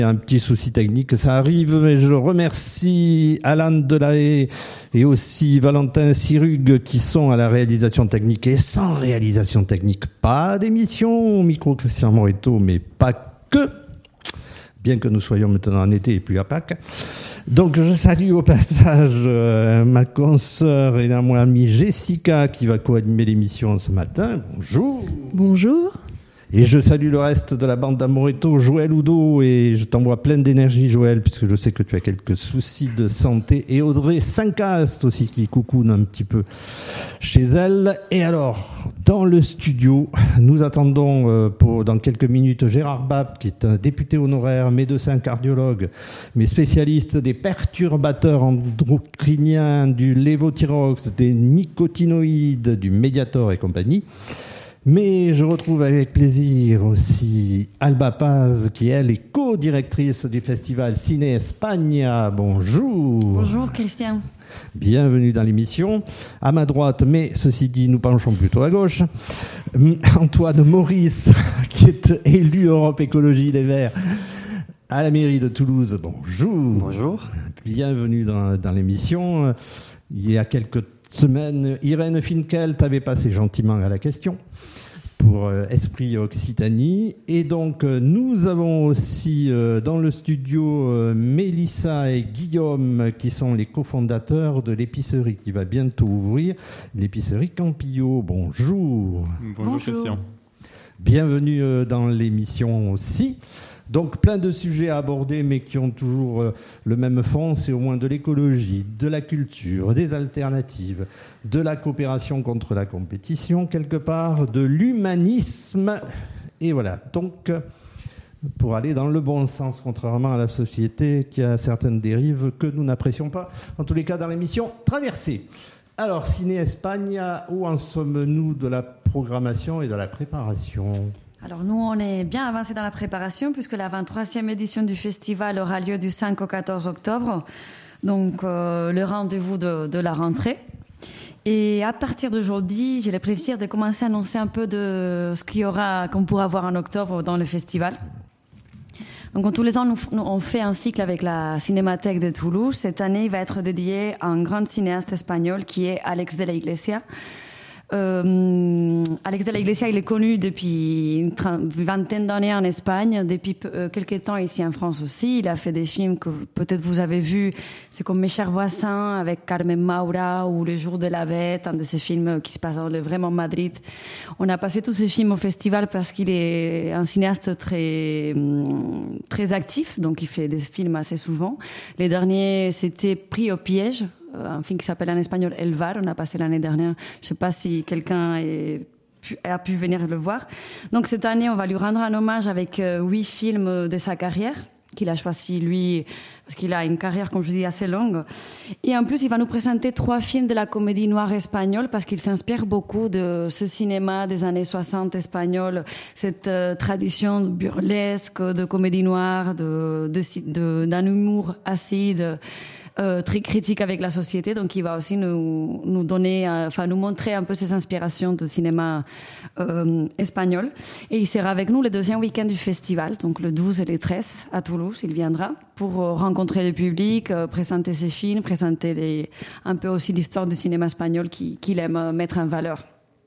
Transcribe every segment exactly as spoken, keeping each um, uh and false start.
Il y a un petit souci technique, ça arrive, mais je remercie Alain Delahaye et aussi Valentin Sirug qui sont à la réalisation technique. Et sans réalisation technique, pas d'émission. Micro Christian Moreto, mais pas que, bien que nous soyons maintenant en été et plus à Pâques. Donc je salue au passage euh, ma consoeur et mon amie Jessica qui va co-animer l'émission ce matin. Bonjour. Bonjour. Et je salue le reste de la bande d'Amoretto, Joël Oudot, et je t'envoie plein d'énergie, Joël, puisque je sais que tu as quelques soucis de santé. Et Audrey Saint-Cast aussi, qui coucoune un petit peu chez elle. Et alors, dans le studio, nous attendons euh, pour dans quelques minutes Gérard Bapt, qui est un député honoraire, médecin cardiologue, mais spécialiste des perturbateurs endocriniens, du lévothyrox, des nicotinoïdes, du Mediator et compagnie. Mais je retrouve avec plaisir aussi Alba Paz, qui elle est co-directrice du festival Ciné Espagna. Bonjour. Bonjour Christian. Bienvenue dans l'émission. À ma droite, mais ceci dit, nous penchons plutôt à gauche, Antoine Maurice, qui est élu Europe Écologie Les Verts à la mairie de Toulouse. Bonjour. Bonjour. Bienvenue dans, dans l'émission. Il y a quelques semaine, Irène Finkel t'avait passé gentiment à la question pour euh, Esprit Occitanie. Et donc, euh, nous avons aussi euh, dans le studio euh, Mélissa et Guillaume, qui sont les cofondateurs de l'épicerie qui va bientôt ouvrir, l'épicerie Campillo. Bonjour. Bonjour, Bonjour. Christian. Bienvenue euh, dans l'émission aussi. Donc plein de sujets à aborder, mais qui ont toujours euh, le même fond, c'est au moins de l'écologie, de la culture, des alternatives, de la coopération contre la compétition, quelque part, de l'humanisme. Et voilà, donc pour aller dans le bon sens, contrairement à la société qui a certaines dérives que nous n'apprécions pas, en tous les cas dans l'émission Traversée. Alors, Ciné Espagna, où en sommes-nous de la programmation et de la préparation ? Alors nous, on est bien avancé dans la préparation puisque la vingt-troisième édition du festival aura lieu du cinq au quatorze octobre, donc euh, le rendez-vous de, de la rentrée. Et à partir d'aujourd'hui, j'ai le plaisir de commencer à annoncer un peu de ce qu'il y aura, qu'on pourra voir en octobre dans le festival. Donc tous les ans, nous, nous, on fait un cycle avec la Cinémathèque de Toulouse. Cette année, il va être dédié à un grand cinéaste espagnol qui est Alex de la Iglesia. Euh, Alex de la Iglesia, il est connu depuis une vingtaine d'années en Espagne, depuis euh, quelques temps ici en France aussi. Il a fait des films que peut-être vous avez vus, c'est comme Mes chers voisins avec Carmen Maura ou Le jour de la bête, un de ces films qui se passe dans le vraiment Madrid. On a passé tous ces films au festival parce qu'il est un cinéaste très très actif, donc il fait des films assez souvent. Les derniers, c'était Pris au piège, un film qui s'appelle en espagnol El Var, on a passé l'année dernière. Je ne sais pas si quelqu'un est, a pu venir le voir. Donc cette année, on va lui rendre un hommage avec euh, huit films de sa carrière qu'il a choisi, lui, parce qu'il a une carrière, comme je dis, assez longue. Et en plus, il va nous présenter trois films de la comédie noire espagnole, parce qu'il s'inspire beaucoup de ce cinéma des années soixante espagnol, cette euh, tradition burlesque de comédie noire, de, de, de, d'un humour acide, Euh, très critique avec la société, donc il va aussi nous, nous donner, euh, enfin nous montrer un peu ses inspirations de cinéma euh, espagnol. Et il sera avec nous le deuxième week-end du festival, donc le douze et le treize à Toulouse, il viendra pour euh, rencontrer le public, euh, présenter ses films, présenter les, un peu aussi l'histoire du cinéma espagnol qui, qu'il aime euh, mettre en valeur.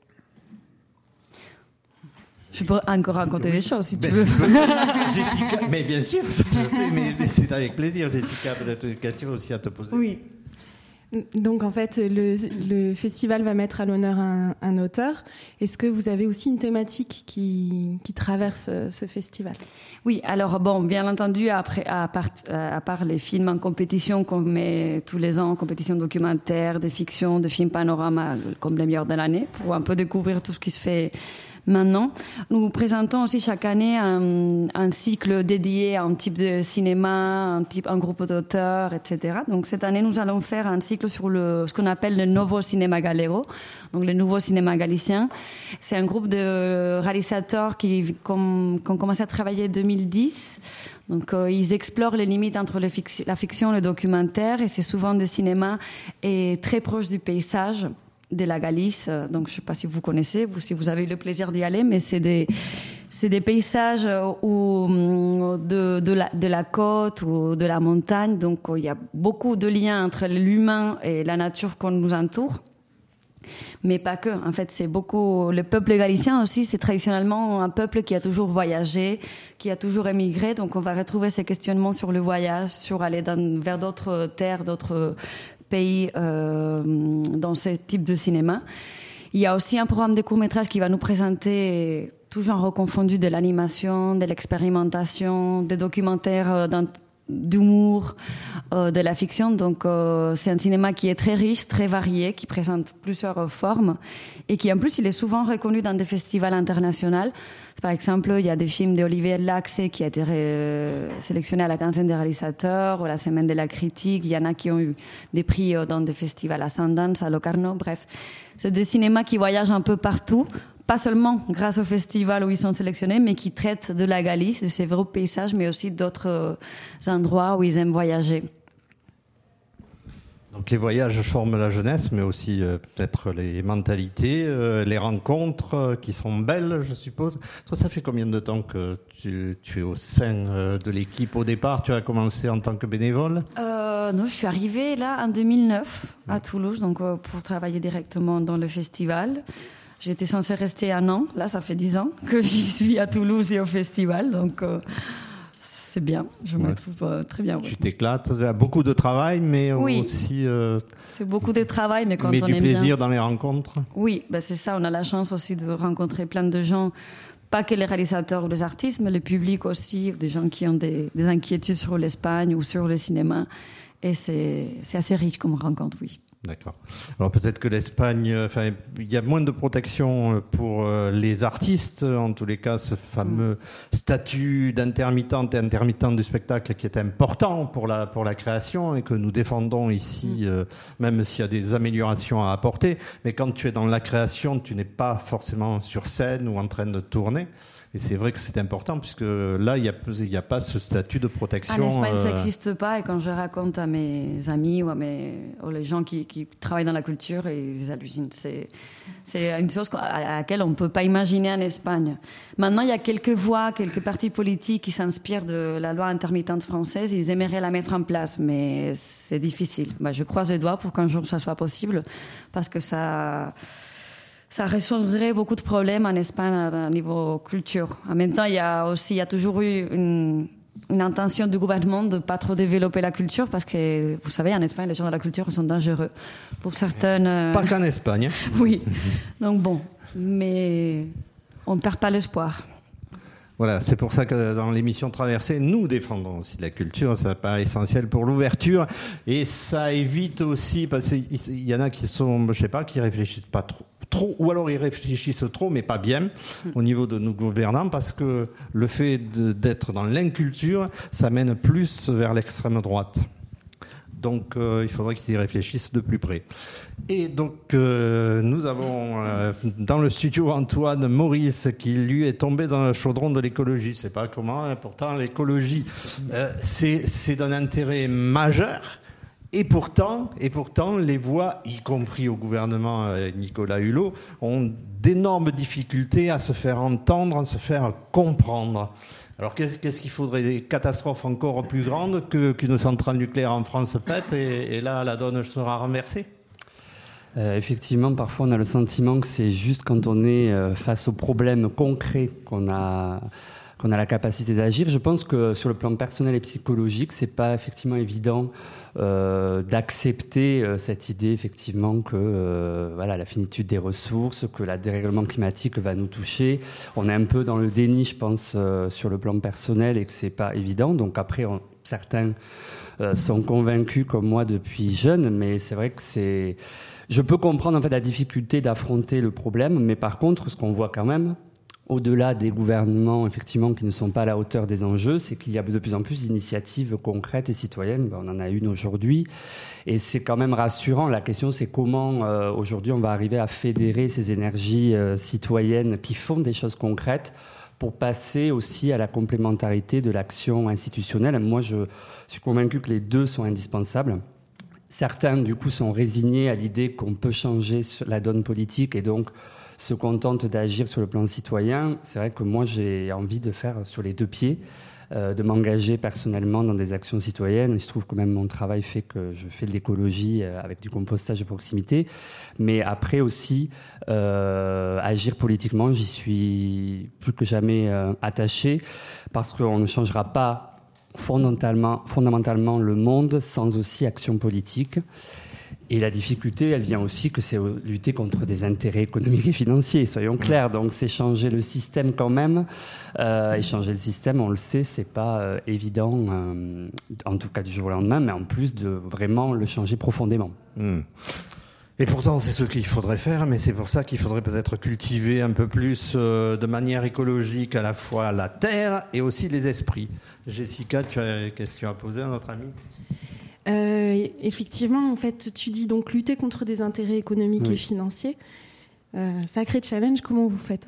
Je peux encore raconter oui. des choses, si ben, tu veux. Jessica, mais bien sûr, je sais, mais, mais c'est avec plaisir. Jessica, peut-être une question aussi à te poser. Oui. Donc, en fait, le, le festival va mettre à l'honneur un, un auteur. Est-ce que vous avez aussi une thématique qui, qui traverse ce festival ? Oui, alors, bon, bien entendu, après, à, part, à part les films en compétition qu'on met tous les ans, compétition documentaire, de fiction, de films panorama, comme les meilleurs de l'année, pour un peu découvrir tout ce qui se fait maintenant. Nous présentons aussi chaque année un, un cycle dédié à un type de cinéma, un type, un groupe d'auteurs, et cetera. Donc cette année, nous allons faire un cycle sur le, ce qu'on appelle le Novo Cinema Galego, donc le nouveau cinéma galicien. C'est un groupe de réalisateurs qui, comme, qui ont commencé à travailler en deux mille dix. Donc euh, ils explorent les limites entre le fic- la fiction et le documentaire, et c'est souvent des cinémas et très proches du paysage de la Galice. Donc je ne sais pas si vous connaissez, vous, si vous avez eu le plaisir d'y aller, mais c'est des, c'est des paysages où, de, de, la, de la côte ou de la montagne. Donc, il y a beaucoup de liens entre l'humain et la nature qu'on nous entoure. Mais pas que. En fait, c'est beaucoup. Le peuple galicien aussi, c'est traditionnellement un peuple qui a toujours voyagé, qui a toujours émigré. Donc, on va retrouver ces questionnements sur le voyage, sur aller dans, vers d'autres terres, d'autres pays euh, dans ce type de cinéma. Il y a aussi un programme de court-métrage qui va nous présenter tout genre reconfondu de l'animation, de l'expérimentation, des documentaires dans d'humour, euh, de la fiction. Donc, euh, c'est un cinéma qui est très riche, très varié, qui présente plusieurs formes et qui, en plus, il est souvent reconnu dans des festivals internationaux. Par exemple, il y a des films d'Olivier Laxé qui a été ré- sélectionné à la quinzaine des réalisateurs, ou la semaine de la critique. Il y en a qui ont eu des prix dans des festivals à Sundance, à Locarno, bref. C'est des cinémas qui voyagent un peu partout. Pas seulement grâce au festival où ils sont sélectionnés, mais qui traitent de la Galice, de ses vrais paysages, mais aussi d'autres euh, endroits où ils aiment voyager. Donc les voyages forment la jeunesse, mais aussi euh, peut-être les mentalités, euh, les rencontres euh, qui sont belles, je suppose. Toi, ça fait combien de temps que tu, tu es au sein euh, de l'équipe? Au départ, tu as commencé en tant que bénévole? euh, Non, je suis arrivée là en deux mille neuf à Toulouse, donc euh, pour travailler directement dans le festival. J'étais censée rester un an. Là, ça fait dix ans que j'y suis à Toulouse et au festival. Donc, euh, c'est bien. Je me ouais. trouve euh, très bien. Tu ouais. t'éclates. Il y a beaucoup de travail, mais oui. aussi... Euh, c'est beaucoup de travail, mais quand mais on du aime plaisir bien. Dans les rencontres. Oui, ben c'est ça. On a la chance aussi de rencontrer plein de gens. Pas que les réalisateurs ou les artistes, mais le public aussi. Des gens qui ont des, des inquiétudes sur l'Espagne ou sur le cinéma. Et c'est, c'est assez riche comme rencontre, oui. D'accord. Alors peut-être que l'Espagne, enfin, il y a moins de protection pour les artistes, en tous les cas, ce fameux statut d'intermittente et intermittent du spectacle qui est important pour la, pour la création et que nous défendons ici, mmh. euh, même s'il y a des améliorations à apporter. Mais quand tu es dans la création, tu n'es pas forcément sur scène ou en train de tourner. Et c'est vrai que c'est important, puisque là, il n'y a, a pas ce statut de protection. En Espagne, euh... ça n'existe pas. Et quand je raconte à mes amis ou à mes, aux les gens qui, qui travaillent dans la culture, ils hallucinent. C'est, c'est une chose à laquelle on ne peut pas imaginer en Espagne. Maintenant, il y a quelques voix, quelques partis politiques qui s'inspirent de la loi intermittente française. Ils aimeraient la mettre en place, mais c'est difficile. Bah, je croise les doigts pour qu'un jour ça soit possible, parce que ça... ça résoudrait beaucoup de problèmes en Espagne à niveau culture. En même temps, il y a aussi, il y a toujours eu une, une intention du gouvernement de ne pas trop développer la culture parce que, vous savez, en Espagne, les gens de la culture sont dangereux. Pour certaines... Pas qu'en Espagne. Oui. Donc bon, mais on ne perd pas l'espoir. Voilà, c'est pour ça que dans l'émission Traversée, nous défendons aussi la culture, ça paraît essentiel pour l'ouverture et ça évite aussi, parce qu'il y en a qui sont, je sais pas, qui réfléchissent pas trop, trop, ou alors ils réfléchissent trop, mais pas bien au niveau de nos gouvernants, parce que le fait de, d'être dans l'inculture, ça mène plus vers l'extrême droite. Donc, euh, il faudrait qu'ils y réfléchissent de plus près. Et donc, euh, nous avons euh, dans le studio Antoine Maurice qui, lui, est tombé dans le chaudron de l'écologie. Je ne sais pas comment, hein, pourtant, l'écologie, euh, c'est, c'est d'un intérêt majeur. Et pourtant, et pourtant, les voix, y compris au gouvernement euh, Nicolas Hulot, ont d'énormes difficultés à se faire entendre, à se faire comprendre. Alors, qu'est-ce, qu'est-ce qu'il faudrait? Des catastrophes encore plus grandes que, qu'une centrale nucléaire en France pète et, et là, la donne sera renversée? Euh, effectivement, parfois, on a le sentiment que c'est juste quand on est euh, face aux problèmes concrets qu'on a, qu'on a la capacité d'agir. Je pense que sur le plan personnel et psychologique, c'est pas effectivement évident euh, d'accepter euh, cette idée, effectivement, que euh, voilà, la finitude des ressources, que le dérèglement climatique va nous toucher. On est un peu dans le déni, je pense, euh, sur le plan personnel et que c'est pas évident. Donc après, on, certains euh, sont convaincus comme moi depuis jeune, mais c'est vrai que c'est... Je peux comprendre en fait la difficulté d'affronter le problème, mais par contre, ce qu'on voit quand même, au-delà des gouvernements effectivement qui ne sont pas à la hauteur des enjeux, c'est qu'il y a de plus en plus d'initiatives concrètes et citoyennes. On en a une aujourd'hui, et c'est quand même rassurant. La question, c'est comment euh, aujourd'hui on va arriver à fédérer ces énergies euh, citoyennes qui font des choses concrètes pour passer aussi à la complémentarité de l'action institutionnelle. Moi, je suis convaincu que les deux sont indispensables. Certains, du coup, sont résignés à l'idée qu'on peut changer la donne politique et donc se contentent d'agir sur le plan citoyen. C'est vrai que moi, j'ai envie de faire sur les deux pieds, euh, de m'engager personnellement dans des actions citoyennes. Il se trouve que même mon travail fait que je fais de l'écologie euh, avec du compostage de proximité. Mais après aussi, euh, agir politiquement, j'y suis plus que jamais euh, attaché, parce qu'on ne changera pas fondamentalement, fondamentalement le monde sans aussi action politique. Et la difficulté, elle vient aussi que c'est lutter contre des intérêts économiques et financiers, soyons clairs. Donc c'est changer le système quand même. Euh, et changer le système, on le sait, c'est pas euh, évident, euh, en tout cas du jour au lendemain, mais en plus de vraiment le changer profondément. Mmh. Et pourtant, c'est ce qu'il faudrait faire, mais c'est pour ça qu'il faudrait peut-être cultiver un peu plus euh, de manière écologique à la fois la terre et aussi les esprits. Jessica, tu as une question à poser à notre ami ? Euh, effectivement, en fait, tu dis donc lutter contre des intérêts économiques oui. et financiers. Euh, sacré challenge, comment vous faites ?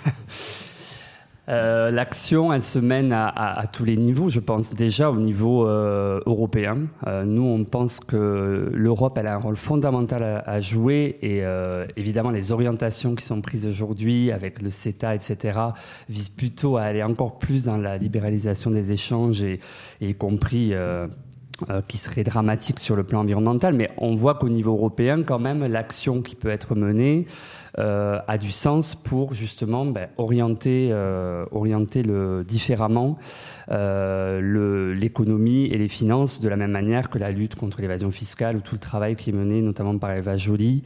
euh, L'action, elle se mène à, à, à tous les niveaux, je pense. Déjà au niveau euh, européen, euh, nous, on pense que l'Europe, elle a un rôle fondamental à, à jouer, et euh, évidemment, les orientations qui sont prises aujourd'hui avec le CETA, et cetera, visent plutôt à aller encore plus dans la libéralisation des échanges, et, et y compris euh, Euh, qui serait dramatique sur le plan environnemental, mais on voit qu'au niveau européen, quand même, l'action qui peut être menée euh, a du sens pour justement ben, orienter, euh, orienter le, différemment euh, le, l'économie et les finances, de la même manière que la lutte contre l'évasion fiscale ou tout le travail qui est mené notamment par Eva Joly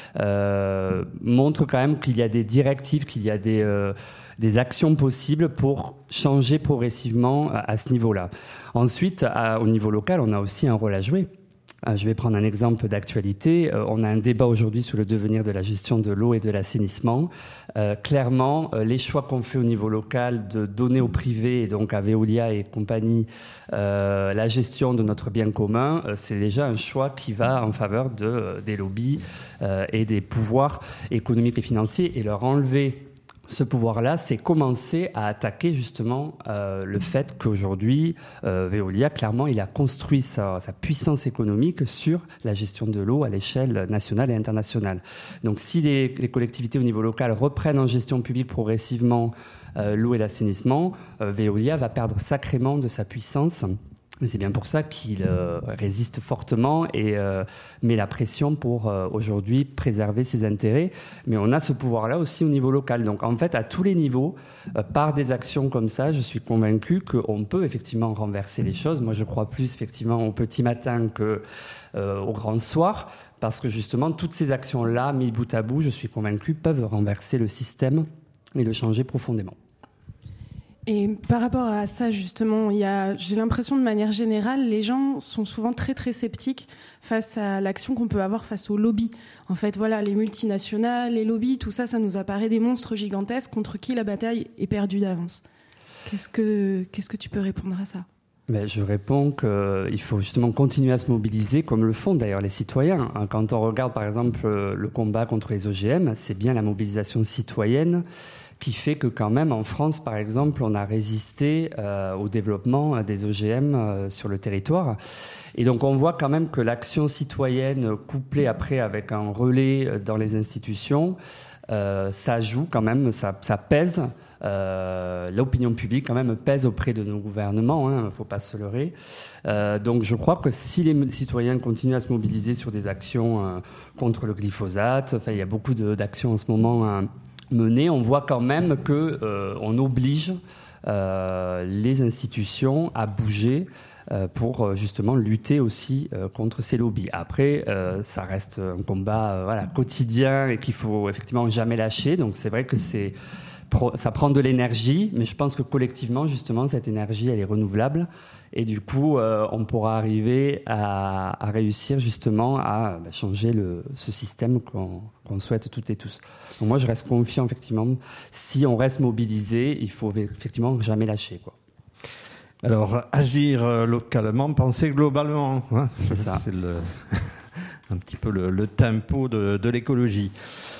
euh, montre quand même qu'il y a des directives, qu'il y a des... Euh, des actions possibles pour changer progressivement à, à ce niveau-là. Ensuite, à, au niveau local, on a aussi un rôle à jouer. Euh, je vais prendre un exemple d'actualité. Euh, on a un débat aujourd'hui sur le devenir de la gestion de l'eau et de l'assainissement. Euh, clairement, euh, les choix qu'on fait au niveau local de donner au privé, et donc à Veolia et compagnie, euh, la gestion de notre bien commun, euh, c'est déjà un choix qui va en faveur de, euh, des lobbies euh, et des pouvoirs économiques et financiers, et leur enlever ce pouvoir-là, c'est commencer à attaquer justement euh, le fait qu'aujourd'hui, euh, Veolia, clairement, il a construit sa, sa puissance économique sur la gestion de l'eau à l'échelle nationale et internationale. Donc si les, les collectivités au niveau local reprennent en gestion publique progressivement euh, l'eau et l'assainissement, euh, Veolia va perdre sacrément de sa puissance. Et c'est bien pour ça qu'il euh, résiste fortement et euh, met la pression pour euh, aujourd'hui préserver ses intérêts. Mais on a ce pouvoir-là aussi au niveau local. Donc en fait, à tous les niveaux, euh, par des actions comme ça, je suis convaincu qu'on peut effectivement renverser les choses. Moi, je crois plus effectivement au petit matin que euh, au grand soir, parce que justement, toutes ces actions-là, mises bout à bout, je suis convaincu, peuvent renverser le système et le changer profondément. Et par rapport à ça, justement, il y a, j'ai l'impression de manière générale, les gens sont souvent très très sceptiques face à l'action qu'on peut avoir face aux lobbies. En fait, voilà, les multinationales, les lobbies, tout ça, ça nous apparaît des monstres gigantesques contre qui la bataille est perdue d'avance. Qu'est-ce que, qu'est-ce que tu peux répondre à ça ? Ben, je réponds qu'il faut justement continuer à se mobiliser, comme le font d'ailleurs les citoyens. Quand on regarde par exemple le combat contre les O G M, c'est bien la mobilisation citoyenne qui fait que quand même en France, par exemple, on a résisté euh, au développement des O G M euh, sur le territoire. Et donc on voit quand même que l'action citoyenne couplée après avec un relais dans les institutions, euh, ça joue quand même, ça, ça pèse. Euh, l'opinion publique quand même pèse auprès de nos gouvernements, il hein, ne faut pas se leurrer. Euh, donc je crois que si les citoyens continuent à se mobiliser sur des actions euh, contre le glyphosate, enfin, il y a beaucoup de, d'actions en ce moment hein, menées, on voit quand même qu'on euh, oblige euh, les institutions à bouger euh, pour justement lutter aussi euh, contre ces lobbies. Après, euh, ça reste un combat euh, voilà, quotidien et qu'il faut effectivement jamais lâcher. Donc c'est vrai que c'est ça prend de l'énergie, mais je pense que collectivement, justement, cette énergie, elle est renouvelable. Et du coup, euh, on pourra arriver à, à réussir justement à bah, changer le, ce système qu'on, qu'on souhaite toutes et tous. Donc moi, je reste confiant, effectivement. Si on reste mobilisé, il faut effectivement jamais lâcher, quoi. Alors, agir localement, penser globalement. Hein, c'est ça. C'est le, un petit peu le, le tempo de, de l'écologie.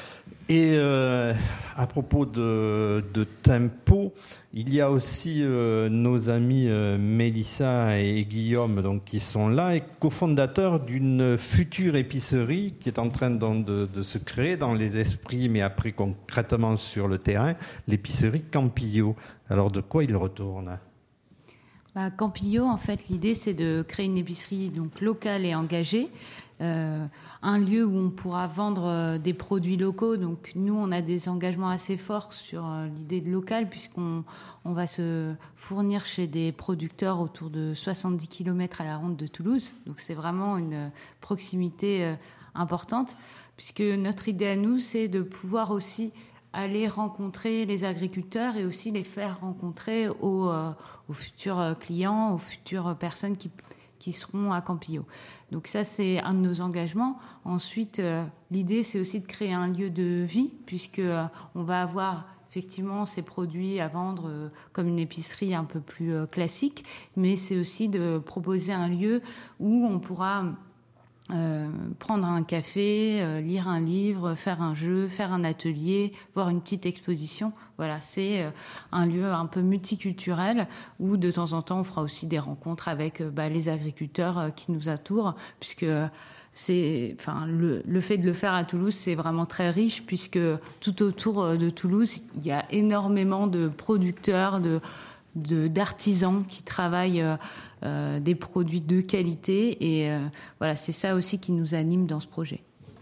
Et euh, à propos de, de tempo, il y a aussi euh, nos amis euh, Mélissa et Guillaume donc, qui sont là et cofondateurs d'une future épicerie qui est en train donc, de, de se créer dans les esprits, mais après concrètement sur le terrain, l'épicerie Campillo. Alors de quoi il retourne ? Bah, Campillo, en fait, l'idée c'est de créer une épicerie donc, locale et engagée. Euh, un lieu où on pourra vendre euh, des produits locaux. Donc nous, on a des engagements assez forts sur euh, l'idée de local puisqu'on on va se fournir chez des producteurs autour de soixante-dix kilomètres à la ronde de Toulouse. Donc c'est vraiment une proximité euh, importante puisque notre idée à nous, c'est de pouvoir aussi aller rencontrer les agriculteurs et aussi les faire rencontrer aux, euh, aux futurs clients, aux futures personnes qui qui seront à Campillo. Donc ça, c'est un de nos engagements. Ensuite, euh, l'idée, c'est aussi de créer un lieu de vie, puisque euh, on va avoir effectivement ces produits à vendre euh, comme une épicerie un peu plus euh, classique, mais c'est aussi de proposer un lieu où on pourra euh, prendre un café, euh, lire un livre, faire un jeu, faire un atelier, voir une petite exposition. Voilà, c'est euh, un lieu un peu multiculturel où de temps en temps on fera aussi des rencontres avec euh, bah, les agriculteurs euh, qui nous entourent, puisque euh, c'est, enfin, le, le fait de le faire à Toulouse, c'est vraiment très riche puisque tout autour de Toulouse, il y a énormément de producteurs, de De, d'artisans qui travaillent euh, euh, des produits de qualité et euh, voilà, c'est ça aussi qui nous anime dans ce projet.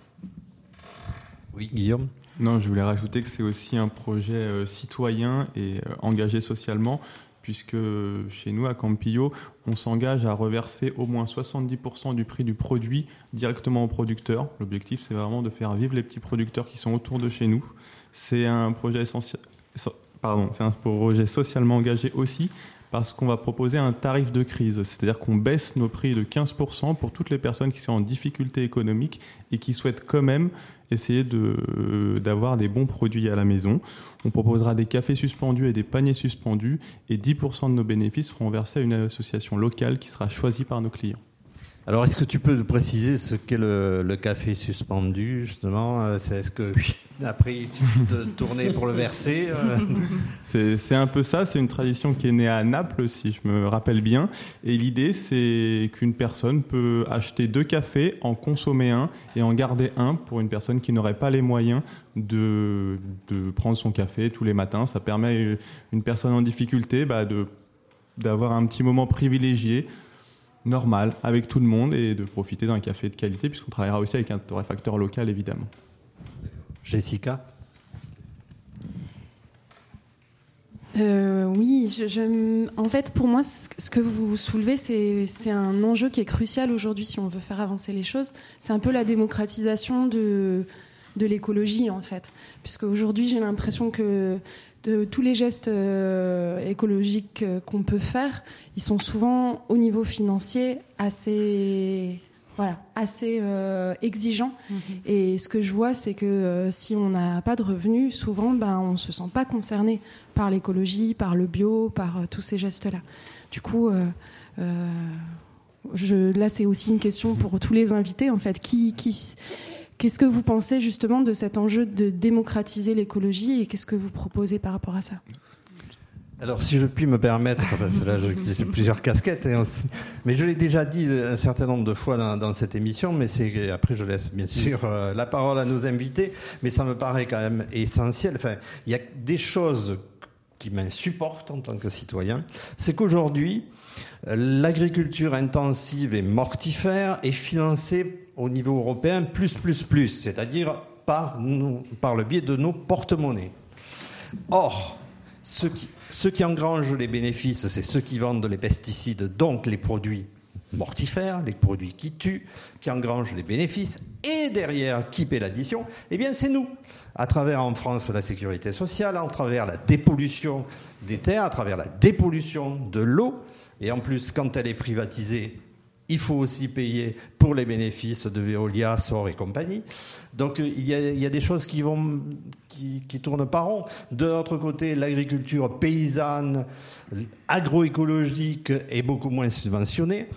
Oui, Guillaume ? Non, je voulais rajouter que c'est aussi un projet euh, citoyen et euh, engagé socialement, puisque chez nous, à Campillo, on s'engage à reverser au moins soixante-dix pour cent du prix du produit directement aux producteurs. L'objectif, c'est vraiment de faire vivre les petits producteurs qui sont autour de chez nous. C'est un projet essentiel... Pardon, c'est un projet socialement engagé aussi parce qu'on va proposer un tarif de crise. C'est-à-dire qu'on baisse nos prix de quinze pour cent pour toutes les personnes qui sont en difficulté économique et qui souhaitent quand même essayer de, euh, d'avoir des bons produits à la maison. On proposera des cafés suspendus et des paniers suspendus et dix pour cent de nos bénéfices seront versés à une association locale qui sera choisie par nos clients. Alors, est-ce que tu peux préciser ce qu'est le, le café suspendu, justement ? C'est, est-ce que, après, il suffit de tourner pour le verser euh... c'est, c'est un peu ça. C'est une tradition qui est née à Naples, si je me rappelle bien. Et l'idée, c'est qu'une personne peut acheter deux cafés, en consommer un et en garder un pour une personne qui n'aurait pas les moyens de, de prendre son café tous les matins. Ça permet à une personne en difficulté bah, de, d'avoir un petit moment privilégié, normal, avec tout le monde et de profiter d'un café de qualité puisqu'on travaillera aussi avec un torréfacteur local, évidemment. Jessica ? Euh, oui, je, je, en fait, pour moi, ce que vous soulevez, c'est, c'est un enjeu qui est crucial aujourd'hui si on veut faire avancer les choses. C'est un peu la démocratisation de, de l'écologie, en fait. Puisque aujourd'hui, j'ai l'impression que de tous les gestes euh, écologiques euh, qu'on peut faire, ils sont souvent au niveau financier assez, voilà, assez euh, exigeants. Mmh. Et ce que je vois, c'est que euh, si on n'a pas de revenus, souvent, ben, on ne se sent pas concerné par l'écologie, par le bio, par euh, tous ces gestes-là. Du coup, euh, euh, je, là, c'est aussi une question pour tous les invités, en fait. Qui... qui Qu'est-ce que vous pensez justement de cet enjeu de démocratiser l'écologie et qu'est-ce que vous proposez par rapport à ça ? Alors, si je puis me permettre, parce que là, j'ai plusieurs casquettes, hein, aussi, mais je l'ai déjà dit un certain nombre de fois dans, dans cette émission, mais c'est, après, je laisse bien sûr euh, la parole à nos invités, mais ça me paraît quand même essentiel. Enfin, il y a des choses qui m'insupportent en tant que citoyen, c'est qu'aujourd'hui, l'agriculture intensive et mortifère est financée au niveau européen plus, plus, plus, c'est-à-dire par, nous, par le biais de nos porte-monnaies. Or, ceux qui, ceux qui engrangent les bénéfices, c'est ceux qui vendent les pesticides, donc les produits mortifères, les produits qui tuent, qui engrangent les bénéfices, et derrière, qui paie l'addition ? Eh bien, c'est nous. À travers, en France, la sécurité sociale, à travers la dépollution des terres, à travers la dépollution de l'eau, et en plus, quand elle est privatisée, il faut aussi payer pour les bénéfices de Veolia, Sor et compagnie. Donc il y a, il y a des choses qui vont, qui, qui tournent pas rond. De l'autre côté, l'agriculture paysanne, agroécologique est beaucoup moins subventionnée.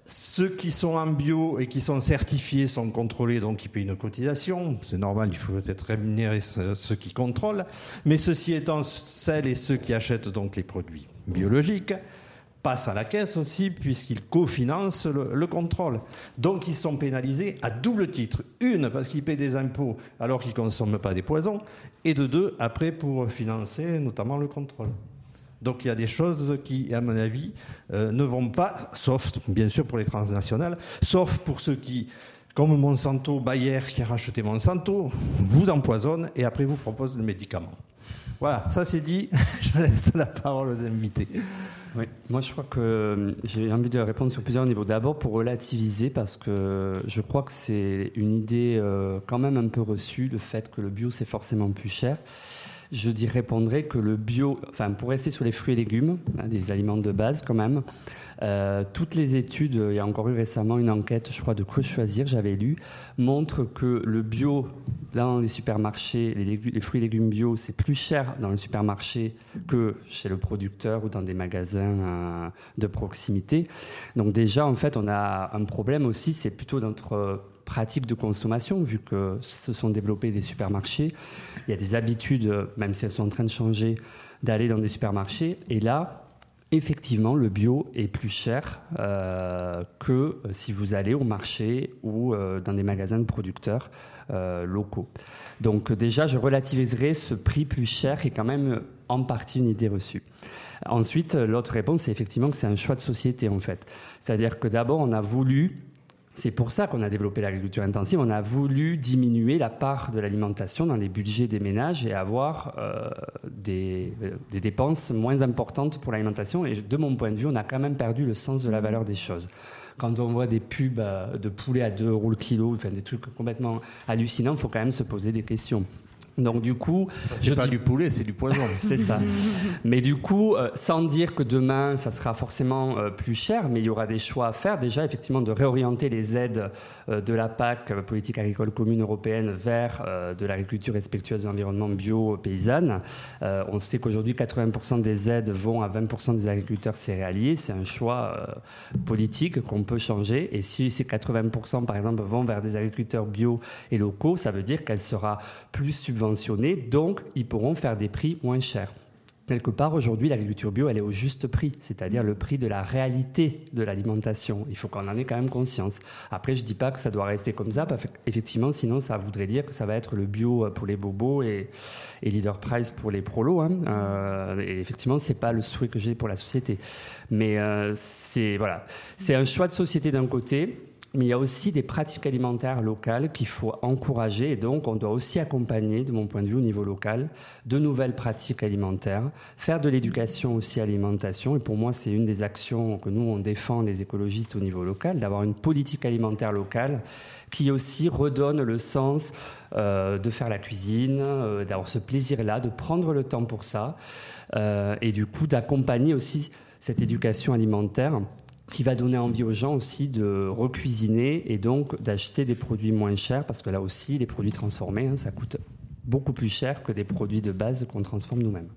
Ceux qui sont en bio et qui sont certifiés sont contrôlés, donc ils paient une cotisation. C'est normal, il faut peut-être rémunérer ceux qui contrôlent. Mais ceci étant, celles et ceux qui achètent donc les produits biologiques passent à la caisse aussi, puisqu'ils cofinancent le, le contrôle. Donc ils sont pénalisés à double titre. Une, parce qu'ils paient des impôts alors qu'ils ne consomment pas des poisons. Et de deux, après, pour financer notamment le contrôle. Donc il y a des choses qui, à mon avis, euh, ne vont pas, sauf bien sûr pour les transnationales, sauf pour ceux qui, comme Monsanto, Bayer qui a racheté Monsanto, vous empoisonnent et après vous proposent le médicament. Voilà, ça c'est dit, je laisse la parole aux invités. Oui, moi je crois que j'ai envie de répondre sur plusieurs niveaux. D'abord pour relativiser, parce que je crois que c'est une idée euh, quand même un peu reçue, le fait que le bio c'est forcément plus cher. Je dis répondrai que le bio, enfin pour rester sur les fruits et légumes, hein, des aliments de base quand même, euh, toutes les études, il y a encore eu récemment une enquête, je crois, de Que Choisir, j'avais lu, montrent que le bio dans les supermarchés, les, légumes, les fruits et légumes bio, c'est plus cher dans le supermarché que chez le producteur ou dans des magasins euh, de proximité. Donc déjà, en fait, on a un problème aussi, c'est plutôt notre pratiques de consommation, vu que se sont développés des supermarchés. Il y a des habitudes, même si elles sont en train de changer, d'aller dans des supermarchés. Et là, effectivement, le bio est plus cher euh, que si vous allez au marché ou euh, dans des magasins de producteurs euh, locaux. Donc déjà, je relativiserai ce prix plus cher qui est quand même en partie une idée reçue. Ensuite, l'autre réponse, c'est effectivement que c'est un choix de société, en fait. C'est-à-dire que d'abord, on a voulu... C'est pour ça qu'on a développé l'agriculture intensive. On a voulu diminuer la part de l'alimentation dans les budgets des ménages et avoir euh, des, des dépenses moins importantes pour l'alimentation. Et de mon point de vue, on a quand même perdu le sens de la valeur des choses. Quand on voit des pubs de poulet à deux euros le kilo, enfin des trucs complètement hallucinants, il faut quand même se poser des questions. Donc du coup, c'est pas dis... du poulet, c'est du poison. C'est ça. Mais du coup, euh, sans dire que demain ça sera forcément euh, plus cher, mais il y aura des choix à faire. Déjà, effectivement, de réorienter les aides euh, de la P A C, politique agricole commune européenne, vers euh, de l'agriculture respectueuse de l'environnement bio paysanne. Euh, on sait qu'aujourd'hui, quatre-vingts pour cent des aides vont à vingt pour cent des agriculteurs céréaliers. C'est un choix euh, politique qu'on peut changer. Et si ces quatre-vingts pour cent, par exemple, vont vers des agriculteurs bio et locaux, ça veut dire qu'elle sera plus subventionnée. Donc ils pourront faire des prix moins chers. Quelque part, aujourd'hui, l'agriculture bio, elle est au juste prix, c'est-à-dire le prix de la réalité de l'alimentation. Il faut qu'on en ait quand même conscience. Après, je ne dis pas que ça doit rester comme ça, parce qu'effectivement, sinon, ça voudrait dire que ça va être le bio pour les bobos et, et Leader Price pour les prolos. Hein. Euh, et effectivement, ce n'est pas le souhait que j'ai pour la société. Mais euh, c'est, voilà. c'est un choix de société d'un côté. Mais il y a aussi des pratiques alimentaires locales qu'il faut encourager, et donc on doit aussi accompagner, de mon point de vue au niveau local, de nouvelles pratiques alimentaires, faire de l'éducation aussi à l'alimentation, et pour moi c'est une des actions que nous on défend les écologistes au niveau local, d'avoir une politique alimentaire locale qui aussi redonne le sens euh, de faire la cuisine, euh, d'avoir ce plaisir-là, de prendre le temps pour ça, euh, et du coup d'accompagner aussi cette éducation alimentaire qui va donner envie aux gens aussi de recuisiner et donc d'acheter des produits moins chers, parce que là aussi, les produits transformés, hein, ça coûte beaucoup plus cher que des produits de base qu'on transforme nous-mêmes.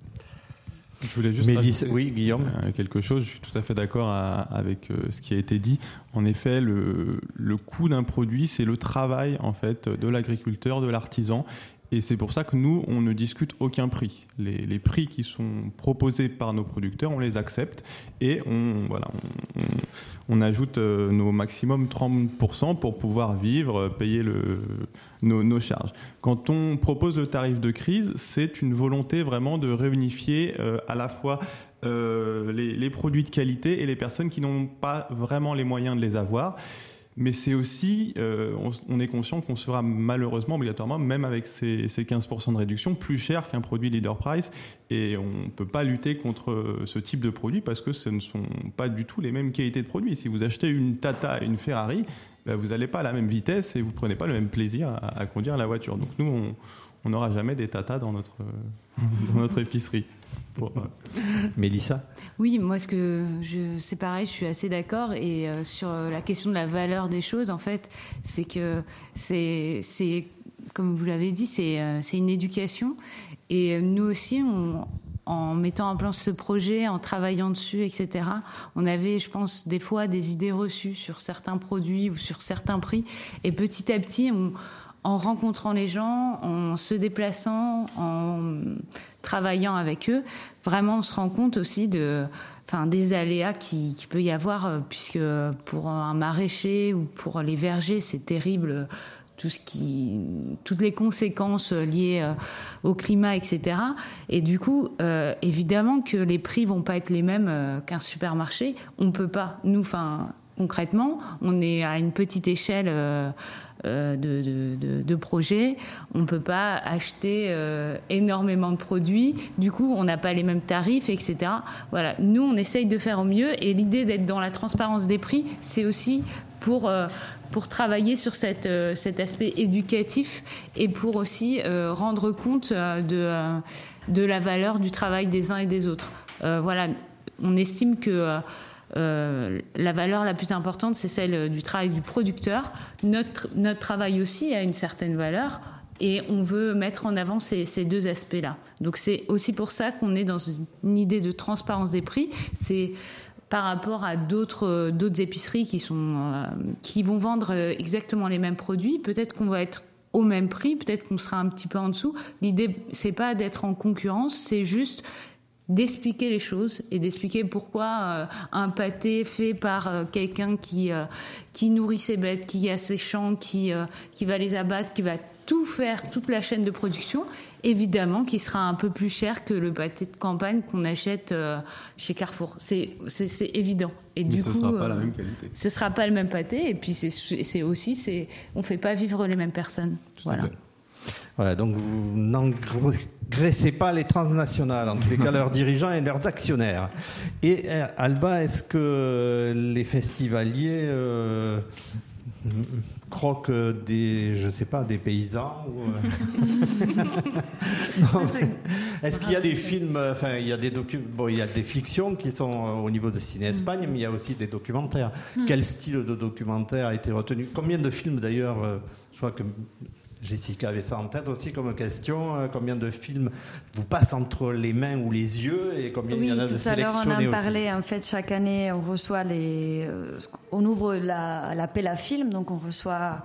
Je voulais juste Mélisse, oui, Guillaume. quelque chose. Je suis tout à fait d'accord à, avec euh, ce qui a été dit. En effet, le, le coût d'un produit, c'est le travail en fait de l'agriculteur, de l'artisan. Et c'est pour ça que nous, on ne discute aucun prix. Les, les prix qui sont proposés par nos producteurs, on les accepte et on, voilà, on, on, on ajoute euh, nos maximum trente pour cent pour pouvoir vivre, payer le, nos, nos charges. Quand on propose le tarif de crise, c'est une volonté vraiment de réunifier euh, à la fois euh, les, les produits de qualité et les personnes qui n'ont pas vraiment les moyens de les avoir. Mais c'est aussi, euh, on, on est conscient qu'on sera malheureusement, obligatoirement, même avec ces, ces quinze pour cent de réduction, plus cher qu'un produit Leader Price. Et on ne peut pas lutter contre ce type de produit parce que ce ne sont pas du tout les mêmes qualités de produits. Si vous achetez une Tata et une Ferrari, ben vous n'allez pas à la même vitesse et vous ne prenez pas le même plaisir à, à conduire la voiture. Donc nous, on on n'aura jamais des Tata dans notre, dans notre épicerie. Bon, ouais. Mélissa ? Oui, moi, ce que je, c'est pareil, je suis assez d'accord. Et euh, sur la question de la valeur des choses, en fait, c'est que c'est, c'est comme vous l'avez dit, c'est, euh, c'est une éducation. Et nous aussi, on, en mettant en place ce projet, en travaillant dessus, et cetera, on avait, je pense, des fois des idées reçues sur certains produits ou sur certains prix. Et petit à petit, on, en rencontrant les gens, en se déplaçant, en travaillant avec eux, vraiment, on se rend compte aussi de, enfin, des aléas qui, qui peut y avoir, puisque pour un maraîcher ou pour les vergers, c'est terrible. Tout ce qui, toutes les conséquences liées euh, au climat, et cetera. Et du coup, euh, évidemment que les prix vont pas être les mêmes euh, qu'un supermarché. On peut pas. Nous, enfin, concrètement, on est à une petite échelle euh, euh, de, de, de, de projet. On peut pas acheter euh, énormément de produits. Du coup, on n'a pas les mêmes tarifs, et cetera. Voilà. Nous, on essaye de faire au mieux. Et l'idée d'être dans la transparence des prix, c'est aussi pour euh, pour travailler sur cette, euh, cet aspect éducatif et pour aussi euh, rendre compte euh, de, euh, de la valeur du travail des uns et des autres. Euh, voilà, on estime que euh, la valeur la plus importante, c'est celle du travail du producteur. Notre, notre travail aussi a une certaine valeur et on veut mettre en avant ces, ces deux aspects-là. Donc c'est aussi pour ça qu'on est dans une idée de transparence des prix. C'est par rapport à d'autres, d'autres épiceries qui, sont, euh, qui vont vendre exactement les mêmes produits. Peut-être qu'on va être au même prix, peut-être qu'on sera un petit peu en dessous. L'idée, c'est pas d'être en concurrence, c'est juste d'expliquer les choses et d'expliquer pourquoi euh, un pâté fait par euh, quelqu'un qui, euh, qui nourrit ses bêtes, qui a ses champs, qui, euh, qui va les abattre, qui va tout faire, toute la chaîne de production, évidemment qui sera un peu plus cher que le pâté de campagne qu'on achète euh, chez Carrefour. C'est, c'est, c'est évident. Et Mais du ce coup, ne sera pas euh, la même qualité. Ce ne sera pas le même pâté. Et puis c'est, c'est aussi, c'est, on ne fait pas vivre les mêmes personnes. Tout voilà. Voilà, donc vous n'engraissez pas les transnationales, en tous les cas leurs dirigeants et leurs actionnaires. Et Alba, est-ce que les festivaliers euh, croquent des, je sais pas, des paysans ou... Non, est-ce qu'il y a des films, enfin il y a des docu... bon, il y a des fictions qui sont au niveau de Ciné Espagne, mais il y a aussi des documentaires. Quel style de documentaire a été retenu? Combien de films d'ailleurs, je crois que Jessica avait ça en tête aussi comme question. Combien de films vous passent entre les mains ou les yeux et combien oui, il y en a de sélectionnés aussi? On en parlait. En fait, chaque année, on reçoit les. Euh, on ouvre la, l'appel à films, donc on reçoit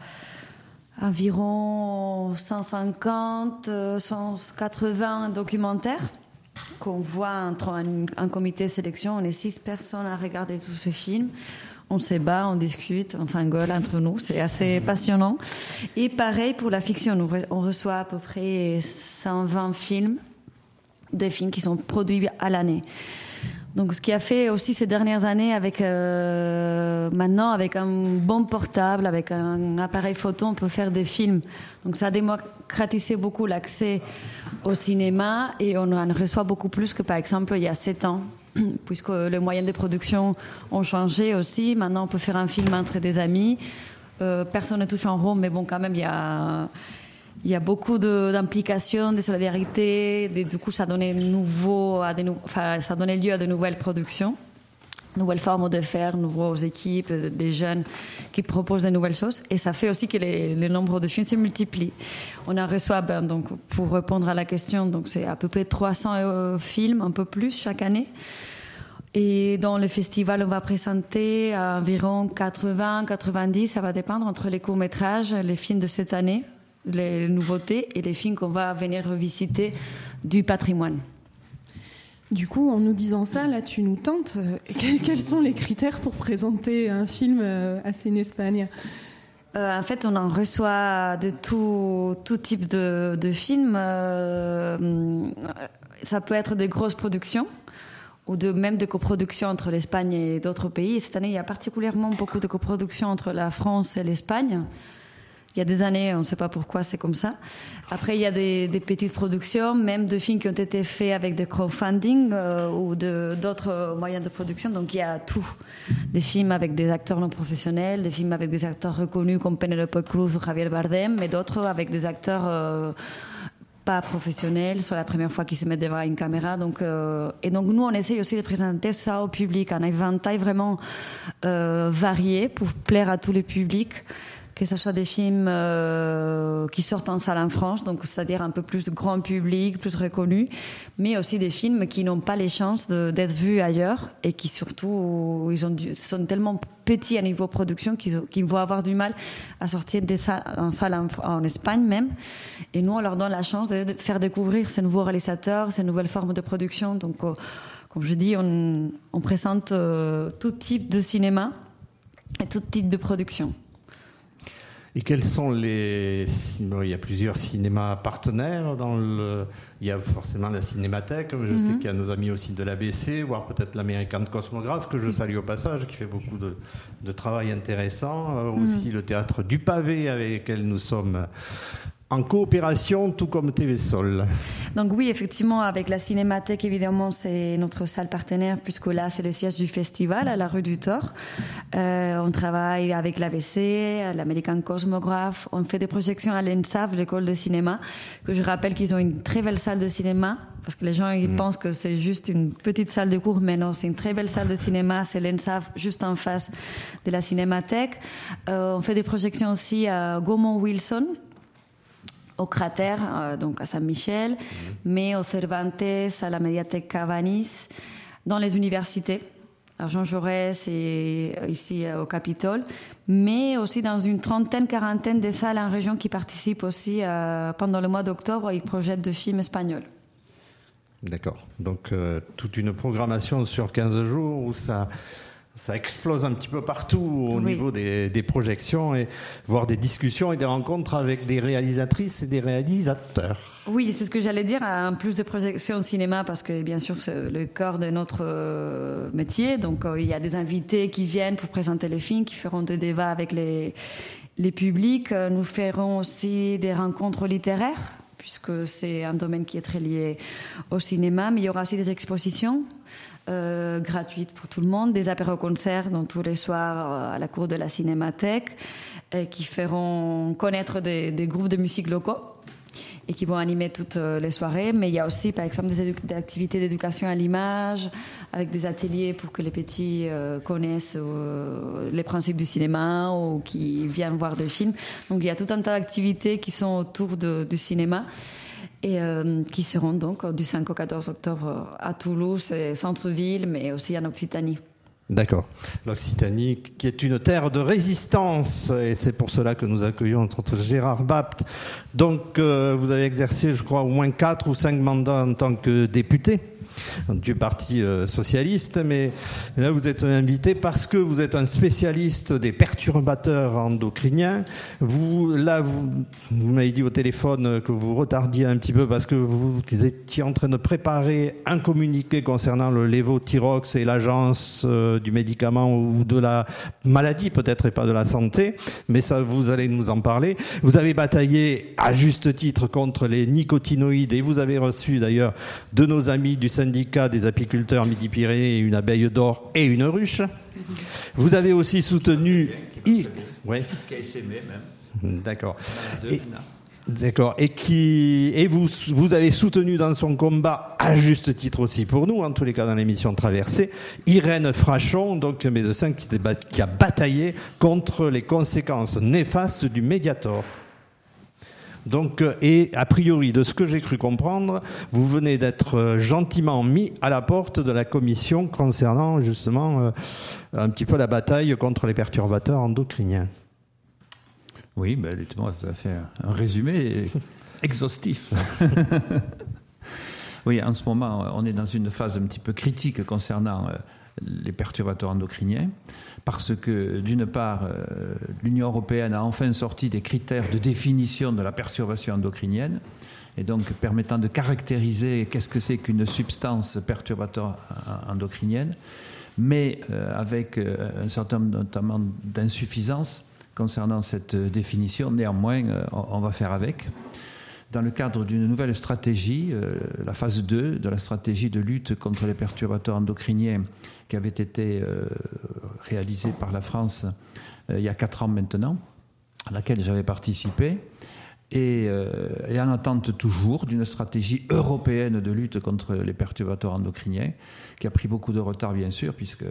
environ cent cinquante, cent quatre-vingts documentaires qu'on voit entre un, un comité de sélection. On est six personnes à regarder tous ces films. On se bat, on discute, on s'engueule entre nous. C'est assez passionnant. Et pareil pour la fiction. On reçoit à peu près cent vingt films, des films qui sont produits à l'année. Donc, ce qui a fait aussi ces dernières années avec, euh, maintenant, avec un bon portable, avec un appareil photo, on peut faire des films. Donc, ça a démocratisé beaucoup l'accès au cinéma et on en reçoit beaucoup plus que, par exemple, il y a sept ans. Puisque les moyens de production ont changé aussi. Maintenant, on peut faire un film entre des amis. Euh, personne ne touche en rond, mais bon, quand même, il y a, il y a beaucoup de, d'implications, de solidarité. De, du coup, ça donnait, nouveau à des, enfin, ça donnait lieu à de nouvelles productions, nouvelles formes de faire, nouvelles équipes, des jeunes qui proposent de nouvelles choses. Et ça fait aussi que les, le nombre de films se multiplie. On en reçoit, ben, donc, pour répondre à la question, donc c'est à peu près trois cents euh, films, un peu plus chaque année. Et dans le festival, on va présenter à environ quatre-vingts, quatre-vingt-dix, ça va dépendre entre les courts-métrages, les films de cette année, les nouveautés, et les films qu'on va venir revisiter du patrimoine. Du coup, en nous disant ça, là, tu nous tentes. Quels sont les critères pour présenter un film à Ciné Espagne ? Euh, en fait, on en reçoit de tout, tout type de, de films. Euh, ça peut être des grosses productions ou de, même des coproductions entre l'Espagne et d'autres pays. Et cette année, il y a particulièrement beaucoup de coproductions entre la France et l'Espagne. Il y a des années, on ne sait pas pourquoi c'est comme ça. Après, il y a des, des petites productions, même de films qui ont été faits avec des crowdfunding euh, ou de, d'autres moyens de production. Donc, il y a tout. Des films avec des acteurs non professionnels, des films avec des acteurs reconnus comme Penélope Cruz ou Javier Bardem, mais d'autres avec des acteurs euh, pas professionnels, c'est la première fois qu'ils se mettent devant une caméra. Donc, euh, et donc, nous, on essaye aussi de présenter ça au public, un éventail vraiment euh, varié pour plaire à tous les publics. que ce soit des films euh, qui sortent en salle en France, donc c'est-à-dire un peu plus grand public, plus reconnus, mais aussi des films qui n'ont pas les chances de, d'être vus ailleurs et qui surtout ils ont du, sont tellement petits à niveau production qu'ils, qu'ils vont avoir du mal à sortir des salles, en salle en, en Espagne même. Et nous, on leur donne la chance de, de faire découvrir ces nouveaux réalisateurs, ces nouvelles formes de production. Donc, euh, comme je dis, on, on présente euh, tout type de cinéma et tout type de production. Et quels sont les... Il y a plusieurs cinémas partenaires dans le... Il y a forcément la Cinémathèque, je mm-hmm. sais qu'il y a nos amis aussi de l'A B C, voire peut-être l'American Cosmographe, que je salue au passage, qui fait beaucoup de, de travail intéressant. Euh, mm-hmm. Aussi le Théâtre du Pavé, avec lequel nous sommes en coopération, tout comme T V Sol. Donc oui, effectivement, avec la Cinémathèque, évidemment, c'est notre salle partenaire, puisque là, c'est le siège du festival, à la rue du Thor. Euh, on travaille avec l'A B C, l'American Cosmographe. On fait des projections à l'E N S A V, l'école de cinéma, que je rappelle qu'ils ont une très belle salle de cinéma, parce que les gens ils mmh. pensent que c'est juste une petite salle de cours, mais non, c'est une très belle salle de cinéma, c'est l'E N S A V, juste en face de la Cinémathèque. Euh, on fait des projections aussi à Gaumont-Wilson, au Cratère, euh, donc à Saint-Michel, mmh. mais au Cervantes, à la médiathèque Cavanis, dans les universités, à Jean Jaurès et ici au Capitole, mais aussi dans une trentaine, quarantaine de salles en région qui participent aussi euh, pendant le mois d'octobre, ils projettent de films espagnols. D'accord. Donc euh, toute une programmation sur quinze jours où ça... Ça explose un petit peu partout au oui. niveau des, des projections, et voire des discussions et des rencontres avec des réalisatrices et des réalisateurs. Oui, c'est ce que j'allais dire, en plus de projections de cinéma, parce que bien sûr c'est le cœur de notre euh, métier, donc euh, il y a des invités qui viennent pour présenter les films, qui feront des débats avec les, les publics. Nous ferons aussi des rencontres littéraires, puisque c'est un domaine qui est très lié au cinéma, mais il y aura aussi des expositions Euh, gratuite pour tout le monde, des apéros-concerts donc tous les soirs euh, à la cour de la Cinémathèque, euh, qui feront connaître des, des groupes de musique locaux et qui vont animer toutes les soirées. Mais il y a aussi, par exemple, des, édu- des activités d'éducation à l'image, avec des ateliers pour que les petits euh, connaissent euh, les principes du cinéma ou qui viennent voir des films. Donc il y a tout un tas d'activités qui sont autour de, du cinéma, et euh, qui seront donc du cinq au quatorze octobre à Toulouse, centre-ville, mais aussi en Occitanie. D'accord. L'Occitanie, qui est une terre de résistance, et c'est pour cela que nous accueillons entre autres Gérard Bapt. Donc, euh, vous avez exercé, je crois, au moins quatre ou cinq mandats en tant que député du Parti euh, socialiste, mais là vous êtes invité parce que vous êtes un spécialiste des perturbateurs endocriniens. Vous, là, vous, vous m'avez dit au téléphone que vous retardiez un petit peu parce que vous étiez en train de préparer un communiqué concernant le lévothyrox et l'agence euh, du médicament ou de la maladie peut-être et pas de la santé, mais ça vous allez nous en parler. Vous avez bataillé à juste titre contre les nicotinoïdes et vous avez reçu d'ailleurs de nos amis du syndicat des apiculteurs Midi-Pyrénées une abeille d'or et une ruche. Vous avez aussi soutenu... I... Ouais. Qui a essaimé même. D'accord. Et... D'accord. Et, qui... et vous, vous avez soutenu dans son combat, à juste titre aussi pour nous, en tous les cas dans l'émission Traversée, Irène Frachon, donc médecin qui, qui a bataillé contre les conséquences néfastes du Mediator. Donc, et a priori, de ce que j'ai cru comprendre, vous venez d'être gentiment mis à la porte de la commission concernant justement euh, un petit peu la bataille contre les perturbateurs endocriniens. Oui, ben, justement, vous avez fait un résumé exhaustif. Oui, en ce moment, on est dans une phase un petit peu critique concernant les perturbateurs endocriniens, parce que, d'une part, l'Union européenne a enfin sorti des critères de définition de la perturbation endocrinienne, et donc permettant de caractériser qu'est-ce que c'est qu'une substance perturbateur endocrinienne, mais avec un certain nombre notamment d'insuffisances concernant cette définition. Néanmoins, on va faire avec. Dans le cadre d'une nouvelle stratégie, euh, la phase deux de la stratégie de lutte contre les perturbateurs endocriniens qui avait été euh, réalisée par la France euh, il y a quatre ans maintenant, à laquelle j'avais participé, et, euh, et en attente toujours d'une stratégie européenne de lutte contre les perturbateurs endocriniens, qui a pris beaucoup de retard bien sûr, puisque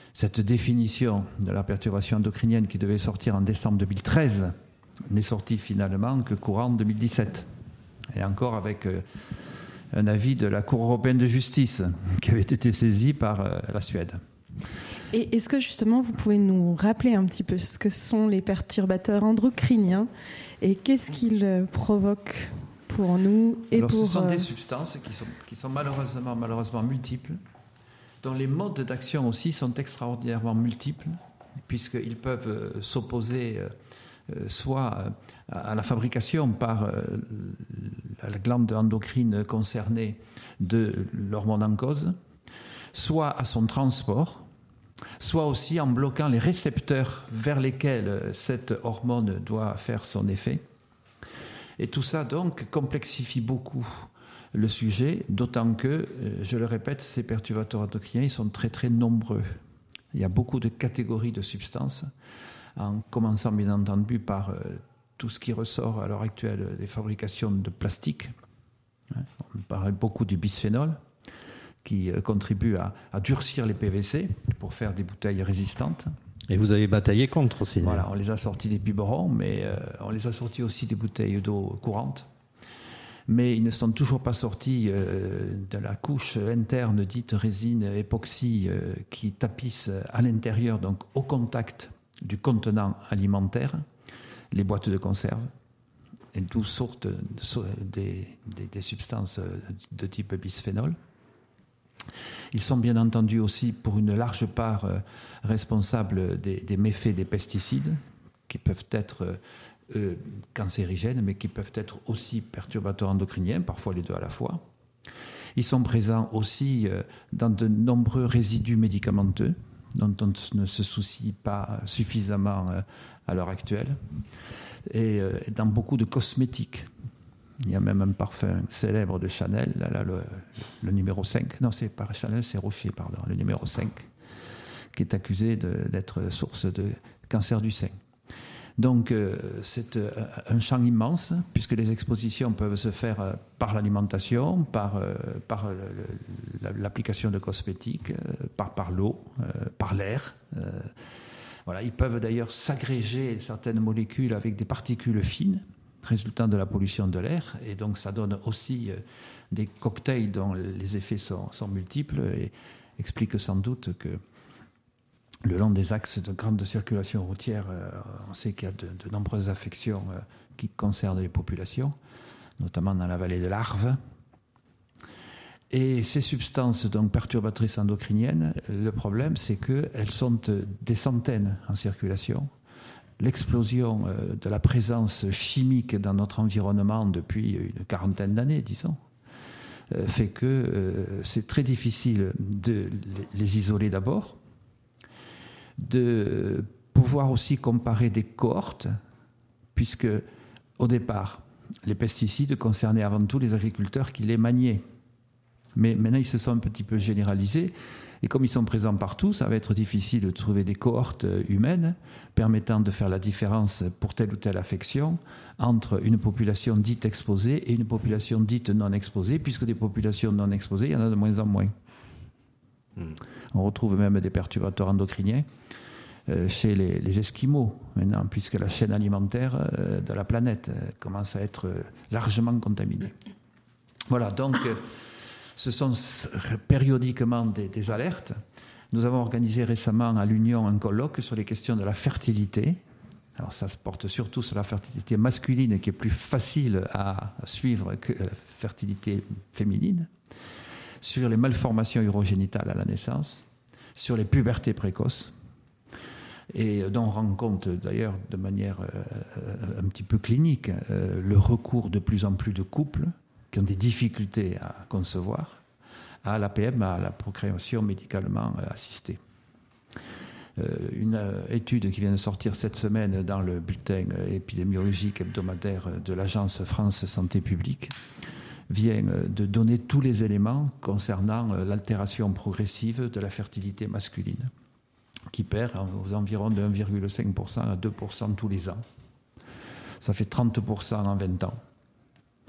Cette définition de la perturbation endocrinienne qui devait sortir en décembre deux mille treize n'est sortie finalement que courant deux mille dix-sept. Et encore avec euh, un avis de la Cour européenne de justice qui avait été saisi par euh, la Suède. Et est-ce que justement vous pouvez nous rappeler un petit peu ce que sont les perturbateurs endocriniens et qu'est-ce qu'ils provoquent pour nous et Alors, pour... ce sont euh... des substances qui sont, qui sont malheureusement, malheureusement multiples, dont les modes d'action aussi sont extraordinairement multiples, puisqu'ils peuvent euh, s'opposer euh, soit euh, à la fabrication par euh, la glande endocrine concernée de l'hormone en cause, soit à son transport, soit aussi en bloquant les récepteurs vers lesquels cette hormone doit faire son effet. Et tout ça, donc, complexifie beaucoup le sujet, d'autant que, je le répète, ces perturbateurs endocriniens ils sont très, très nombreux. Il y a beaucoup de catégories de substances, en commençant, bien entendu, par euh, tout ce qui ressort à l'heure actuelle des fabrications de plastique. On parle beaucoup du bisphénol, qui euh, contribue à, à durcir les P V C pour faire des bouteilles résistantes. Et vous avez bataillé contre aussi. Voilà, on les a sortis des biberons, mais euh, on les a sortis aussi des bouteilles d'eau courante. Mais ils ne sont toujours pas sortis euh, de la couche interne dite résine époxy euh, qui tapisse à l'intérieur, donc au contact du contenant alimentaire, les boîtes de conserve, et d'où sortent des, des, des substances de type bisphénol. Ils sont bien entendu aussi pour une large part euh, responsables des, des méfaits des pesticides, qui peuvent être euh, cancérigènes, mais qui peuvent être aussi perturbateurs endocriniens, parfois les deux à la fois. Ils sont présents aussi euh, dans de nombreux résidus médicamenteux, dont on ne se soucie pas suffisamment euh, à l'heure actuelle, et euh, dans beaucoup de cosmétiques. Il y a même un parfum célèbre de Chanel, là, là, le, le numéro cinq. Non, c'est pas Chanel, c'est Rocher, pardon, le numéro cinq, qui est accusé de, d'être source de cancer du sein. Donc, euh, c'est euh, un champ immense, puisque les expositions peuvent se faire euh, par l'alimentation, par, euh, par euh, le, l'application de cosmétiques, euh, par, par l'eau, euh, par l'air. Euh, voilà. Ils peuvent d'ailleurs s'agréger certaines molécules avec des particules fines, résultant de la pollution de l'air, et donc ça donne aussi euh, des cocktails dont les effets sont, sont multiples et explique sans doute que le long des axes de grande circulation routière, euh, on sait qu'il y a de, de nombreuses affections euh, qui concernent les populations, notamment dans la vallée de l'Arve. Et ces substances donc perturbatrices endocriniennes, le problème c'est qu'elles sont des centaines en circulation. L'explosion de la présence chimique dans notre environnement depuis une quarantaine d'années, disons, fait que c'est très difficile de les isoler d'abord, de pouvoir aussi comparer des cohortes, puisque au départ, les pesticides concernaient avant tout les agriculteurs qui les maniaient. Mais maintenant, ils se sont un petit peu généralisés. Et comme ils sont présents partout, ça va être difficile de trouver des cohortes humaines permettant de faire la différence pour telle ou telle affection entre une population dite exposée et une population dite non exposée, puisque des populations non exposées, il y en a de moins en moins. Mmh. On retrouve même des perturbateurs endocriniens euh, chez les, les Esquimaux, maintenant, puisque la chaîne alimentaire euh, de la planète euh, commence à être euh, largement contaminée. Voilà, donc... Euh, Ce sont périodiquement des, des alertes. Nous avons organisé récemment à l'Union un colloque sur les questions de la fertilité. Alors ça se porte surtout sur la fertilité masculine, qui est plus facile à suivre que la fertilité féminine, sur les malformations urogénitales à la naissance, sur les pubertés précoces, et dont on rend compte d'ailleurs de manière euh, un petit peu clinique euh, le recours de plus en plus de couples qui ont des difficultés à concevoir, à l'A P M, à la procréation médicalement assistée. Euh, une euh, étude qui vient de sortir cette semaine dans le bulletin épidémiologique hebdomadaire de l'Agence France Santé Publique vient de donner tous les éléments concernant l'altération progressive de la fertilité masculine, qui perd aux environs de un virgule cinq pour cent à deux pour cent tous les ans. Ça fait trente pour cent en vingt ans.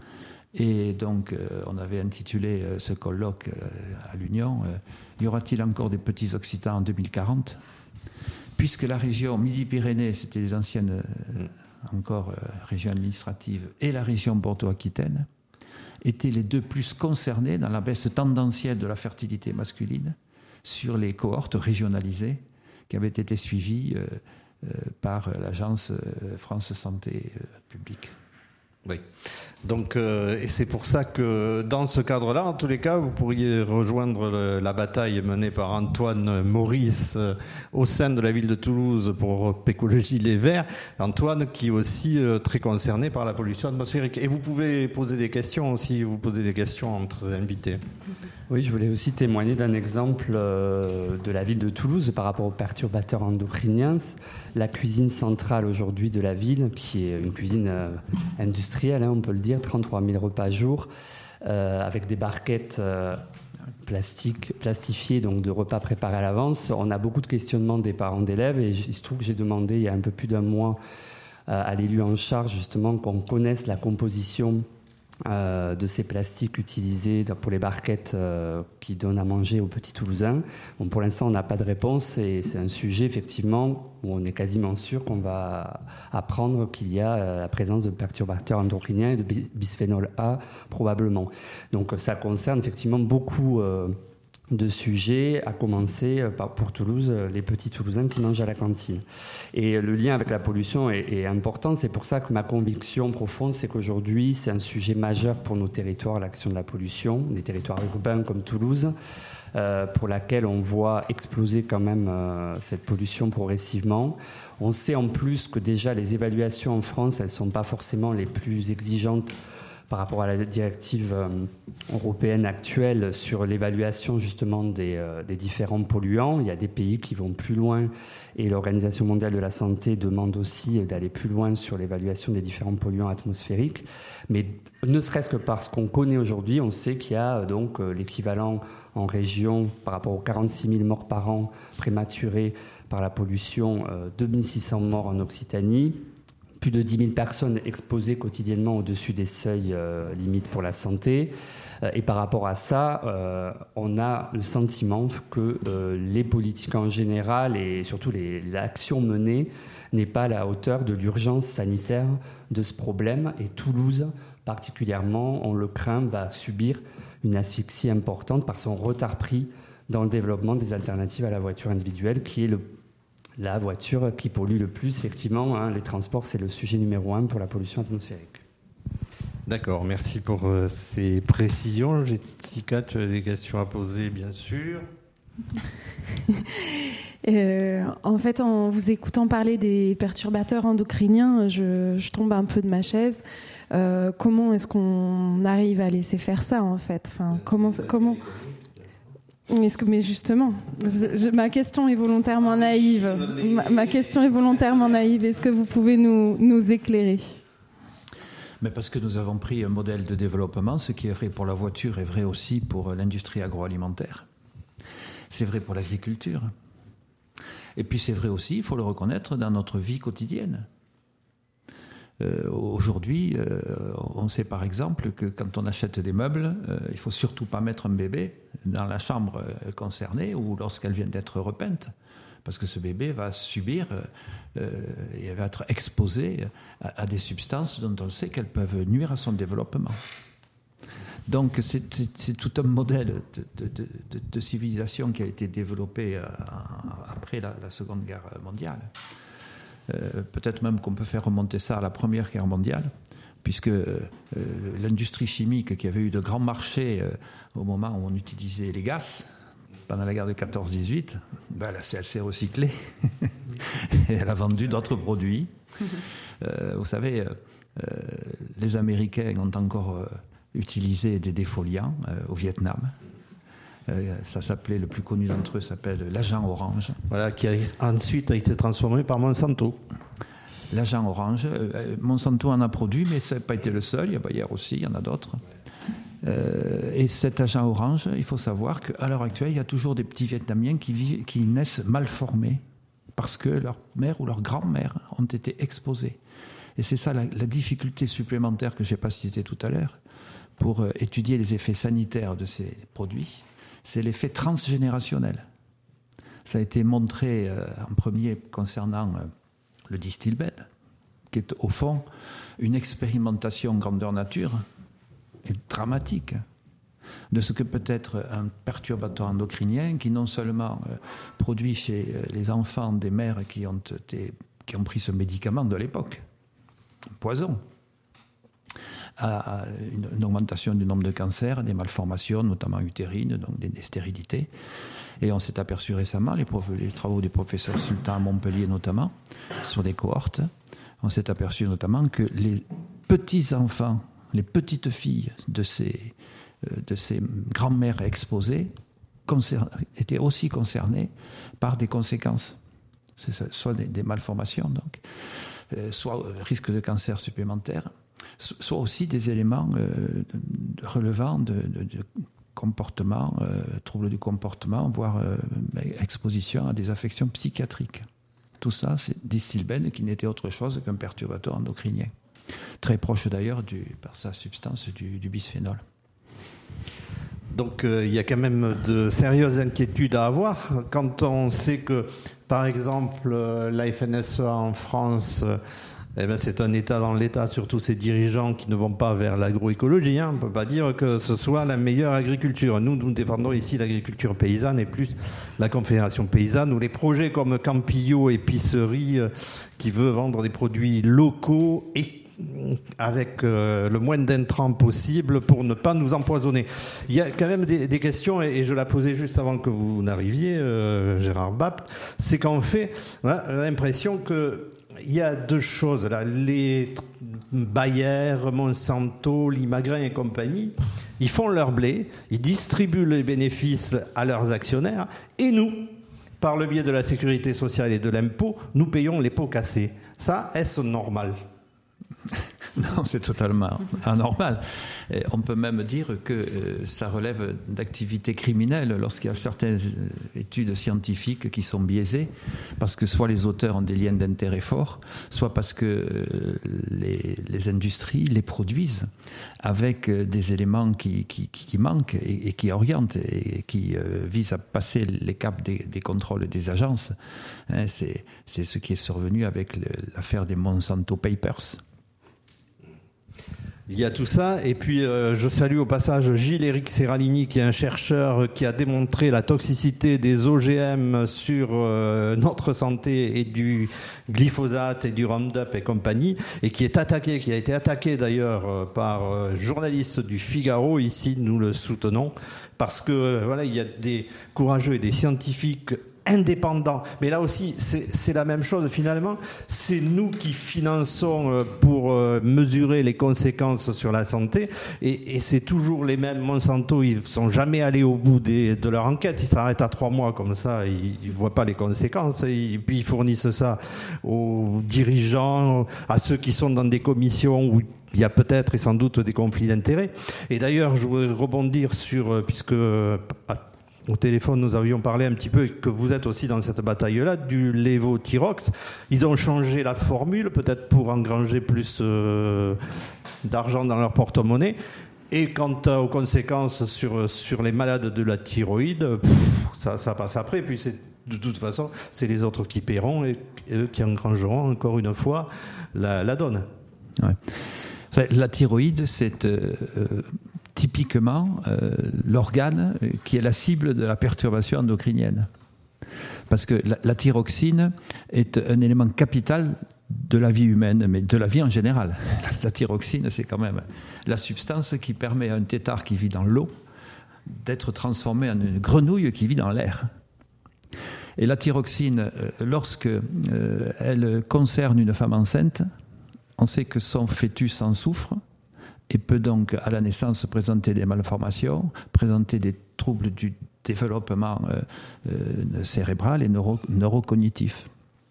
Et donc, euh, on avait intitulé euh, ce colloque euh, à l'Union euh, « Y aura-t-il encore des petits Occitans en deux mille quarante ?» Puisque la région Midi-Pyrénées, c'était les anciennes euh, encore euh, régions administratives, et la région Bordeaux-Aquitaine, étaient les deux plus concernés dans la baisse tendancielle de la fertilité masculine sur les cohortes régionalisées qui avaient été suivies euh, euh, par l'agence euh, France Santé euh, Publique. Oui. Donc, euh, et c'est pour ça que dans ce cadre-là, en tous les cas, vous pourriez rejoindre le, la bataille menée par Antoine Maurice euh, au sein de la ville de Toulouse pour Europe Écologie Les Verts. Antoine qui est aussi euh, très concerné par la pollution atmosphérique. Et vous pouvez poser des questions aussi, vous posez des questions entre invités. Oui, je voulais aussi témoigner d'un exemple euh, de la ville de Toulouse par rapport aux perturbateurs endocriniens. La cuisine centrale aujourd'hui de la ville, qui est une cuisine euh, industrielle, hein, on peut le dire, trente-trois mille repas jour, euh, avec des barquettes euh, plastiques, plastifiées, donc de repas préparés à l'avance. On a beaucoup de questionnements des parents d'élèves et il se trouve que j'ai demandé il y a un peu plus d'un mois euh, à l'élu en charge justement qu'on connaisse la composition Euh, de ces plastiques utilisés pour les barquettes euh, qui donnent à manger aux petits Toulousains. Bon, pour l'instant, on n'a pas de réponse et c'est un sujet, effectivement, où on est quasiment sûr qu'on va apprendre qu'il y a euh, la présence de perturbateurs endocriniens et de bisphénol A, probablement. Donc, ça concerne effectivement beaucoup euh, de sujets, à commencer par, pour Toulouse, les petits Toulousains qui mangent à la cantine. Et le lien avec la pollution est, est important. C'est pour ça que ma conviction profonde, c'est qu'aujourd'hui, c'est un sujet majeur pour nos territoires, l'action de la pollution, des territoires urbains comme Toulouse, euh, pour laquelle on voit exploser quand même euh, cette pollution progressivement. On sait en plus que déjà les évaluations en France, elles ne sont pas forcément les plus exigeantes par rapport à la directive euh, européenne actuelle sur l'évaluation justement des, euh, des différents polluants. Il y a des pays qui vont plus loin et l'Organisation mondiale de la santé demande aussi d'aller plus loin sur l'évaluation des différents polluants atmosphériques. Mais ne serait-ce que parce qu'on connaît aujourd'hui, on sait qu'il y a donc euh, l'équivalent en région par rapport aux quarante-six mille morts par an prématurés par la pollution, euh, deux mille six cents morts en Occitanie. Plus de dix mille personnes exposées quotidiennement au-dessus des seuils euh, limites pour la santé. Euh, et par rapport à ça, euh, on a le sentiment que euh, les politiques en général et surtout les, l'action menée n'est pas à la hauteur de l'urgence sanitaire de ce problème. Et Toulouse, particulièrement, on le craint, va subir une asphyxie importante par son retard pris dans le développement des alternatives à la voiture individuelle, qui est le la voiture qui pollue le plus, effectivement, hein, les transports, c'est le sujet numéro un pour la pollution atmosphérique. D'accord, merci pour euh, ces précisions. Jessica, tu as des questions à poser, bien sûr. euh, en fait, en vous écoutant parler des perturbateurs endocriniens, je, je tombe un peu de ma chaise. Euh, comment est-ce qu'on arrive à laisser faire ça, en fait enfin, comment, comment... Est-ce que, mais justement, je, ma question est volontairement naïve. Ma, ma question est volontairement naïve. Est-ce que vous pouvez nous, nous éclairer ? Mais parce que nous avons pris un modèle de développement, ce qui est vrai pour la voiture est vrai aussi pour l'industrie agroalimentaire. C'est vrai pour l'agriculture. Et puis c'est vrai aussi, il faut le reconnaître, dans notre vie quotidienne. Euh, aujourd'hui, euh, on sait par exemple que quand on achète des meubles, euh, il ne faut surtout pas mettre un bébé dans la chambre euh, concernée ou lorsqu'elle vient d'être repeinte, parce que ce bébé va subir euh, et va être exposé à, à des substances dont on sait qu'elles peuvent nuire à son développement. Donc c'est, c'est, c'est tout un modèle de, de, de, de civilisation qui a été développé euh, après la, la Seconde Guerre mondiale. Euh, peut-être même qu'on peut faire remonter ça à la Première Guerre mondiale, puisque euh, l'industrie chimique qui avait eu de grands marchés euh, au moment où on utilisait les gaz, pendant la guerre de quatorze dix-huit, ben, elle, elle s'est recyclée et elle a vendu d'autres produits. Euh, vous savez, euh, les Américains ont encore euh, utilisé des défoliants euh, au Vietnam. Ça s'appelait, le plus connu d'entre eux s'appelle l'agent orange. Voilà, qui a ensuite a été transformé par Monsanto. L'agent orange, euh, Monsanto en a produit, mais ça n'a pas été le seul. Il y a Bayer aussi, il y en a d'autres. Euh, et cet agent orange, il faut savoir qu'à l'heure actuelle, il y a toujours des petits Vietnamiens qui, vivent, qui naissent mal formés parce que leur mère ou leur grand-mère ont été exposés. Et c'est ça la, la difficulté supplémentaire que je n'ai pas citée tout à l'heure. pour étudier les effets sanitaires de ces produits, c'est l'effet transgénérationnel. Ça a été montré euh, en premier concernant euh, le Distilbène, qui est au fond une expérimentation grandeur nature et dramatique de ce que peut être un perturbateur endocrinien qui non seulement euh, produit chez euh, les enfants des mères qui ont, été, qui ont pris ce médicament de l'époque, poison, à une, une augmentation du nombre de cancers, des malformations, notamment utérines, donc des, des stérilités. Et on s'est aperçu récemment, les, prof, les travaux des professeurs Sultan à Montpellier notamment, sur des cohortes, on s'est aperçu notamment que les petits-enfants, les petites filles de ces, de ces grands-mères exposées étaient aussi concernées par des conséquences, c'est soit des, des malformations, donc, euh, soit risque de cancer supplémentaire, soit aussi des éléments euh, de, de relevant de, de, de comportement, euh, troubles du comportement, voire euh, exposition à des affections psychiatriques. Tout ça, c'est Distilbène qui n'était autre chose qu'un perturbateur endocrinien. Très proche d'ailleurs, du, par sa substance, du, du bisphénol. Donc euh, il y a quand même de sérieuses inquiétudes à avoir quand on sait que, par exemple, euh, la F N S E A en France, euh, eh ben, c'est un État dans l'État, surtout ces dirigeants qui ne vont pas vers l'agroécologie. Hein. On ne peut pas dire que ce soit la meilleure agriculture. Nous, nous défendons ici l'agriculture paysanne et plus la Confédération paysanne, ou les projets comme Campillo Épicerie, euh, qui veut vendre des produits locaux et avec euh, le moins d'intrants possible pour ne pas nous empoisonner. Il y a quand même des, des questions, et, et je la posais juste avant que vous n'arriviez, euh, Gérard Bapt, c'est qu'en fait, on a l'impression que il y a deux choses là, les Bayer, Monsanto, Limagrin et compagnie, ils font leur blé, ils distribuent les bénéfices à leurs actionnaires, et nous, par le biais de la sécurité sociale et de l'impôt, nous payons les pots cassés. Ça, est-ce normal ? Non, c'est totalement anormal. Et on peut même dire que euh, ça relève d'activités criminelles lorsqu'il y a certaines études scientifiques qui sont biaisées, parce que soit les auteurs ont des liens d'intérêt forts, soit parce que euh, les, les industries les produisent avec des éléments qui, qui, qui manquent et, et qui orientent et qui euh, visent à passer les caps des, des contrôles des agences. Hein, c'est, c'est ce qui est survenu avec le, l'affaire des Monsanto Papers. Il y a tout ça, et puis euh, je salue au passage Gilles-Éric Serralini, qui est un chercheur qui a démontré la toxicité des O G M sur euh, notre santé, et du glyphosate et du Roundup et compagnie, et qui est attaqué, qui a été attaqué d'ailleurs euh, par euh, journalistes du Figaro. Ici, nous le soutenons, parce que euh, voilà, il y a des courageux et des scientifiques indépendants. Mais là aussi, c'est, c'est la même chose. Finalement, c'est nous qui finançons pour mesurer les conséquences sur la santé. Et, et c'est toujours les mêmes. Monsanto, ils ne sont jamais allés au bout des, de leur enquête. Ils s'arrêtent à trois mois comme ça. Ils ne voient pas les conséquences. Et puis, ils fournissent ça aux dirigeants, à ceux qui sont dans des commissions où il y a peut-être et sans doute des conflits d'intérêts. Et d'ailleurs, je voudrais rebondir sur, puisque au téléphone, nous avions parlé un petit peu, et que vous êtes aussi dans cette bataille-là, du lévothyrox. Ils ont changé la formule, peut-être pour engranger plus euh, d'argent dans leur porte-monnaie. Et quant aux conséquences sur, sur les malades de la thyroïde, pff, ça, ça passe après. Puis c'est, de toute façon, c'est les autres qui paieront et, et eux qui engrangeront encore une fois la, la donne. Ouais. La thyroïde, c'est... Euh, euh... typiquement euh, l'organe qui est la cible de la perturbation endocrinienne. Parce que la, la thyroxine est un élément capital de la vie humaine, mais de la vie en général. La thyroxine, c'est quand même la substance qui permet à un tétard qui vit dans l'eau d'être transformé en une grenouille qui vit dans l'air. Et la thyroxine, lorsque euh, elle concerne une femme enceinte, on sait que son fœtus en souffre, et peut donc, à la naissance, présenter des malformations, présenter des troubles du développement euh, euh, cérébral et neuro, neurocognitif.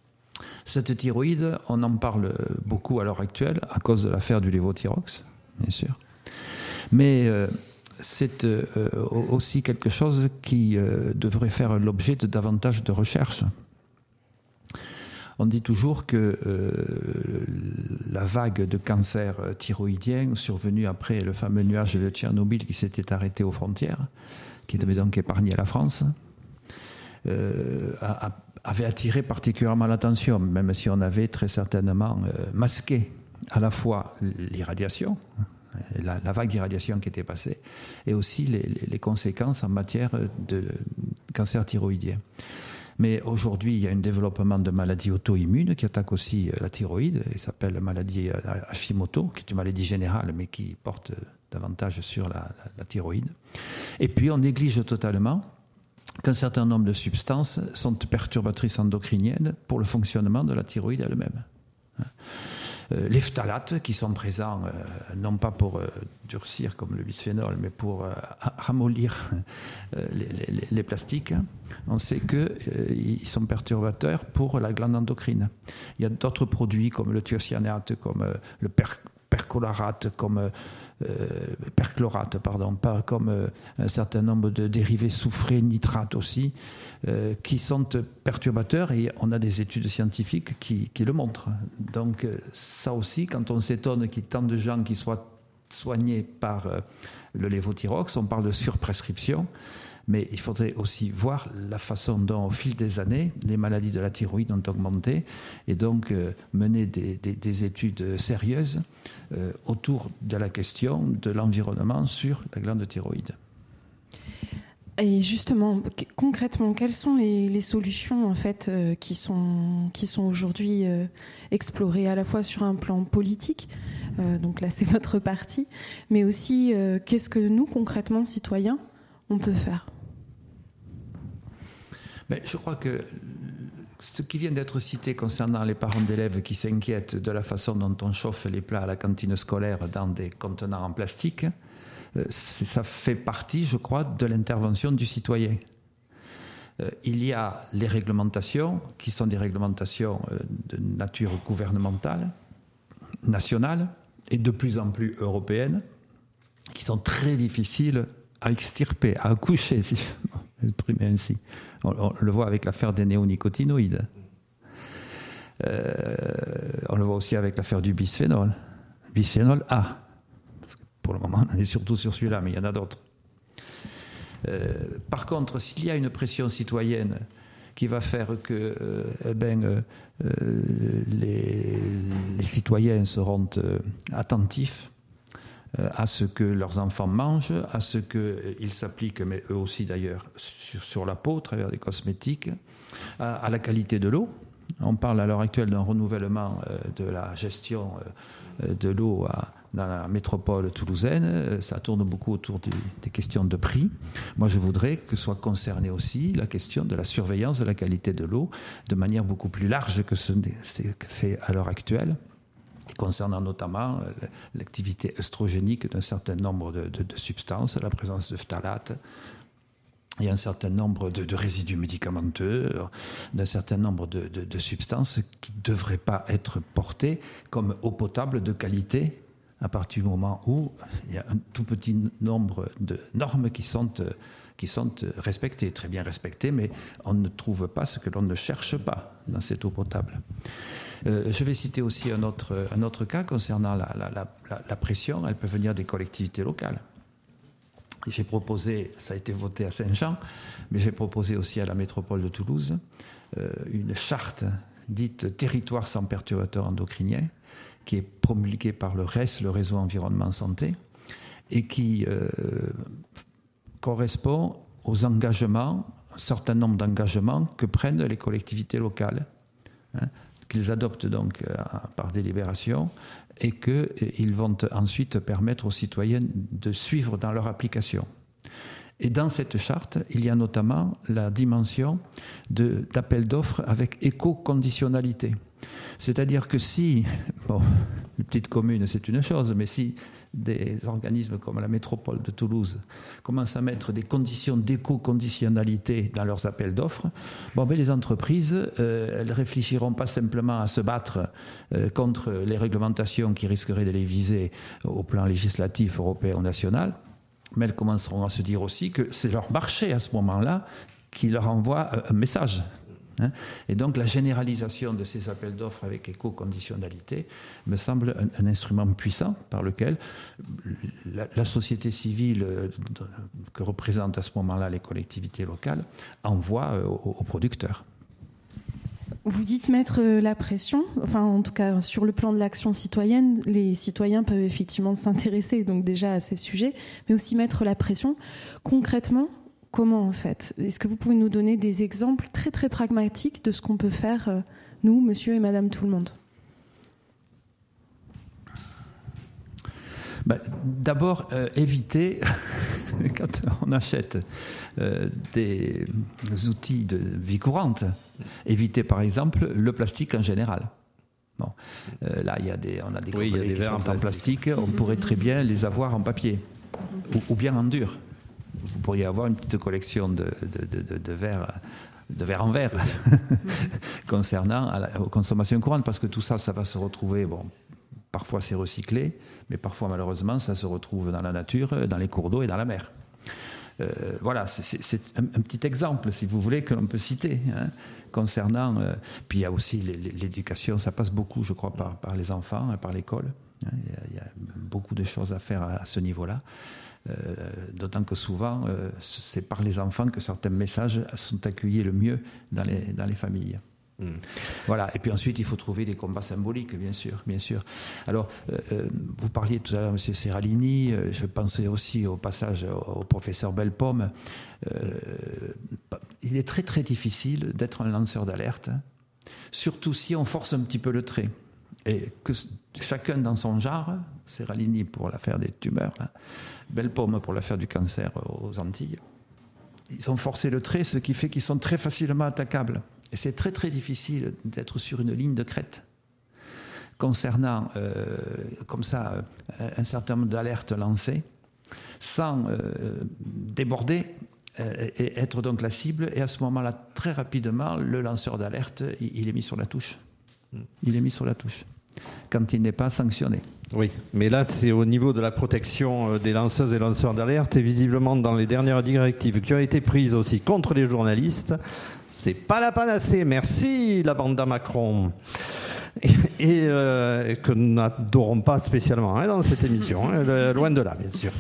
Cette thyroïde, on en parle beaucoup à l'heure actuelle, à cause de l'affaire du lévothyrox, bien sûr. Mais euh, c'est euh, aussi quelque chose qui euh, devrait faire l'objet de davantage de recherches. On dit toujours que euh, la vague de cancer thyroïdien survenue après le fameux nuage de Tchernobyl qui s'était arrêté aux frontières, qui avait donc épargné la France, euh, a, a, avait attiré particulièrement l'attention, même si on avait très certainement euh, masqué à la fois l'irradiation, la, la vague d'irradiation qui était passée, et aussi les, les, les conséquences en matière de cancer thyroïdien. Mais aujourd'hui, il y a un développement de maladies auto-immunes qui attaquent aussi la thyroïde, et s'appelle la maladie Hashimoto, qui est une maladie générale, mais qui porte davantage sur la, la, la thyroïde. Et puis, on néglige totalement qu'un certain nombre de substances sont perturbatrices endocriniennes pour le fonctionnement de la thyroïde elle-même. Euh, les phtalates qui sont présents, euh, non pas pour euh, durcir comme le bisphénol, mais pour euh, ramollir euh, les, les, les plastiques, on sait qu'ils euh, sont perturbateurs pour la glande endocrine. Il y a d'autres produits comme le thiocyanate, comme euh, le per- perchlorate, comme euh, Euh, perchlorate, pardon, pas comme euh, un certain nombre de dérivés soufrés, nitrates aussi, euh, qui sont perturbateurs, et on a des études scientifiques qui, qui le montrent. Donc ça aussi, quand on s'étonne qu'il y ait tant de gens qui soient soignés par euh, le lévothyrox, on parle de surprescription, mais il faudrait aussi voir la façon dont, au fil des années, les maladies de la thyroïde ont augmenté, et donc euh, mener des, des, des études sérieuses euh, autour de la question de l'environnement sur la glande thyroïde. Et justement, concrètement, quelles sont les, les solutions en fait euh, qui sont qui sont aujourd'hui euh, explorées à la fois sur un plan politique, euh, donc là c'est votre partie, mais aussi euh, qu'est-ce que nous concrètement citoyens on peut faire? Mais je crois que ce qui vient d'être cité concernant les parents d'élèves qui s'inquiètent de la façon dont on chauffe les plats à la cantine scolaire dans des contenants en plastique, ça fait partie, je crois, de l'intervention du citoyen. Il y a les réglementations, qui sont des réglementations de nature gouvernementale, nationale, et de plus en plus européennes, qui sont très difficiles à extirper, à accoucher, si je m'exprime ainsi. On, on le voit avec l'affaire des néonicotinoïdes. Euh, on le voit aussi avec l'affaire du bisphénol. Bisphénol A. Parce que pour le moment, on est surtout sur celui-là, mais il y en a d'autres. Euh, par contre, s'il y a une pression citoyenne qui va faire que euh, eh ben, euh, les, les citoyens seront euh, attentifs à ce que leurs enfants mangent, à ce qu'ils s'appliquent, mais eux aussi d'ailleurs, sur, sur la peau, à travers des cosmétiques, à, à la qualité de l'eau. On parle à l'heure actuelle d'un renouvellement euh, de la gestion euh, de l'eau à, dans la métropole toulousaine. Ça tourne beaucoup autour du, des questions de prix. Moi, je voudrais que soit concernée aussi la question de la surveillance de la qualité de l'eau de manière beaucoup plus large que ce c'est fait à l'heure actuelle, concernant notamment l'activité œstrogénique d'un certain nombre de, de, de substances, la présence de phtalates, et un certain nombre de, de résidus médicamenteux, d'un certain nombre de, de, de substances qui ne devraient pas être portées comme eau potable de qualité à partir du moment où il y a un tout petit nombre de normes qui sont, qui sont respectées, très bien respectées, mais on ne trouve pas ce que l'on ne cherche pas dans cette eau potable. Euh, je vais citer aussi un autre, un autre cas concernant la, la, la, la pression. Elle peut venir des collectivités locales. J'ai proposé, ça a été voté à Saint-Jean, mais j'ai proposé aussi à la métropole de Toulouse euh, une charte dite territoire sans perturbateurs endocriniens, qui est promulguée par le R E S, le réseau environnement santé, et qui euh, correspond aux engagements, un certain nombre d'engagements que prennent les collectivités locales, hein, qu'ils adoptent donc euh, par délibération, et qu'ils vont ensuite permettre aux citoyens de suivre dans leur application. Et dans cette charte, il y a notamment la dimension de, d'appel d'offres avec éco-conditionnalité. C'est-à-dire que si, bon, les petites communes c'est une chose, mais si des organismes comme la métropole de Toulouse commencent à mettre des conditions d'éco-conditionnalité dans leurs appels d'offres, bon, ben les entreprises, euh, elles réfléchiront pas simplement à se battre euh, contre les réglementations qui risqueraient de les viser au plan législatif européen ou national, mais elles commenceront à se dire aussi que c'est leur marché à ce moment-là qui leur envoie un message. Hein. Et donc la généralisation de ces appels d'offres avec éco-conditionnalité me semble un, un instrument puissant par lequel la, la société civile euh, que représentent à ce moment-là les collectivités locales envoie euh, aux, aux producteurs. Vous dites mettre la pression, enfin en tout cas sur le plan de l'action citoyenne, les citoyens peuvent effectivement s'intéresser donc déjà à ces sujets, mais aussi mettre la pression. Concrètement, comment en fait ? Est-ce que vous pouvez nous donner des exemples très très pragmatiques de ce qu'on peut faire, euh, nous, monsieur et madame tout le monde ? Ben, d'abord, euh, éviter, quand on achète euh, des outils de vie courante, éviter par exemple le plastique en général. Bon. Euh, là, il y a des, on a des oui, gobelets qui sont en plastique, plastique. On pourrait très bien les avoir en papier ou, ou bien en dur. Vous pourriez avoir une petite collection de, de, de, de, de verres de verre en verre concernant à la consommation courante, parce que tout ça, ça va se retrouver, bon, parfois c'est recyclé, mais parfois malheureusement ça se retrouve dans la nature, dans les cours d'eau et dans la mer. Euh, voilà, c'est, c'est, c'est un, un petit exemple, si vous voulez, que l'on peut citer, hein, concernant... Euh, puis il y a aussi l'éducation, ça passe beaucoup, je crois, par, par les enfants, par l'école. Hein, il, y a, il y a beaucoup de choses à faire à, à ce niveau-là. Euh, d'autant que souvent, euh, c'est par les enfants que certains messages sont accueillis le mieux dans les, dans les familles. Mmh. Voilà. Et puis ensuite, il faut trouver des combats symboliques, bien sûr, bien sûr. Alors, euh, vous parliez tout à l'heure, M. Serralini, euh, je pensais aussi au passage au, au professeur Bellepomme. Euh, il est très très difficile d'être un lanceur d'alerte, hein, surtout si on force un petit peu le trait. Et que chacun dans son genre, Serralini pour l'affaire des tumeurs, là, Bellepomme pour l'affaire du cancer aux Antilles, ils ont forcé le trait, ce qui fait qu'ils sont très facilement attaquables. Et c'est très très difficile d'être sur une ligne de crête concernant euh, comme ça un certain nombre d'alertes lancées sans euh, déborder euh, et être donc la cible. Et à ce moment-là, très rapidement, le lanceur d'alerte, il, il est mis sur la touche. Il est mis sur la touche quand il n'est pas sanctionné. Oui, mais là, c'est au niveau de la protection des lanceuses et lanceurs d'alerte. Et visiblement, dans les dernières directives qui ont été prises aussi contre les journalistes, c'est pas la panacée. Merci, la bande à Macron. Et, et euh, que nous n'adorons pas spécialement hein, dans cette émission, hein, loin de là, bien sûr.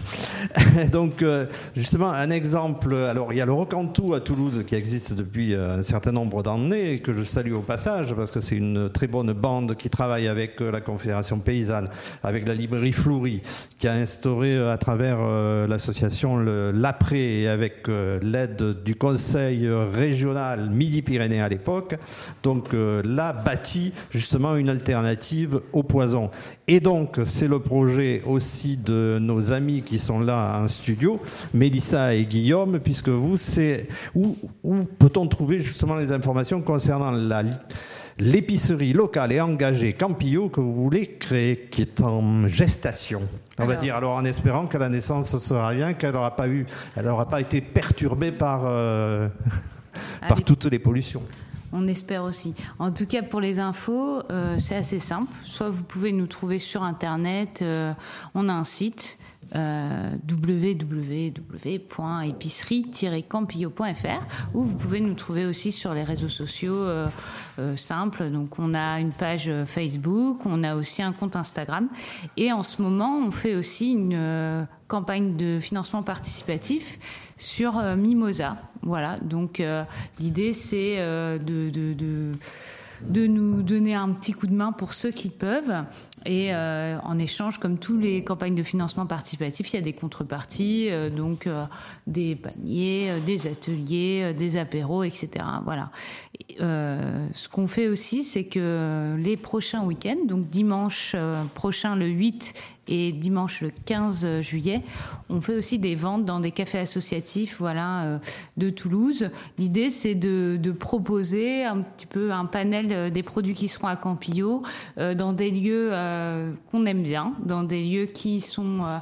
Donc, euh, justement, un exemple. Alors, il y a le Rocantou à Toulouse qui existe depuis un certain nombre d'années et que je salue au passage parce que c'est une très bonne bande qui travaille avec la Confédération paysanne, avec la librairie Floury, qui a instauré à travers euh, l'association le, l'Après et avec euh, l'aide du Conseil régional Midi-Pyrénées à l'époque. Donc, euh, là, bâti justement une alternative au poison. Et donc, c'est le projet aussi de nos amis qui sont là en studio, Mélissa et Guillaume, puisque vous, c'est où, où peut-on trouver justement les informations concernant la, l'épicerie locale et engagée Campillo que vous voulez créer, qui est en gestation. On alors, va dire, alors en espérant qu'à la naissance ce sera bien, qu'elle n'aura pas eu, elle n'aura pas été perturbée par, euh, par toutes les pollutions. On espère aussi. En tout cas, pour les infos, euh, c'est assez simple. Soit vous pouvez nous trouver sur Internet. Euh, on a un site euh, w w w point épicerie tiret campillo point f r ou vous pouvez nous trouver aussi sur les réseaux sociaux euh, euh, simples. Donc, on a une page Facebook, on a aussi un compte Instagram. Et en ce moment, on fait aussi une euh, campagne de financement participatif sur euh, Mimosa. Voilà, donc euh, l'idée c'est euh, de, de, de, de nous donner un petit coup de main pour ceux qui peuvent. Et euh, en échange, comme tous les campagnes de financement participatif, il y a des contreparties, euh, donc euh, des paniers, euh, des ateliers, euh, des apéros, et cetera. Voilà. Et, euh, ce qu'on fait aussi, c'est que les prochains week-ends, donc dimanche euh, prochain le huit et dimanche le quinze juillet, on fait aussi des ventes dans des cafés associatifs, voilà, euh, de Toulouse. L'idée, c'est de, de proposer un petit peu un panel des produits qui seront à Campillo euh, dans des lieux euh, qu'on aime bien, dans des lieux qui sont euh,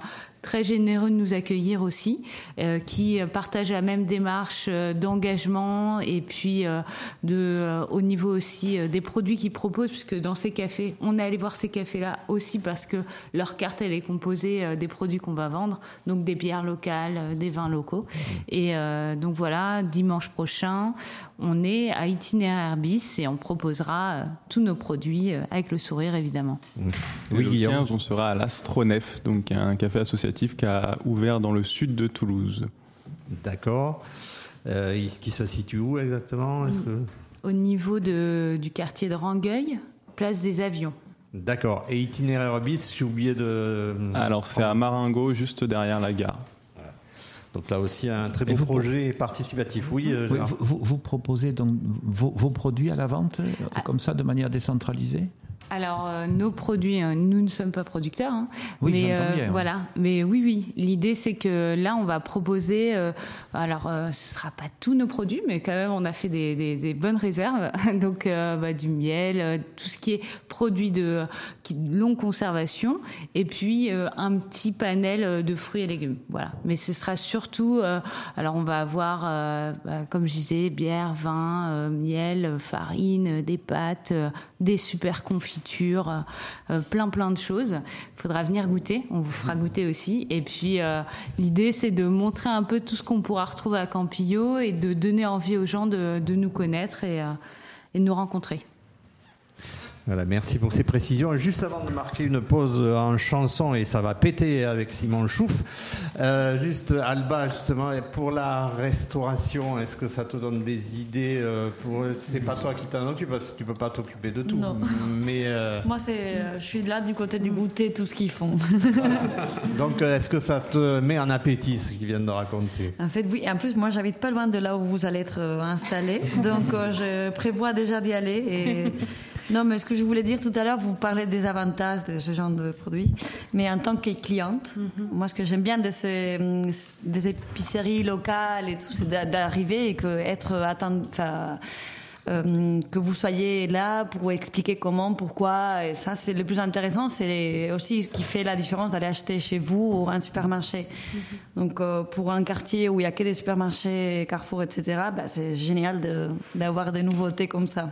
très généreux de nous accueillir aussi, euh, qui partagent la même démarche euh, d'engagement et puis euh, de, euh, au niveau aussi euh, des produits qu'ils proposent, puisque dans ces cafés, on est allé voir ces cafés-là aussi parce que leur carte, elle est composée euh, des produits qu'on va vendre, donc des bières locales, euh, des vins locaux. Et euh, donc voilà, dimanche prochain, on est à Itinéraire Bis et on proposera euh, tous nos produits euh, avec le sourire, évidemment. Oui, le quinze, on sera à l'Astronef, donc un café associatif qui a ouvert dans le sud de Toulouse. D'accord. Euh, qui se situe où exactement? Est-ce que... Au niveau de, du quartier de Rangueil, place des Avions. D'accord. Et Itinéraire Bis, j'ai oublié de... Alors c'est à Marengo, juste derrière la gare. Donc là aussi, un très beau vous projet pro... participatif. Oui, euh, vous, vous, vous proposez donc vos, vos produits à la vente, ah. comme ça, de manière décentralisée? Alors, euh, nos produits, euh, nous ne sommes pas producteurs. Hein, oui, mais, j'entends euh, bien. Voilà. Mais oui, oui. L'idée, c'est que là, on va proposer... Euh, alors, euh, ce ne sera pas tous nos produits, mais quand même, on a fait des, des, des bonnes réserves. Donc, euh, bah, du miel, euh, tout ce qui est produit de, qui, de longue conservation. Et puis, euh, un petit panel de fruits et légumes. Voilà. Mais ce sera surtout... Euh, alors, on va avoir, euh, bah, comme je disais, bière, vin, euh, miel, farine, des pâtes, euh, des super confits. Euh, plein plein de choses. Il faudra venir goûter, on vous fera goûter aussi. Et puis euh, l'idée, c'est de montrer un peu tout ce qu'on pourra retrouver à Campillo et de donner envie aux gens de, de nous connaître et, euh, et de nous rencontrer. Voilà, merci pour ces précisions. Juste avant de marquer une pause en chanson, et ça va péter avec Simon Chouf, euh, juste Alba, justement, pour la restauration, est-ce que ça te donne des idées euh, pour... C'est pas toi qui t'en occupe, parce que tu peux pas t'occuper de tout. Non. Mais euh... Moi, c'est, euh, je suis là du côté du goûter, tout ce qu'ils font. Voilà. Donc, est-ce que ça te met en appétit, ce qu'ils viennent de raconter? En fait, oui. En plus, moi, j'habite pas loin de là où vous allez être euh, installé. Donc, euh, je prévois déjà d'y aller. Et... Non, mais ce que je voulais dire tout à l'heure, vous parlez des avantages de ce genre de produits, mais en tant que cliente, mm-hmm. moi, ce que j'aime bien de ces des épiceries locales et tout, c'est d'arriver et que être attendu, enfin, euh, que vous soyez là pour expliquer comment, pourquoi, et ça, c'est le plus intéressant. C'est aussi ce qui fait la différence d'aller acheter chez vous ou un supermarché. Mm-hmm. Donc, euh, pour un quartier où il y a que des supermarchés, Carrefour, et cetera, bah, c'est génial de, d'avoir des nouveautés comme ça.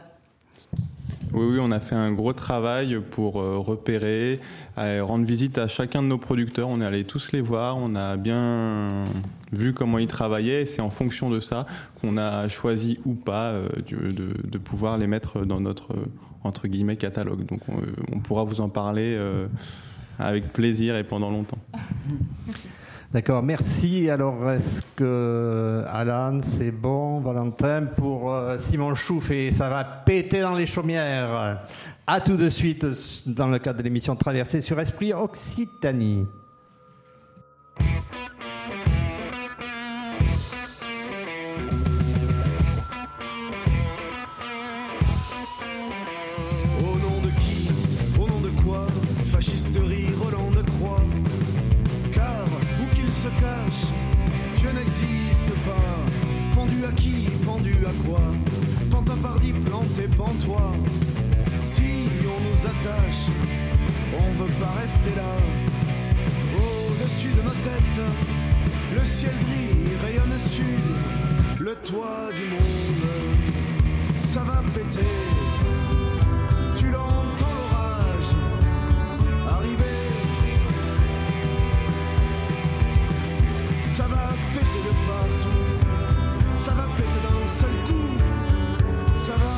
Oui, oui, on a fait un gros travail pour euh, repérer, euh, rendre visite à chacun de nos producteurs. On est allé tous les voir, on a bien vu comment ils travaillaient et c'est en fonction de ça qu'on a choisi ou pas euh, de, de pouvoir les mettre dans notre, euh, entre guillemets, catalogue. Donc on, on pourra vous en parler euh, avec plaisir et pendant longtemps. D'accord, merci. Alors, est-ce que Alan, c'est bon, Valentin, pour euh, Simon Chouf, et ça va péter dans les chaumières. À tout de suite dans le cadre de l'émission Traversée sur Esprit Occitanie. Au nom de qui? Au nom de quoi? Fascisterie, Roland de Croix. Car où qu'il se cache, Dieu n'existe pas. Pendu à qui? Pendu à quoi? Pantapardi planté, pends-toi. Si on nous attache, on veut pas rester là. Au-dessus de nos têtes, le ciel brille, rayonne sud. Le toit du monde, ça va péter. Tu l'entends l'orage arriver. Ça va péter de partout. Ça va péter d'un seul coup. Ça va.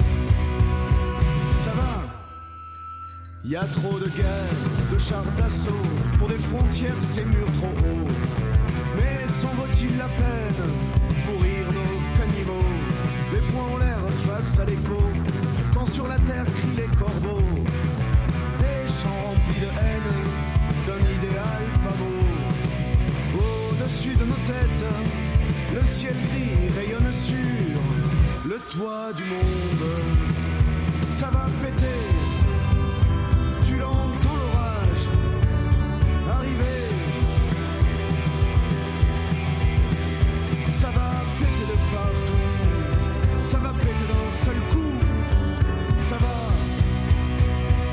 Ça va. Y a trop de guerres, de chars d'assaut. Pour des frontières, ces murs trop hauts. Mais s'en vaut-il la peine pour rire nos caniveaux? Les poings en l'air face à l'écho. Quand sur la terre crient les corbeaux. Des chants remplis de haine, d'un idéal pas beau. Au-dessus de nos têtes, le ciel gris rayonne sur le toit du monde. Ça va péter. Tu l'entends l'orage arriver. Ça va péter de partout. Ça va péter d'un seul coup. Ça va.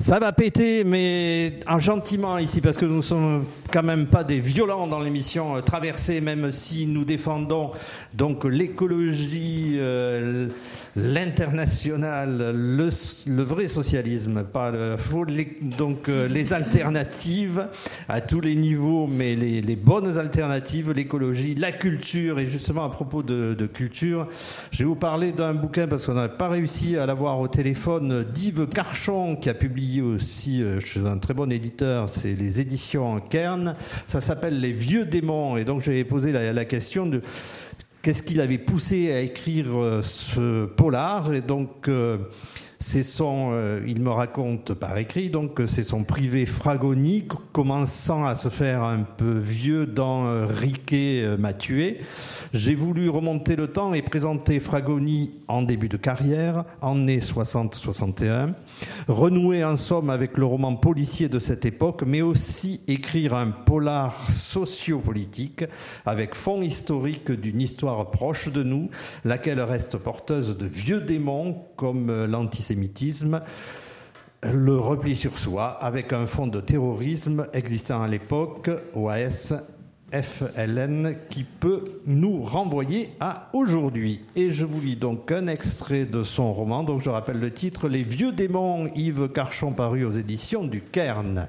Ça va péter, mais en gentiment ici, parce que nous ne sommes quand même pas des violents dans l'émission euh, Traversée, même si nous défendons donc l'écologie, euh, l'international, le, le vrai socialisme, pas le faux, les, donc euh, les alternatives à tous les niveaux, mais les, les bonnes alternatives, l'écologie, la culture. Et justement, à propos de, de culture, je vais vous parler d'un bouquin, parce qu'on n'a pas réussi à l'avoir au téléphone, d'Yves Carchon, qui a publié aussi euh, chez un très bon éditeur, c'est les éditions Kern. Ça s'appelle Les Vieux Démons. Et donc, j'avais posé la, la question de qu'est-ce qu'il avait poussé à écrire euh, ce polar. Et donc, euh, c'est son, euh, il me raconte par écrit, donc c'est son privé Fragoni, commençant à se faire un peu vieux dans euh, Riquet euh, m'a tué. J'ai voulu remonter le temps et présenter Fragoni en début de carrière, en mai soixante soixante et un, renouer en somme avec le roman policier de cette époque, mais aussi écrire un polar sociopolitique avec fond historique d'une histoire proche de nous, laquelle reste porteuse de vieux démons comme l'antisémitisme, le repli sur soi, avec un fond de terrorisme existant à l'époque, O A S, F L N, qui peut nous renvoyer à aujourd'hui. Et je vous lis donc un extrait de son roman, donc je rappelle le titre, Les Vieux Démons, Yves Carchon, paru aux éditions du Kern.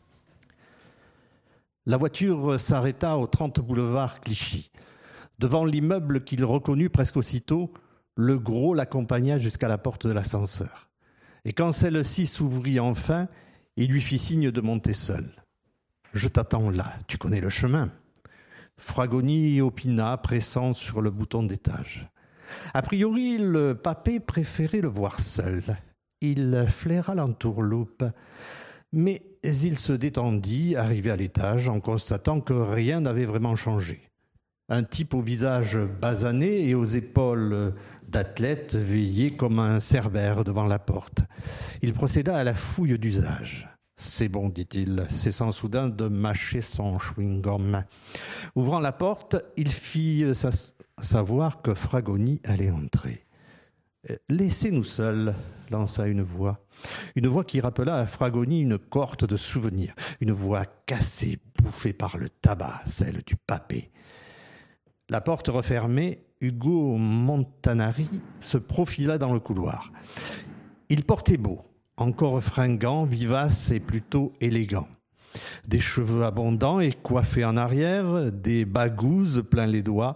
La voiture s'arrêta au trente boulevard Clichy. Devant l'immeuble qu'il reconnut presque aussitôt, le gros l'accompagna jusqu'à la porte de l'ascenseur. Et quand celle-ci s'ouvrit enfin, il lui fit signe de monter seul. « Je t'attends là, tu connais le chemin ?» Fragoni opina, pressant sur le bouton d'étage. A priori, le papé préférait le voir seul. Il flaira l'entourloupe, mais il se détendit, arrivé à l'étage, en constatant que rien n'avait vraiment changé. Un type au visage basané et aux épaules d'athlète veillait comme un cerbère devant la porte. Il procéda à la fouille d'usage. « C'est bon, dit-il, cessant soudain de mâcher son chewing-gum. » Ouvrant la porte, il fit savoir que Fragoni allait entrer. « Laissez-nous seuls », lança une voix. Une voix qui rappela à Fragoni une cohorte de souvenirs. Une voix cassée, bouffée par le tabac, celle du papé. La porte refermée, Ugo Montanari se profila dans le couloir. Il portait beau. Encore fringant, vivace et plutôt élégant. Des cheveux abondants et coiffés en arrière, des bagouzes plein les doigts,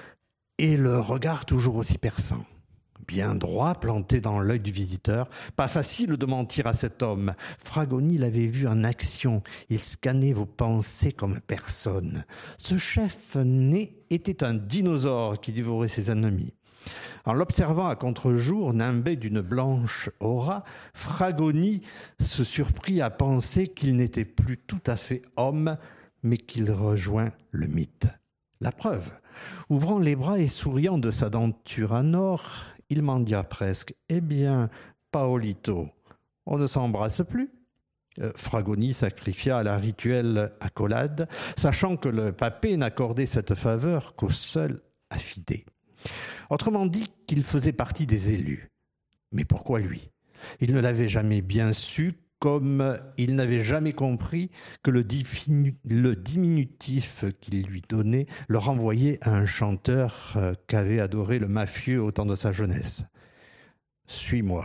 et le regard toujours aussi perçant. Bien droit, planté dans l'œil du visiteur. Pas facile de mentir à cet homme. Fragoni l'avait vu en action. Il scannait vos pensées comme personne. Ce chef né était un dinosaure qui dévorait ses ennemis. En l'observant à contre-jour, nimbé d'une blanche aura, Fragoni se surprit à penser qu'il n'était plus tout à fait homme, mais qu'il rejoint le mythe. La preuve, ouvrant les bras et souriant de sa denture en or, il mendia presque. « Eh bien, Paolito, on ne s'embrasse plus ?» euh, Fragoni sacrifia à la rituelle accolade, sachant que le papé n'accordait cette faveur qu'au seul affidé. Autrement dit qu'il faisait partie des élus. Mais pourquoi lui ? Il ne l'avait jamais bien su, comme il n'avait jamais compris que le, difinu- le diminutif qu'il lui donnait le renvoyait à un chanteur euh, qu'avait adoré le mafieux au temps de sa jeunesse. « Suis-moi.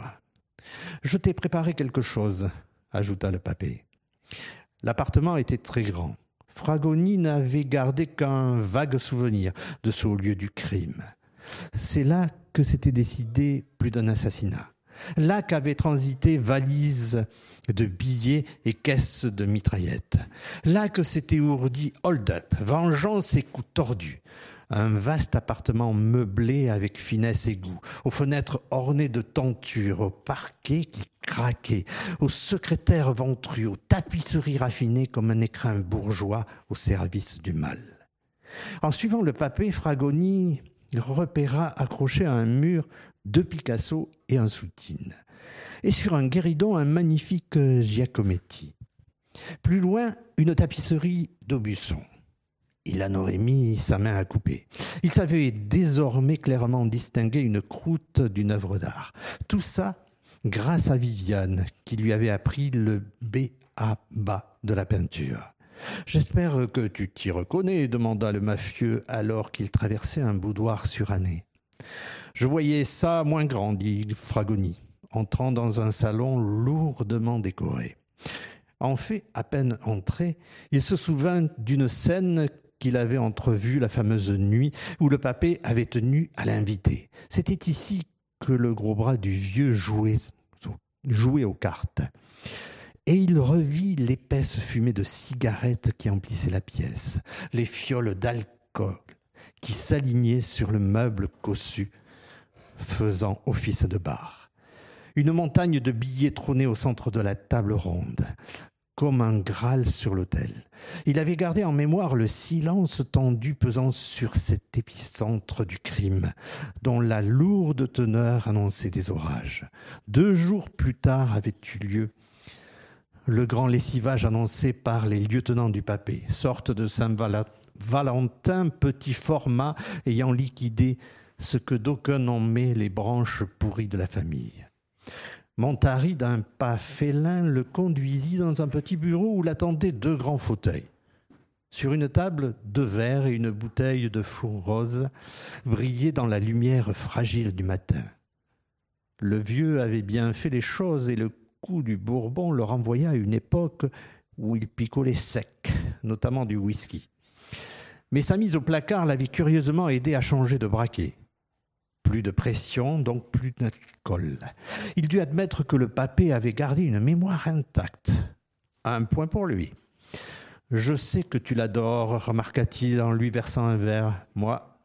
Je t'ai préparé quelque chose, » ajouta le papé. L'appartement était très grand. Fragoni n'avait gardé qu'un vague souvenir de ce lieu du crime. C'est là que s'était décidé plus d'un assassinat. Là qu'avaient transité valises de billets et caisses de mitraillettes. Là que s'était ourdi hold-up, vengeance et coups tordus. Un vaste appartement meublé avec finesse et goût, aux fenêtres ornées de tentures, au parquet qui craquait, aux secrétaires ventrus, aux tapisseries raffinées comme un écrin bourgeois au service du mal. En suivant le papé, Fragoni repéra accroché à un mur deux Picasso et un Soutine, et sur un guéridon un magnifique Giacometti. Plus loin, une tapisserie d'Aubusson. Il en aurait mis sa main à couper. Il savait désormais clairement distinguer une croûte d'une œuvre d'art. Tout ça grâce à Viviane, qui lui avait appris le B A B A de la peinture. « J'espère que tu t'y reconnais », demanda le mafieux alors qu'il traversait un boudoir suranné. « Je voyais ça moins grand », dit Fragoni, entrant dans un salon lourdement décoré. En fait, à peine entré, il se souvint d'une scène qu'il avait entrevue la fameuse nuit où le papé avait tenu à l'inviter. C'était ici que le gros bras du vieux jouait, jouait aux cartes. Et il revit l'épaisse fumée de cigarettes qui emplissait la pièce, les fioles d'alcool qui s'alignaient sur le meuble cossu, faisant office de bar. Une montagne de billets trônait au centre de la table ronde, comme un Graal sur l'autel. Il avait gardé en mémoire le silence tendu pesant sur cet épicentre du crime, dont la lourde teneur annonçait des orages. Deux jours plus tard avait eu lieu le grand lessivage annoncé par les lieutenants du papé, sorte de Saint-Valentin petit format ayant liquidé ce que d'aucuns nommaient les branches pourries de la famille. Montari, d'un pas félin, le conduisit dans un petit bureau où l'attendaient deux grands fauteuils. Sur une table, deux verres et une bouteille de four rose brillaient dans la lumière fragile du matin. Le vieux avait bien fait les choses et le coup du Bourbon le renvoya à une époque où il picolait sec, notamment du whisky. Mais sa mise au placard l'avait curieusement aidé à changer de braquet. Plus de pression, donc plus d'alcool. Il dut admettre que le papé avait gardé une mémoire intacte. Un point pour lui. « Je sais que tu l'adores », remarqua-t-il en lui versant un verre. « Moi,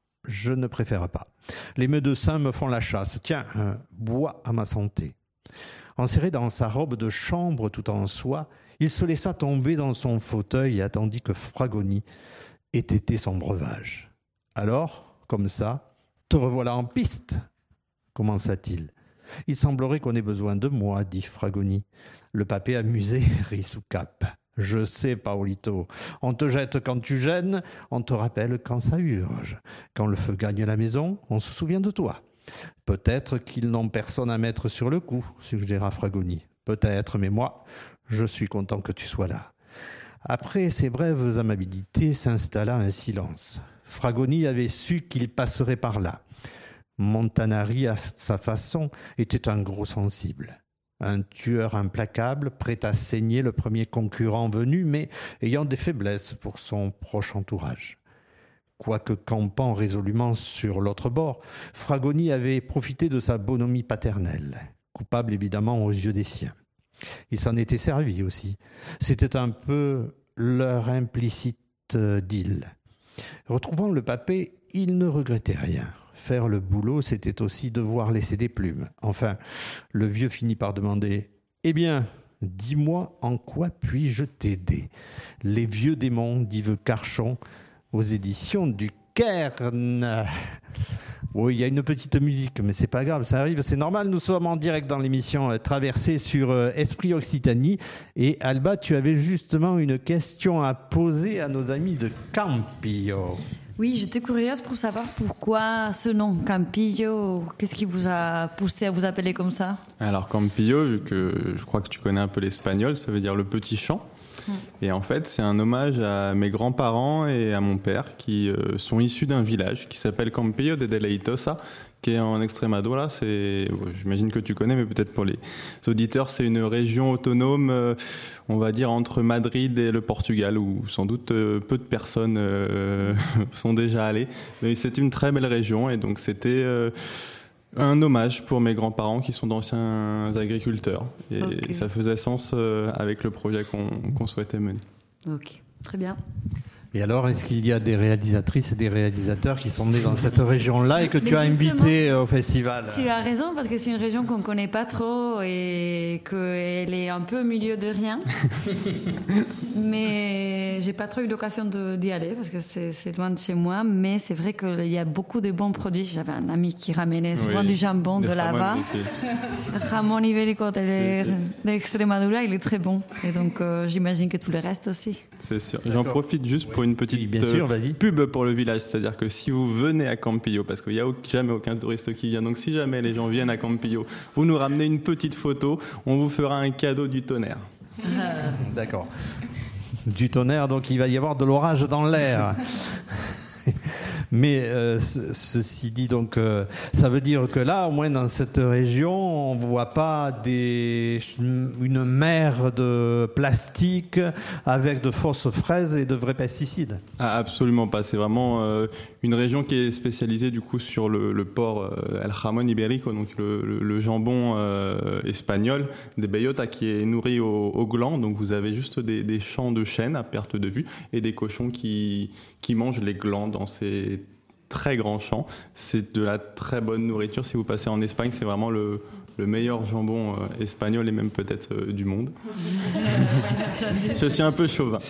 je ne préfère pas. Les médecins me font la chasse. Tiens, euh, bois à ma santé. » Enserré dans sa robe de chambre tout en soie, il se laissa tomber dans son fauteuil et attendit que Fragoni ait été son breuvage. « Alors, comme ça, te revoilà en piste » commença-t-il. « Il semblerait qu'on ait besoin de moi, » dit Fragoni. Le papé amusé rit sous cape. « Je sais, Paolito, on te jette quand tu gênes, on te rappelle quand ça urge. Quand le feu gagne la maison, on se souvient de toi. » Peut-être qu'ils n'ont personne à mettre sur le coup, suggéra Fragoni. Peut-être, mais moi, je suis content que tu sois là. Après ces brèves amabilités s'installa un silence. Fragoni avait su qu'il passerait par là. Montanari, à sa façon, était un gros sensible. Un tueur implacable, prêt à saigner le premier concurrent venu, mais ayant des faiblesses pour son proche entourage. Quoique campant résolument sur l'autre bord, Fragoni avait profité de sa bonhomie paternelle, coupable évidemment aux yeux des siens. Il s'en était servi aussi. C'était un peu leur implicite deal. Retrouvant le papé, il ne regrettait rien. Faire le boulot, c'était aussi devoir laisser des plumes. Enfin, le vieux finit par demander « Eh bien, dis-moi en quoi puis-je t'aider ?» Les vieux démons d'Yves Carchon, aux éditions du Cairn. Oui, il y a une petite musique, mais c'est pas grave, ça arrive, c'est normal. Nous sommes en direct dans l'émission euh, Traversée sur euh, Esprit Occitanie. Et Alba, tu avais justement une question à poser à nos amis de Campillo. Oui, j'étais curieuse pour savoir pourquoi ce nom, Campillo. Qu'est-ce qui vous a poussé à vous appeler comme ça? Alors Campillo, vu que je crois que tu connais un peu l'espagnol, ça veut dire le petit champ. Et en fait, c'est un hommage à mes grands-parents et à mon père qui euh, sont issus d'un village qui s'appelle Campillo de Deleitosa, qui est en Extremadura. C'est, j'imagine que tu connais, mais peut-être pour les auditeurs, c'est une région autonome, euh, on va dire, entre Madrid et le Portugal, où sans doute euh, peu de personnes euh, sont déjà allées. Mais c'est une très belle région, et donc c'était euh, un hommage pour mes grands-parents qui sont d'anciens agriculteurs. Et okay. Ça faisait sens euh, avec le projet qu'on, qu'on souhaitait mener. Ok, très bien. Et alors, est-ce qu'il y a des réalisatrices et des réalisateurs qui sont nés dans cette région-là et que tu as invité au festival? Tu as raison, parce que c'est une région qu'on ne connaît pas trop et qu'elle est un peu au milieu de rien. Mais j'ai pas trop eu l'occasion de, d'y aller parce que c'est, c'est loin de chez moi. Mais c'est vrai qu'il y a beaucoup de bons produits. J'avais un ami qui ramenait souvent oui, du jambon de là-bas. Ramon Ibérico d'Extremadura, il est très bon. Et donc, euh, j'imagine que tout le reste aussi. C'est sûr. J'en profite juste pour faut une petite oui, bien sûr, vas-y. pub pour le village. C'est-à-dire que si vous venez à Campillo, parce qu'il n'y a au- jamais aucun touriste qui vient, donc si jamais les gens viennent à Campillo, vous nous ramenez une petite photo, on vous fera un cadeau du tonnerre. D'accord. Du tonnerre, donc il va y avoir de l'orage dans l'air. Mais euh, ce- ceci dit, donc, euh, ça veut dire que là, au moins dans cette région, on ne voit pas des, une mer de plastique avec de fausses fraises et de vrais pesticides. Ah, absolument pas. C'est vraiment euh, une région qui est spécialisée du coup sur le, le port euh, El Jamón Ibérico, donc le, le, le jambon euh, espagnol des Bellota qui est nourri au, au gland. Donc vous avez juste des, des champs de chêne à perte de vue et des cochons qui, qui mangent les glands dans ces très grands champs. C'est de la très bonne nourriture. Si vous passez en Espagne, c'est vraiment le, le meilleur jambon euh, espagnol et même peut-être euh, du monde. Je suis un peu chauvin.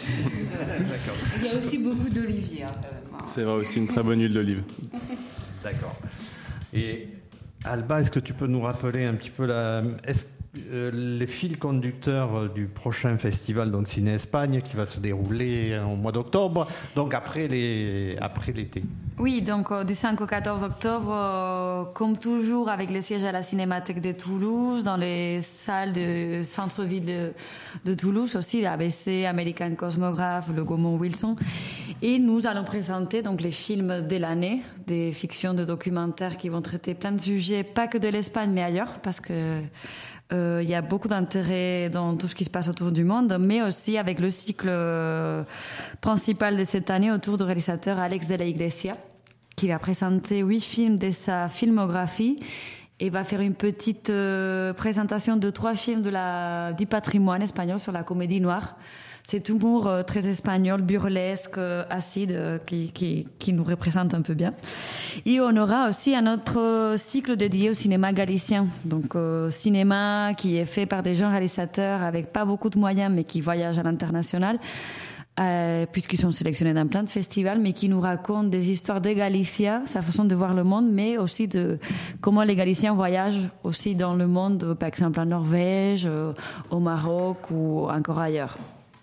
Il y a aussi beaucoup d'oliviers. hein, C'est vrai aussi une très bonne huile d'olive. D'accord. Et Alba, est-ce que tu peux nous rappeler un petit peu la, est-ce, euh, les fils conducteurs du prochain festival, donc Ciné Espagne, qui va se dérouler au mois d'octobre, donc après, les, après l'été? Oui, donc euh, du cinq au quatorze octobre, euh, comme toujours, avec le siège à la Cinémathèque de Toulouse, dans les salles de centre-ville de, de Toulouse aussi, l'A B C, American Cosmographe, le Gaumont Wilson. Et nous allons présenter donc les films de l'année, des fictions, de documentaires qui vont traiter plein de sujets, pas que de l'Espagne, mais ailleurs, parce que euh, il y a beaucoup d'intérêt dans tout ce qui se passe autour du monde, mais aussi avec le cycle euh, principal de cette année autour du réalisateur Alex de la Iglesia, qui va présenter huit films de sa filmographie et va faire une petite euh, présentation de trois films de la, du patrimoine espagnol sur la comédie noire. Cet humour euh, très espagnol, burlesque, euh, acide, euh, qui, qui, qui nous représente un peu bien. Et on aura aussi un autre cycle dédié au cinéma galicien. Donc, euh, cinéma qui est fait par des jeunes réalisateurs avec pas beaucoup de moyens, mais qui voyagent à l'international. Euh, puisqu'ils sont sélectionnés dans plein de festivals, mais qui nous racontent des histoires de Galicia, sa façon de voir le monde, mais aussi de comment les Galiciens voyagent aussi dans le monde, par exemple en Norvège, euh, au Maroc ou encore ailleurs.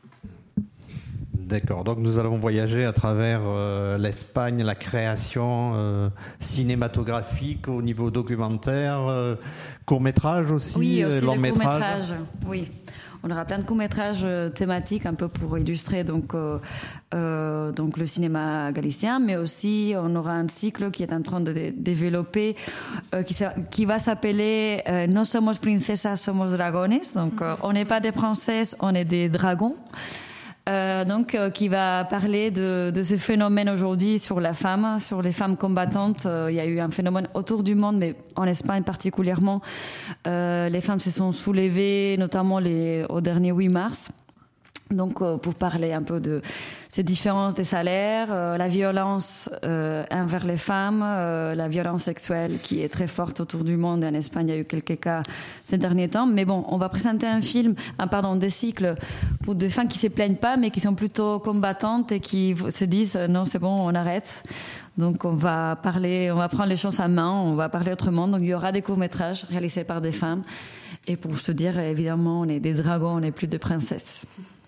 D'accord, donc nous allons voyager à travers euh, l'Espagne, la création euh, cinématographique au niveau documentaire, euh, court-métrage aussi, oui, aussi euh, long-métrage. court-métrage, oui. On aura plein de courts-métrages euh, thématiques un peu pour illustrer donc, euh, euh, donc le cinéma galicien, mais aussi on aura un cycle qui est en train de dé- développer euh, qui, sa- qui va s'appeler euh, No somos princesas, somos dragones. Donc euh, on n'est pas des princesses, on est des dragons. Euh, donc, euh, qui va parler de, de ce phénomène aujourd'hui sur la femme, sur les femmes combattantes. Euh, il y a eu un phénomène autour du monde, mais en Espagne particulièrement. Euh, les femmes se sont soulevées, notamment les, au dernier huit mars. Donc, euh, pour parler un peu de ces différences des salaires, euh, la violence euh, envers les femmes, euh, la violence sexuelle qui est très forte autour du monde. Et en Espagne, il y a eu quelques cas ces derniers temps. Mais bon, on va présenter un film, un, pardon, des cycles pour des femmes qui se plaignent pas, mais qui sont plutôt combattantes et qui se disent euh, non, c'est bon, on arrête. Donc, on va parler, on va prendre les choses à main, on va parler autrement. Donc, il y aura des courts-métrages réalisés par des femmes. Et pour se dire, évidemment, on est des dragons, on n'est plus des princesses.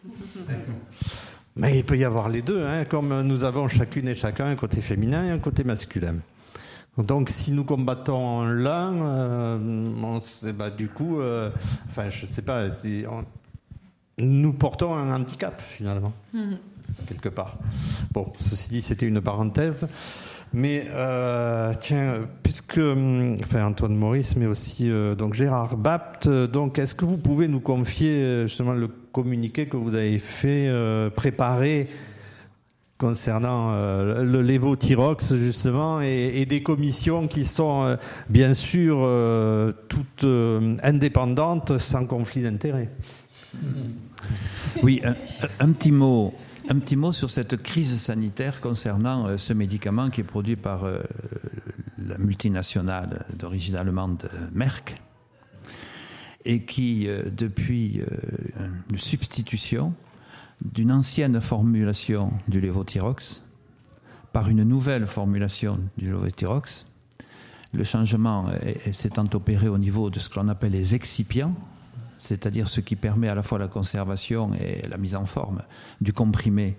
Mais il peut y avoir les deux, hein, comme nous avons chacune et chacun un côté féminin et un côté masculin. Donc si nous combattons l'un, euh, on sait, bah, du coup, euh, enfin je sais pas, on, nous portons un handicap finalement, mmh. quelque part. Bon, ceci dit, c'était une parenthèse. Mais euh, tiens, puisque enfin Antoine Maurice, mais aussi euh, donc Gérard Bapt, donc est-ce que vous pouvez nous confier justement le communiqué que vous avez fait euh, préparer concernant euh, le lévothyrox justement et, et des commissions qui sont euh, bien sûr euh, toutes euh, indépendantes, sans conflit d'intérêts. Oui, un, un petit mot. Un petit mot sur cette crise sanitaire concernant euh, ce médicament qui est produit par euh, la multinationale d'origine allemande euh, Merck et qui, euh, depuis euh, une substitution d'une ancienne formulation du lévothyrox par une nouvelle formulation du lévothyrox, le changement est, est, s'étant opéré au niveau de ce que l'on appelle les excipients, c'est-à-dire ce qui permet à la fois la conservation et la mise en forme du comprimé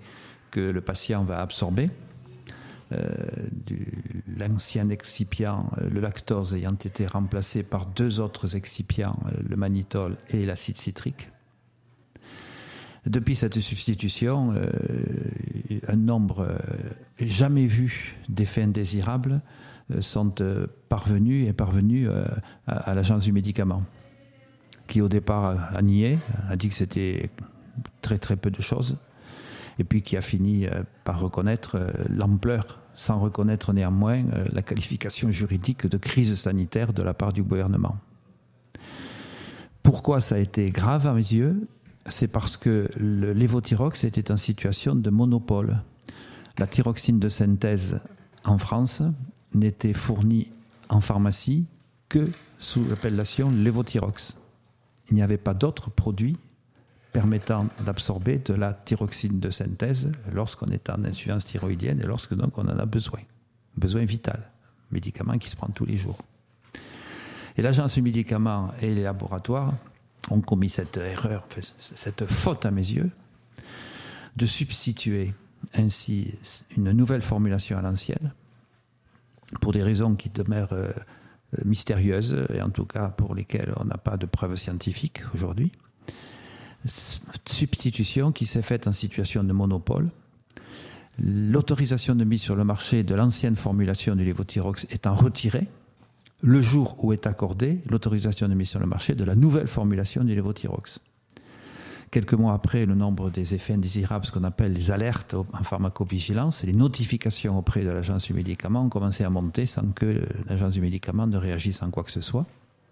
que le patient va absorber. Euh, du, l'ancien excipient, le lactose, ayant été remplacé par deux autres excipients, le mannitol et l'acide citrique. Depuis cette substitution, euh, un nombre euh, jamais vu d'effets indésirables euh, sont euh, parvenus et parvenus euh, à, à l'Agence du médicament, qui au départ a nié, a dit que c'était très très peu de choses, et puis qui a fini euh, par reconnaître euh, l'ampleur, sans reconnaître néanmoins euh, la qualification juridique de crise sanitaire de la part du gouvernement. Pourquoi ça a été grave à mes yeux ? C'est parce que le lévothyrox était en situation de monopole. La thyroxine de synthèse en France n'était fournie en pharmacie que sous l'appellation lévothyrox. Il n'y avait pas d'autres produits permettant d'absorber de la thyroxine de synthèse lorsqu'on est en insuffisance thyroïdienne et lorsque donc on en a besoin. Besoin vital, médicament qui se prend tous les jours. Et l'Agence du médicament et les laboratoires ont commis cette erreur, cette faute à mes yeux, de substituer ainsi une nouvelle formulation à l'ancienne, pour des raisons qui demeurent euh, mystérieuses, et en tout cas pour lesquelles on n'a pas de preuves scientifiques aujourd'hui. Substitution qui s'est faite en situation de monopole. L'autorisation de mise sur le marché de l'ancienne formulation du lévothyrox étant retirée, le jour où est accordée l'autorisation de mise sur le marché de la nouvelle formulation du lévothyrox. Quelques mois après, le nombre des effets indésirables, ce qu'on appelle les alertes en pharmacovigilance, les notifications auprès de l'Agence du médicament ont commencé à monter sans que l'Agence du médicament ne réagisse en quoi que ce soit.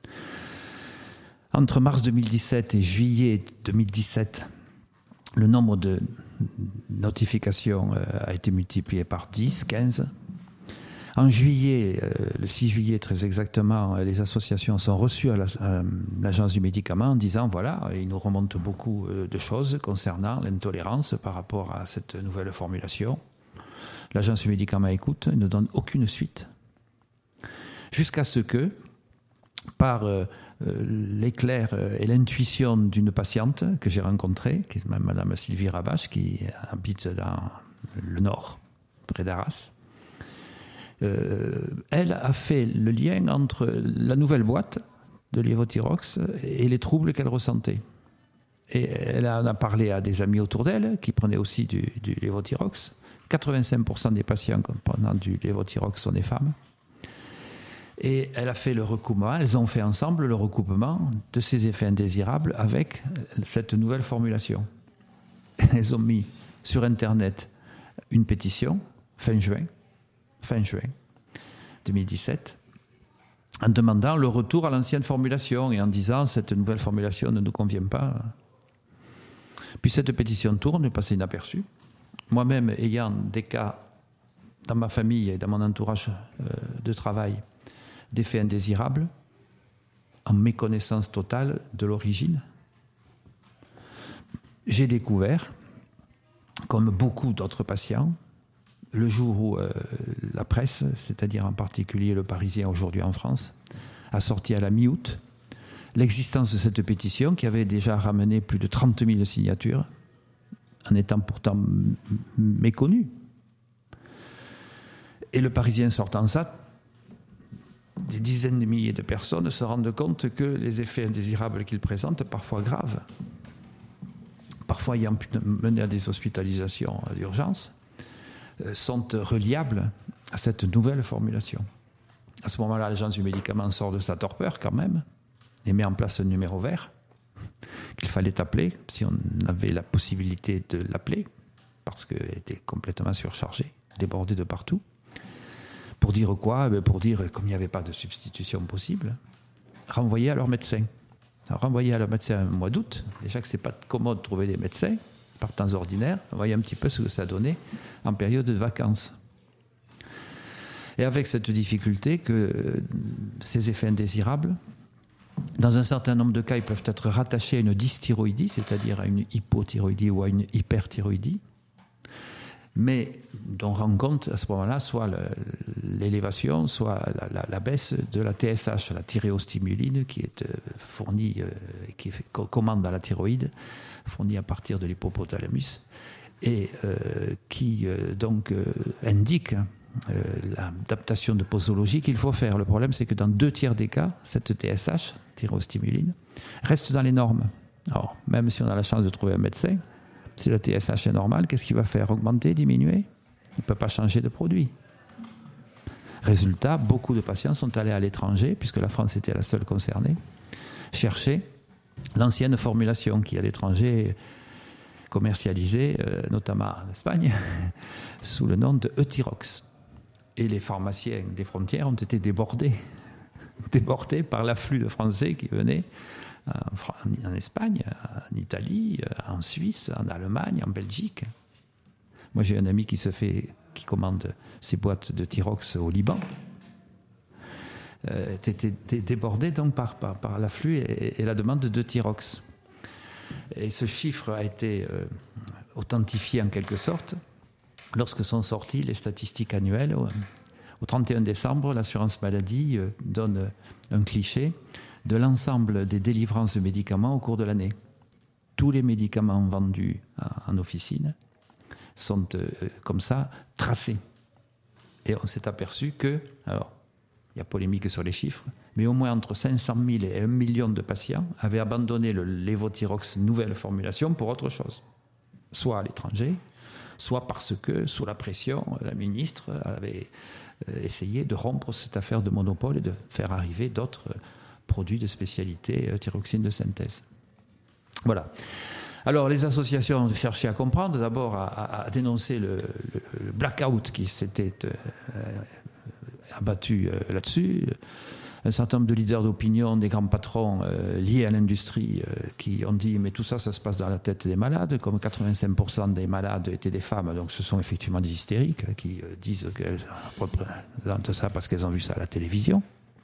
Entre mars deux mille dix-sept et juillet deux mille dix-sept, le nombre de notifications a été multiplié par dix, quinze. En juillet, le six juillet très exactement, les associations sont reçues à l'Agence du médicament en disant voilà, il nous remonte beaucoup de choses concernant l'intolérance par rapport à cette nouvelle formulation. L'Agence du médicament écoute, ne donne aucune suite. Jusqu'à ce que, par euh, l'éclair et l'intuition d'une patiente que j'ai rencontrée, qui est Madame Sylvie Rabache, qui habite dans le nord, près d'Arras, Euh, elle a fait le lien entre la nouvelle boîte de lévothyrox et les troubles qu'elle ressentait. Et elle en a parlé à des amis autour d'elle qui prenaient aussi du, du lévothyrox. quatre-vingt-cinq pour cent des patients prenant du lévothyrox sont des femmes. Et elle a fait le recoupement, elles ont fait ensemble le recoupement de ces effets indésirables avec cette nouvelle formulation. Elles ont mis sur Internet une pétition, fin juin, fin juin deux mille dix-sept, en demandant le retour à l'ancienne formulation et en disant cette nouvelle formulation ne nous convient pas. Puis cette pétition tourne et passe inaperçue. Moi-même, ayant des cas dans ma famille et dans mon entourage euh, de travail d'effets indésirables, en méconnaissance totale de l'origine, j'ai découvert, comme beaucoup d'autres patients, le jour où euh, la presse, c'est-à-dire en particulier le Parisien aujourd'hui en France, a sorti à la mi-août l'existence de cette pétition qui avait déjà ramené plus de trente mille signatures, en étant pourtant m- méconnue. Et le Parisien sortant ça, des dizaines de milliers de personnes se rendent compte que les effets indésirables qu'il présente, parfois graves, parfois ayant pu mener à des hospitalisations d'urgence, sont reliables à cette nouvelle formulation. À ce moment-là, l'Agence du médicament sort de sa torpeur quand même et met en place un numéro vert qu'il fallait appeler si on avait la possibilité de l'appeler parce qu'elle était complètement surchargée, débordée de partout. Pour dire quoi ? Pour dire, comme il n'y avait pas de substitution possible, renvoyer à leur médecin. Alors, renvoyer à leur médecin au mois d'août, déjà que ce n'est pas commode de trouver des médecins, par temps ordinaire, on voyait un petit peu ce que ça donnait en période de vacances. Et avec cette difficulté que ces effets indésirables, dans un certain nombre de cas, ils peuvent être rattachés à une dysthyroïdie, c'est-à-dire à une hypothyroïdie ou à une hyperthyroïdie, mais dont rend compte à ce moment-là soit le, l'élévation, soit la, la, la baisse de la T S H, la thyréostimuline, qui est euh, fournie, euh, qui fait, commande à la thyroïde, fournie à partir de l'hypothalamus, et euh, qui euh, donc euh, indique euh, l'adaptation de posologie qu'il faut faire. Le problème, c'est que dans deux tiers des cas, cette T S H, thyrostimuline, reste dans les normes. Alors, même si on a la chance de trouver un médecin, si la T S H est normale, qu'est-ce qu'il va faire? Augmenter, diminuer? Il ne peut pas changer de produit. Résultat, beaucoup de patients sont allés à l'étranger, puisque la France était la seule concernée, chercher l'ancienne formulation qui, à l'étranger, commercialisée, euh, notamment en Espagne, sous le nom de Euthyrox. Et les pharmaciens des frontières ont été débordés, débordés par l'afflux de Français qui venaient en, en Espagne, en Italie, en Suisse, en Allemagne, en Belgique. Moi, j'ai un ami qui se fait, qui commande ses boîtes de Thyrox au Liban. Euh, était débordé donc par, par, par l'afflux et, et la demande de Thyrox. Et ce chiffre a été euh, authentifié en quelque sorte lorsque sont sorties les statistiques annuelles. Au, au trente et un décembre, l'assurance maladie euh, donne un cliché de l'ensemble des délivrances de médicaments au cours de l'année. Tous les médicaments vendus en, en officine sont euh, comme ça tracés. Et on s'est aperçu que, alors, il y a polémique sur les chiffres, mais au moins entre cinq cent mille et un million de patients avaient abandonné le Levothyrox nouvelle formulation pour autre chose. Soit à l'étranger, soit parce que, sous la pression, la ministre avait essayé de rompre cette affaire de monopole et de faire arriver d'autres produits de spécialité thyroxine de synthèse. Voilà. Alors, les associations ont cherché à comprendre, d'abord à, à, à dénoncer le, le, le blackout qui s'était euh, abattu euh, là-dessus. Un certain nombre de leaders d'opinion, des grands patrons euh, liés à l'industrie euh, qui ont dit « mais tout ça, ça se passe dans la tête des malades ». Comme quatre-vingt-cinq pour cent des malades étaient des femmes, donc ce sont effectivement des hystériques euh, qui euh, disent qu'elles représentent ça parce qu'elles ont vu ça à la télévision.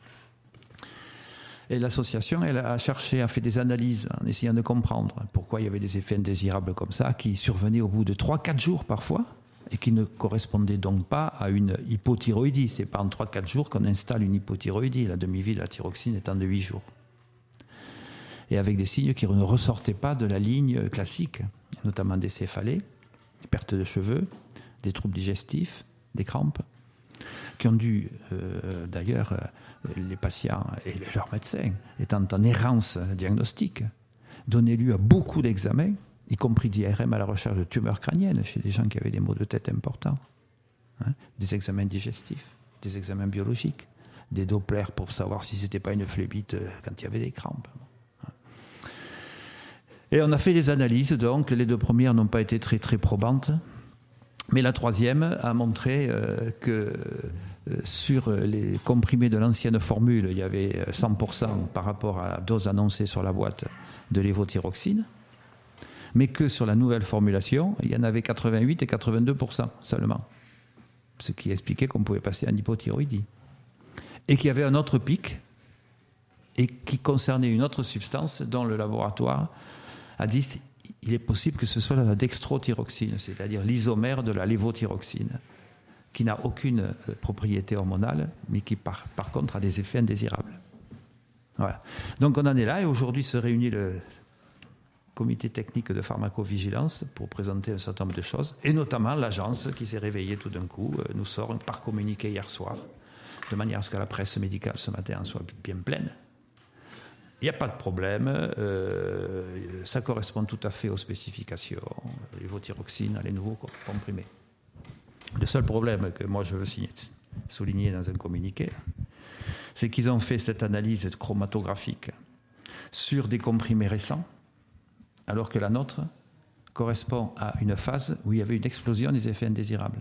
Et l'association, elle a cherché, a fait des analyses en essayant de comprendre pourquoi il y avait des effets indésirables comme ça, qui survenaient au bout de trois à quatre jours parfois, et qui ne correspondaient donc pas à une hypothyroïdie. Ce n'est pas en trois à quatre jours qu'on installe une hypothyroïdie. La demi-vie de la thyroxine étant de huit jours. Et avec des signes qui ne ressortaient pas de la ligne classique, notamment des céphalées, des pertes de cheveux, des troubles digestifs, des crampes, qui ont dû, euh, d'ailleurs, euh, les patients et leurs médecins, étant en errance diagnostique, donner lieu à beaucoup d'examens, y compris d'I R M à la recherche de tumeurs crâniennes chez des gens qui avaient des maux de tête importants, hein, des examens digestifs, des examens biologiques, des Doppler pour savoir si ce n'était pas une phlébite quand il y avait des crampes. Et on a fait des analyses, donc les deux premières n'ont pas été très, très probantes, mais la troisième a montré euh, que euh, sur les comprimés de l'ancienne formule, il y avait cent pour cent par rapport à la dose annoncée sur la boîte de lévothyroxine, mais que sur la nouvelle formulation, il y en avait quatre-vingt-huit et quatre-vingt-deux pour cent seulement, ce qui expliquait qu'on pouvait passer en hypothyroïdie. Et qu'il y avait un autre pic, et qui concernait une autre substance dont le laboratoire a dit il est possible que ce soit la dextrothyroxine, c'est-à-dire l'isomère de la lévothyroxine, qui n'a aucune propriété hormonale, mais qui par, par contre a des effets indésirables. Voilà. Donc on en est là, et aujourd'hui se réunit le comité technique de pharmacovigilance pour présenter un certain nombre de choses, et notamment l'agence qui s'est réveillée tout d'un coup, nous sort par communiqué hier soir, de manière à ce que la presse médicale ce matin en soit bien pleine. Il n'y a pas de problème, euh, ça correspond tout à fait aux spécifications, lévothyroxine, les nouveaux comprimés. Le seul problème que moi je veux souligner dans un communiqué, c'est qu'ils ont fait cette analyse chromatographique sur des comprimés récents, alors que la nôtre correspond à une phase où il y avait une explosion des effets indésirables.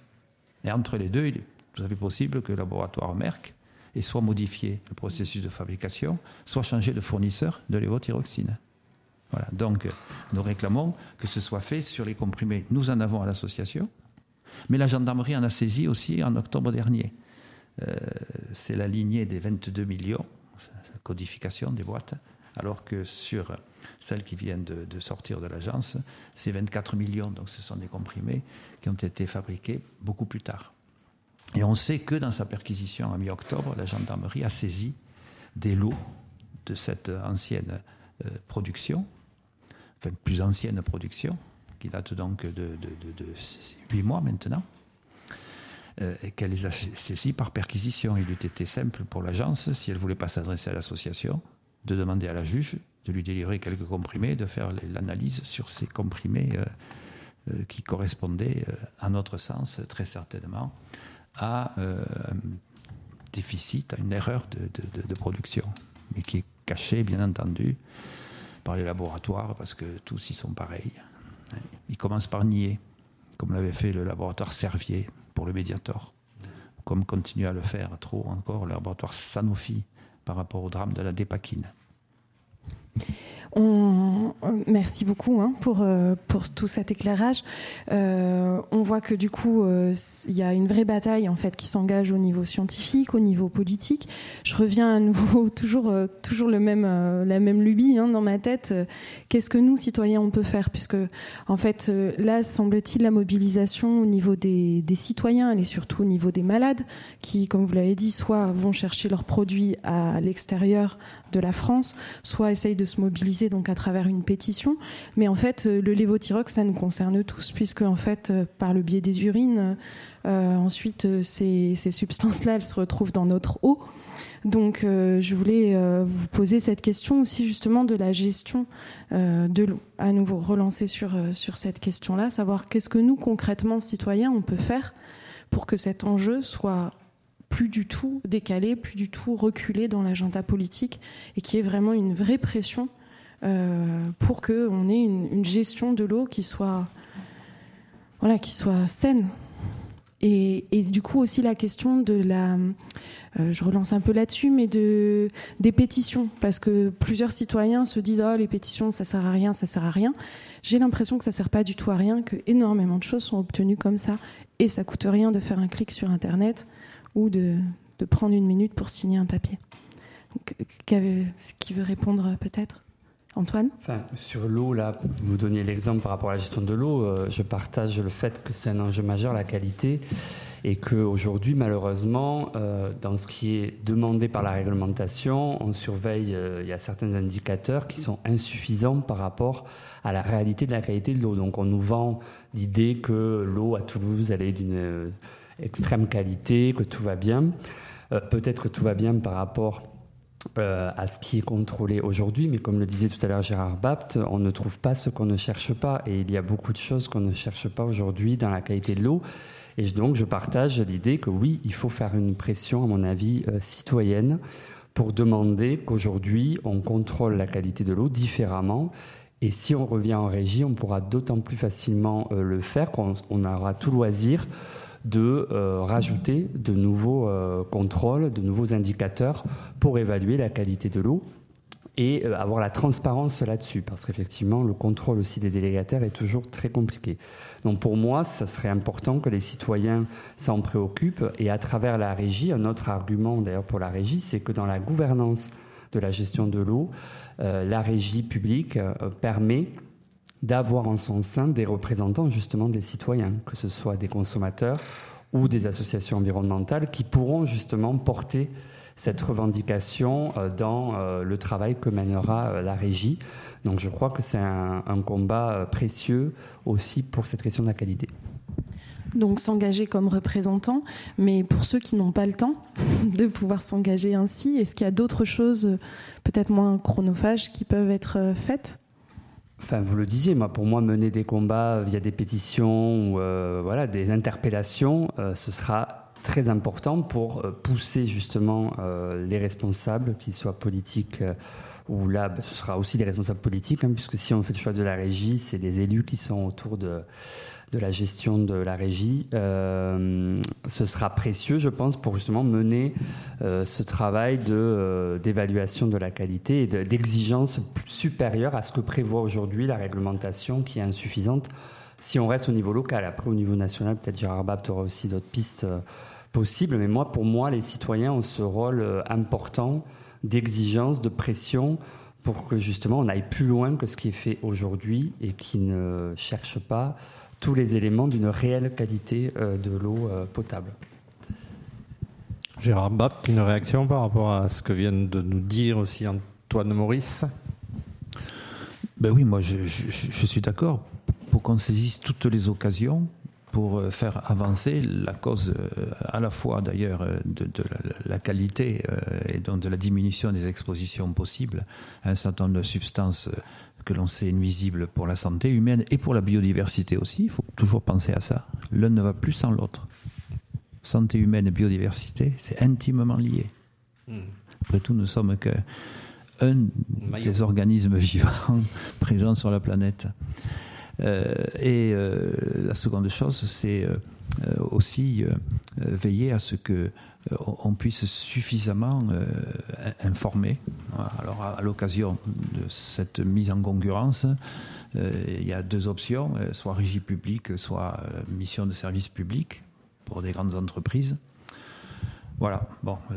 Et entre les deux, il est tout à fait possible que le laboratoire Merck ait soit modifié le processus de fabrication, soit changé de fournisseur de lévothyroxine. Voilà. Donc, nous réclamons que ce soit fait sur les comprimés. Nous en avons à l'association, mais la gendarmerie en a saisi aussi en octobre dernier. Euh, c'est la lignée des vingt-deux millions, la codification des boîtes, alors que sur celles qui viennent de, de sortir de l'agence, c'est vingt-quatre millions. Donc ce sont des comprimés qui ont été fabriqués beaucoup plus tard. Et on sait que dans sa perquisition en mi-octobre, la gendarmerie a saisi des lots de cette ancienne euh, production, enfin plus ancienne production, qui date donc de, de, de, de huit mois maintenant, euh, et qu'elle les a saisis par perquisition. Il eût été simple pour l'agence, si elle ne voulait pas s'adresser à l'association, de demander à la juge de lui délivrer quelques comprimés, de faire l'analyse sur ces comprimés euh, euh, qui correspondaient, euh, à notre sens, très certainement, à euh, un déficit, à une erreur de, de, de, de production, mais qui est cachée, bien entendu, par les laboratoires, parce que tous y sont pareils. Ils commencent par nier, comme l'avait fait le laboratoire Servier pour le Mediator, comme continue à le faire trop encore le laboratoire Sanofi par rapport au drame de la dépakine. On, merci beaucoup hein, pour, euh, pour tout cet éclairage. Euh, on voit que du coup, il euh, y a une vraie bataille en fait qui s'engage au niveau scientifique, au niveau politique. Je reviens à nouveau, toujours, euh, toujours le même, euh, la même lubie hein, dans ma tête. Euh, qu'est-ce que nous, citoyens, on peut faire ? Puisque en fait, euh, là, semble-t-il, la mobilisation au niveau des, des citoyens, elle est surtout au niveau des malades qui, comme vous l'avez dit, soit vont chercher leurs produits à l'extérieur de la France, soit essayent de se mobiliser donc à travers une pétition. Mais en fait, le lévothyrox, ça nous concerne tous, puisque en fait, par le biais des urines, euh, ensuite, ces, ces substances-là, elles se retrouvent dans notre eau. Donc, euh, je voulais euh, vous poser cette question aussi justement de la gestion euh, de l'eau. À nouveau, relancer sur, euh, sur cette question-là, savoir qu'est-ce que nous, concrètement, citoyens, on peut faire pour que cet enjeu soit plus du tout décalé, plus du tout reculé dans l'agenda politique et qui est vraiment une vraie pression euh, pour qu'on ait une, une gestion de l'eau qui soit, voilà, qui soit saine. Et, et du coup aussi la question de la, euh, je relance un peu là-dessus, mais de des pétitions, parce que plusieurs citoyens se disent oh les pétitions ça sert à rien, ça sert à rien. J'ai l'impression que ça sert pas du tout à rien, que énormément de choses sont obtenues comme ça, et ça coûte rien de faire un clic sur Internet ou de, de prendre une minute pour signer un papier. Donc, qui veut répondre peut-être ? Antoine ? Enfin, sur l'eau, là, vous donniez l'exemple par rapport à la gestion de l'eau. Euh, je partage le fait que c'est un enjeu majeur, la qualité, et qu'aujourd'hui, malheureusement, euh, dans ce qui est demandé par la réglementation, on surveille, euh, il y a certains indicateurs qui sont insuffisants par rapport à la réalité de la qualité de l'eau. Donc on nous vend l'idée que l'eau à Toulouse, elle est d'une euh, extrême qualité, que tout va bien. Euh, peut-être que tout va bien par rapport Euh, à ce qui est contrôlé aujourd'hui, mais comme le disait tout à l'heure Gérard Bapt, on ne trouve pas ce qu'on ne cherche pas, et il y a beaucoup de choses qu'on ne cherche pas aujourd'hui dans la qualité de l'eau, et donc je partage l'idée que oui, il faut faire une pression, à mon avis, euh, citoyenne, pour demander qu'aujourd'hui on contrôle la qualité de l'eau différemment, et si on revient en régie, on pourra d'autant plus facilement euh, le faire, qu'on on aura tout loisir de euh, rajouter de nouveaux euh, contrôles, de nouveaux indicateurs pour évaluer la qualité de l'eau et euh, avoir la transparence là-dessus, parce qu'effectivement, le contrôle aussi des délégataires est toujours très compliqué. Donc pour moi, ça serait important que les citoyens s'en préoccupent, et à travers la régie, un autre argument d'ailleurs pour la régie, c'est que dans la gouvernance de la gestion de l'eau, euh, la régie publique euh, permet d'avoir en son sein des représentants justement des citoyens, que ce soit des consommateurs ou des associations environnementales qui pourront justement porter cette revendication dans le travail que mènera la régie. Donc je crois que c'est un, un combat précieux aussi pour cette question de la qualité. Donc s'engager comme représentant, mais pour ceux qui n'ont pas le temps de pouvoir s'engager ainsi, est-ce qu'il y a d'autres choses peut-être moins chronophages qui peuvent être faites ? Enfin, vous le disiez, moi, pour moi, mener des combats via des pétitions ou euh, voilà, des interpellations, euh, ce sera très important pour euh, pousser justement euh, les responsables, qu'ils soient politiques euh, ou là, bah, ce sera aussi des responsables politiques, hein, puisque si on fait le choix de la régie, c'est des élus qui sont autour de, de la gestion de la régie. Euh, ce sera précieux, je pense, pour justement mener euh, ce travail de, euh, d'évaluation de la qualité et de, d'exigence supérieure à ce que prévoit aujourd'hui la réglementation, qui est insuffisante si on reste au niveau local. Après, au niveau national, peut-être Gérard Bapt aura aussi d'autres pistes euh, possibles, mais moi, pour moi, les citoyens ont ce rôle euh, important d'exigence, de pression, pour que justement on aille plus loin que ce qui est fait aujourd'hui et qui ne cherche pas tous les éléments d'une réelle qualité euh, de l'eau euh, potable. Gérard Bapt, une réaction par rapport à ce que vient de nous dire aussi Antoine Maurice ? Ben oui, moi je, je, je suis d'accord. faut qu'on saisisse toutes les occasions pour faire avancer la cause à la fois d'ailleurs de, de la, la qualité et donc de la diminution des expositions possibles à un certain nombre de substances que l'on sait nuisibles pour la santé humaine et pour la biodiversité aussi. Il faut toujours penser à ça. L'un ne va plus sans l'autre. Santé humaine et biodiversité, c'est intimement lié. Mmh. Après tout, nous ne sommes qu'un des organismes vivants présents sur la planète. Euh, et euh, la seconde chose, c'est euh, aussi euh, veiller à ce que euh, on puisse suffisamment euh, informer. Alors, à, à l'occasion de cette mise en concurrence, euh, il y a deux options, euh, soit régie publique, soit euh, mission de service public pour des grandes entreprises. Voilà, bon... Euh,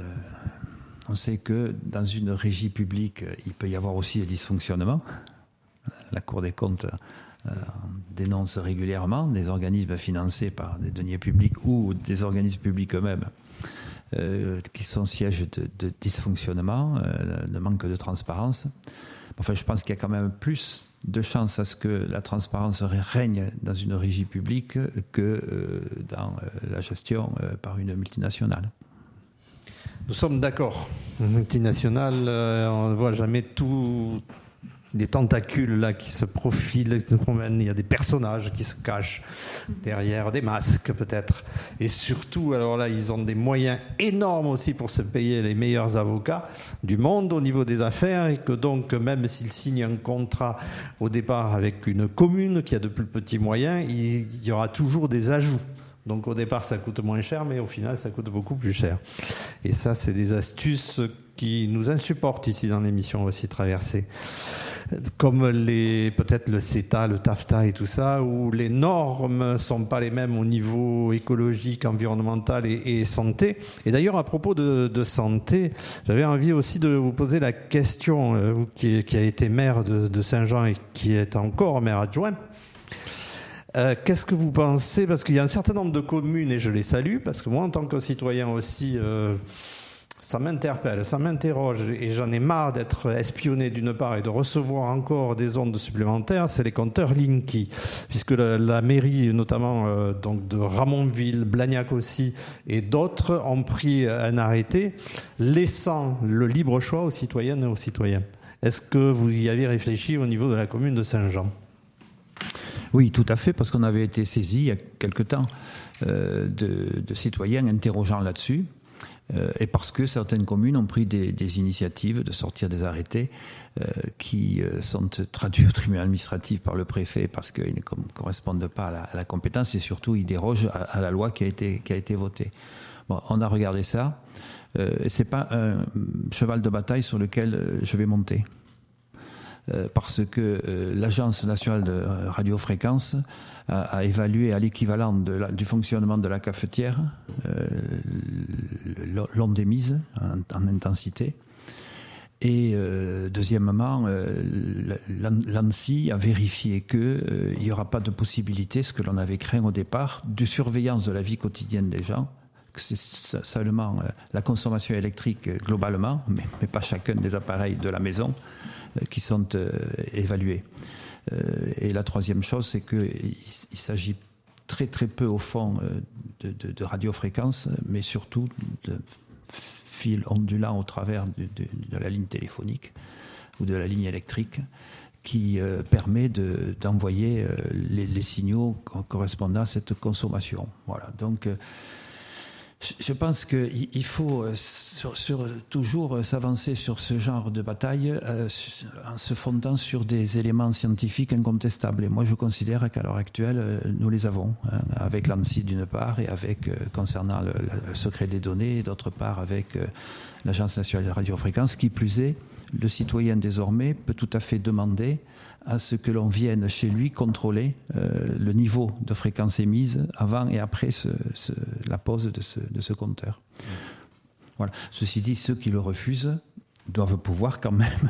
on sait que dans une régie publique, il peut y avoir aussi des dysfonctionnements. La Cour des comptes euh, dénonce régulièrement des organismes financés par des deniers publics ou des organismes publics eux-mêmes euh, qui sont sièges de, de dysfonctionnement, euh, de manque de transparence. Enfin, je pense qu'il y a quand même plus de chances à ce que la transparence règne dans une régie publique que euh, dans euh, la gestion euh, par une multinationale. Nous sommes d'accord. Une multinationale, euh, on ne voit jamais tous les tentacules là qui se profilent, qui se promènent. Il y a des personnages qui se cachent derrière des masques peut-être. Et surtout, alors là, ils ont des moyens énormes aussi pour se payer les meilleurs avocats du monde au niveau des affaires, et que donc même s'ils signent un contrat au départ avec une commune qui a de plus petits moyens, il y aura toujours des ajouts. Donc au départ, ça coûte moins cher, mais au final, ça coûte beaucoup plus cher. Et ça, c'est des astuces qui nous insupportent ici dans l'émission aussi Traversée. Comme les, peut-être le CETA, le TAFTA et tout ça, où les normes ne sont pas les mêmes au niveau écologique, environnemental et, et santé. Et d'ailleurs, à propos de, de santé, j'avais envie aussi de vous poser la question, euh, vous qui, qui a été maire de, de Saint-Jean et qui est encore maire adjoint. Euh, qu'est-ce que vous pensez ? Parce qu'il y a un certain nombre de communes, et je les salue, parce que moi, en tant que citoyen aussi, euh, ça m'interpelle, ça m'interroge, et j'en ai marre d'être espionné d'une part et de recevoir encore des ondes supplémentaires, c'est les compteurs Linky, puisque la, la mairie, notamment euh, donc de Ramonville, Blagnac aussi, et d'autres ont pris un arrêté laissant le libre choix aux citoyennes et aux citoyens. Est-ce que vous y avez réfléchi au niveau de la commune de Saint-Jean ? Oui, tout à fait, parce qu'on avait été saisi il y a quelque temps euh, de, de citoyens interrogeant là-dessus, euh, et parce que certaines communes ont pris des, des initiatives de sortir des arrêtés euh, qui euh, sont traduits au tribunal administratif par le préfet parce qu'ils ne correspondent pas à la, à la compétence, et surtout ils dérogent à, à la loi qui a été, qui a été votée. Bon, on a regardé ça. Euh, c'est pas un cheval de bataille sur lequel euh, je vais monter. Euh, parce que euh, l'Agence nationale de radiofréquence a, a évalué à l'équivalent de la, du fonctionnement de la cafetière euh, l'onde émise en, en intensité. Et euh, deuxièmement, euh, l'ANSSI a vérifié qu'il euh, n'y aura pas de possibilité, ce que l'on avait craint au départ, de surveillance de la vie quotidienne des gens. C'est seulement euh, la consommation électrique euh, globalement, mais, mais pas chacun des appareils de la maison, qui sont euh, évalués. Euh, et la troisième chose, c'est qu'il il s'agit très très peu au fond euh, de, de, de radiofréquences, mais surtout de fils ondulants au travers de, de, de la ligne téléphonique ou de la ligne électrique, qui euh, permet de, d'envoyer euh, les, les signaux correspondant à cette consommation. Voilà. Donc euh, je pense qu'il faut sur, sur, toujours s'avancer sur ce genre de bataille euh, en se fondant sur des éléments scientifiques incontestables. Et moi, je considère qu'à l'heure actuelle, euh, nous les avons, hein, avec l'ANSSI d'une part, et avec, euh, concernant le, le secret des données, et d'autre part avec euh, l'Agence nationale de radiofréquence. Qui plus est, le citoyen désormais peut tout à fait demander à ce que l'on vienne chez lui contrôler euh, le niveau de fréquence émise avant et après ce, ce, la pose de ce, de ce compteur. Mmh. Voilà. Ceci dit, ceux qui le refusent doivent pouvoir quand même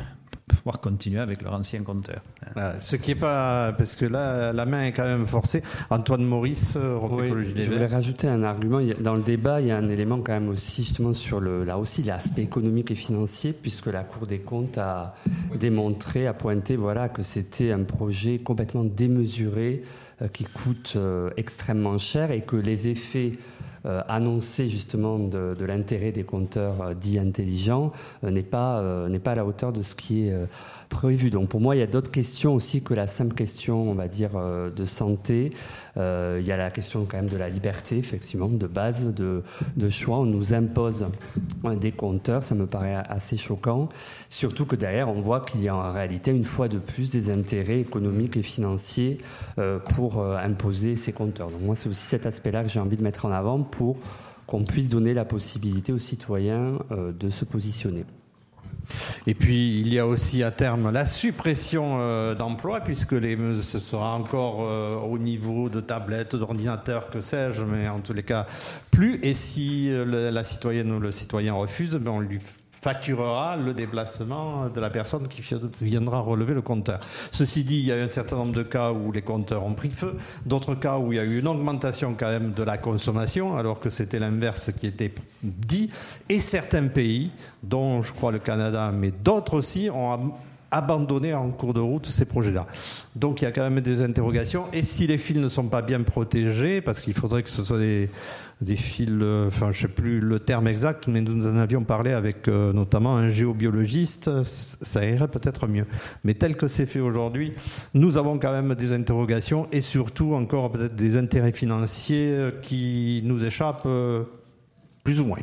pouvoir continuer avec leur ancien compteur. Ah, ce qui est pas, parce que là, la main est quand même forcée. Antoine Maurice, Europe Oui, Écologie Les je voulais rajouter un argument. Dans le débat, il y a un élément quand même aussi justement sur le, là aussi l'aspect économique et financier, puisque la Cour des comptes a démontré, a pointé, voilà, que c'était un projet complètement démesuré, euh, qui coûte euh, extrêmement cher et que les effets Euh, annoncer justement de, de l'intérêt des compteurs euh, dits intelligents euh, n'est pas, euh, n'est pas à la hauteur de ce qui est euh, prévu. Donc pour moi, il y a d'autres questions aussi que la simple question, on va dire, euh, de santé. Euh, il y a la question quand même de la liberté, effectivement, de base, de, de choix. On nous impose euh, des compteurs, ça me paraît assez choquant. Surtout que derrière, on voit qu'il y a en réalité, une fois de plus, des intérêts économiques et financiers euh, pour euh, imposer ces compteurs. Donc moi, c'est aussi cet aspect-là que j'ai envie de mettre en avant pour qu'on puisse donner la possibilité aux citoyens euh, de se positionner. Et puis, il y a aussi à terme la suppression euh, d'emplois, puisque les, ce sera encore euh, au niveau de tablettes, d'ordinateurs, que sais-je, mais en tous les cas, plus. Et si euh, le, la citoyenne ou le citoyen refuse, ben on lui facturera le déplacement de la personne qui viendra relever le compteur. Ceci dit, il y a eu un certain nombre de cas où les compteurs ont pris feu, d'autres cas où il y a eu une augmentation quand même de la consommation, alors que c'était l'inverse qui était dit, et certains pays, dont je crois le Canada, mais d'autres aussi, ont abandonner en cours de route ces projets-là. Donc il y a quand même des interrogations. Et si les fils ne sont pas bien protégés, parce qu'il faudrait que ce soit des, des fils, euh, enfin je ne sais plus le terme exact, mais nous en avions parlé avec euh, notamment un géobiologiste, ça irait peut-être mieux. Mais tel que c'est fait aujourd'hui, nous avons quand même des interrogations et surtout encore peut-être des intérêts financiers qui nous échappent euh, plus ou moins.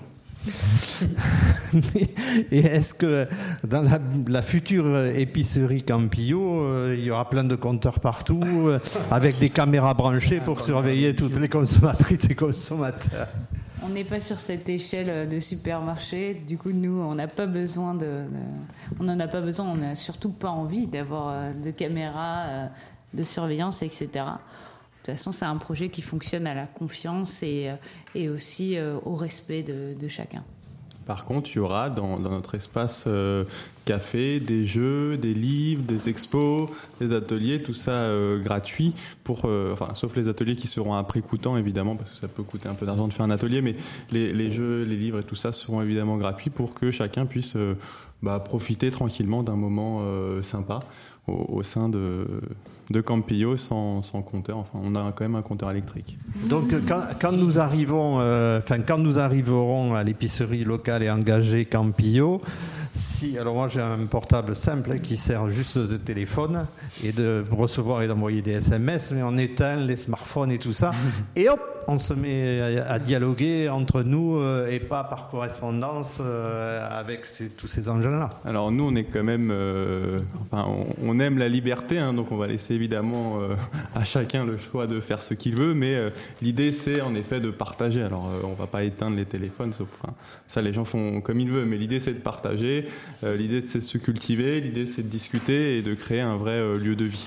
Et est-ce que dans la, la future épicerie Campillo, euh, il y aura plein de compteurs partout, euh, avec des caméras branchées pour surveiller toutes les consommatrices et consommateurs? On n'est pas sur cette échelle de supermarché. Du coup, nous, on n'a pas besoin de, de on n'en a pas besoin. On n'a surtout pas envie d'avoir de caméras de surveillance, et cetera. De toute façon, c'est un projet qui fonctionne à la confiance et, et aussi euh, au respect de, de chacun. Par contre, il y aura dans, dans notre espace euh, café des jeux, des livres, des expos, des ateliers, tout ça euh, gratuit, pour, euh, enfin, sauf les ateliers qui seront à prix coûtant, évidemment, parce que ça peut coûter un peu d'argent de faire un atelier, mais les, les jeux, les livres et tout ça seront évidemment gratuits pour que chacun puisse euh, bah, profiter tranquillement d'un moment euh, sympa au, au sein de... de Campillo sans, sans compteur. Enfin, on a quand même un compteur électrique. Donc, quand, quand nous arrivons, euh, enfin, quand nous arriverons à l'épicerie locale et engagée Campillo, si, alors moi j'ai un portable simple qui sert juste de téléphone et de recevoir et d'envoyer des S M S, mais on éteint les smartphones et tout ça, et hop, on se met à, à dialoguer entre nous euh, et pas par correspondance euh, avec ces, tous ces engins-là. Alors nous, on est quand même, euh, enfin, on, on aime la liberté, hein, donc on va laisser évidemment euh, à chacun le choix de faire ce qu'il veut, mais euh, l'idée c'est en effet de partager. Alors euh, on va pas éteindre les téléphones, sauf, enfin, ça les gens font comme ils veulent, mais l'idée c'est de partager, euh, l'idée c'est de se cultiver, l'idée c'est de discuter et de créer un vrai euh, lieu de vie.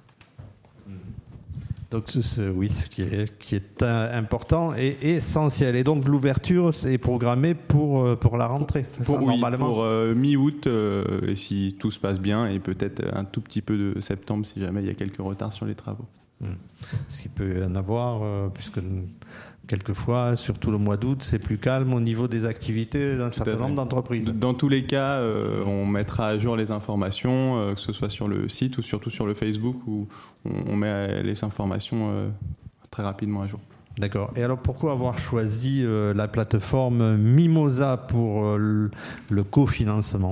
Donc ce, oui, ce qui est, qui est important et essentiel. Et donc l'ouverture est programmée pour, pour la rentrée, c'est pour, ça, oui, normalement pour euh, mi-août, euh, et si tout se passe bien, et peut-être un tout petit peu de septembre si jamais il y a quelques retards sur les travaux. Mmh. Ce qui peut y en avoir, euh, puisque quelquefois, surtout le mois d'août, c'est plus calme au niveau des activités d'un certain nombre d'entreprises. Dans tous les cas, euh, on mettra à jour les informations, euh, que ce soit sur le site ou surtout sur le Facebook, où on, on met les informations euh, très rapidement à jour. D'accord. Et alors, pourquoi avoir choisi euh, la plateforme Mimosa pour euh, le, le cofinancement ?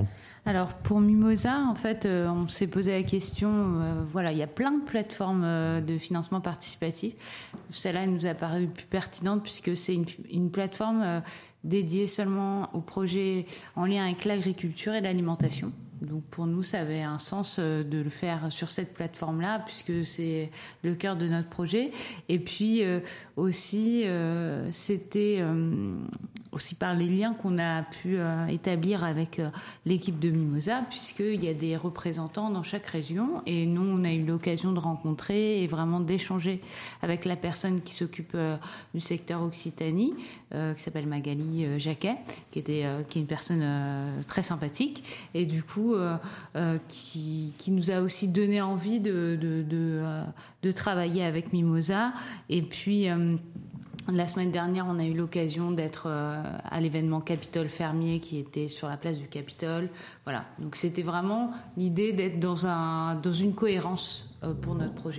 Alors pour Mimosa, en fait, euh, on s'est posé la question, euh, voilà, il y a plein de plateformes euh, de financement participatif. Celle-là nous a paru plus pertinente puisque c'est une, une plateforme euh, dédiée seulement aux projets en lien avec l'agriculture et l'alimentation. Donc pour nous, ça avait un sens de le faire sur cette plateforme-là, puisque c'est le cœur de notre projet. Et puis euh, aussi, euh, c'était euh, aussi par les liens qu'on a pu euh, établir avec euh, l'équipe de Mimosa, puisqu'il y a des représentants dans chaque région. Et nous, on a eu l'occasion de rencontrer et vraiment d'échanger avec la personne qui s'occupe euh, du secteur Occitanie, euh, qui s'appelle Magali euh, Jacquet, qui, était, euh, qui est une personne euh, très sympathique. Et du coup, euh, euh, qui, qui nous a aussi donné envie de, de, de, euh, de travailler avec Mimosa. Et puis... Euh, La semaine dernière, on a eu l'occasion d'être euh, à l'événement Capitole Fermier qui était sur la place du Capitole. Voilà. Donc c'était vraiment l'idée d'être dans, un, dans une cohérence euh, pour notre projet.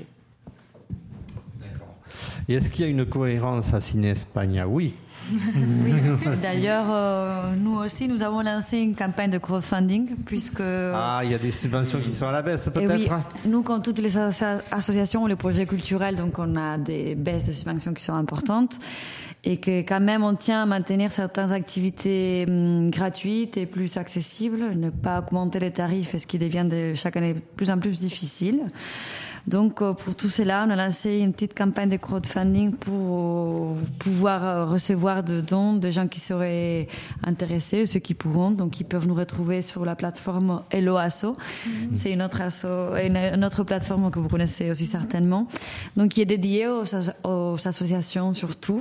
D'accord. Et est-ce qu'il y a une cohérence à Ciné Espagne? Oui. Oui. D'ailleurs, euh, nous aussi, nous avons lancé une campagne de crowdfunding puisque... Ah, il y a des subventions qui sont à la baisse, peut-être. Oui, nous, comme toutes les associations ou les projets culturels, donc on a des baisses de subventions qui sont importantes et que quand même on tient à maintenir certaines activités hum, gratuites et plus accessibles, ne pas augmenter les tarifs, ce qui devient de chaque année de plus en plus difficile. Donc, pour tout cela, on a lancé une petite campagne de crowdfunding pour pouvoir recevoir de dons de gens qui seraient intéressés, ceux qui pourront. Donc, ils peuvent nous retrouver sur la plateforme Hello Asso. Mmh. C'est une autre, asso, une, une autre plateforme que vous connaissez aussi certainement. Donc, qui est dédiée aux, aux associations surtout.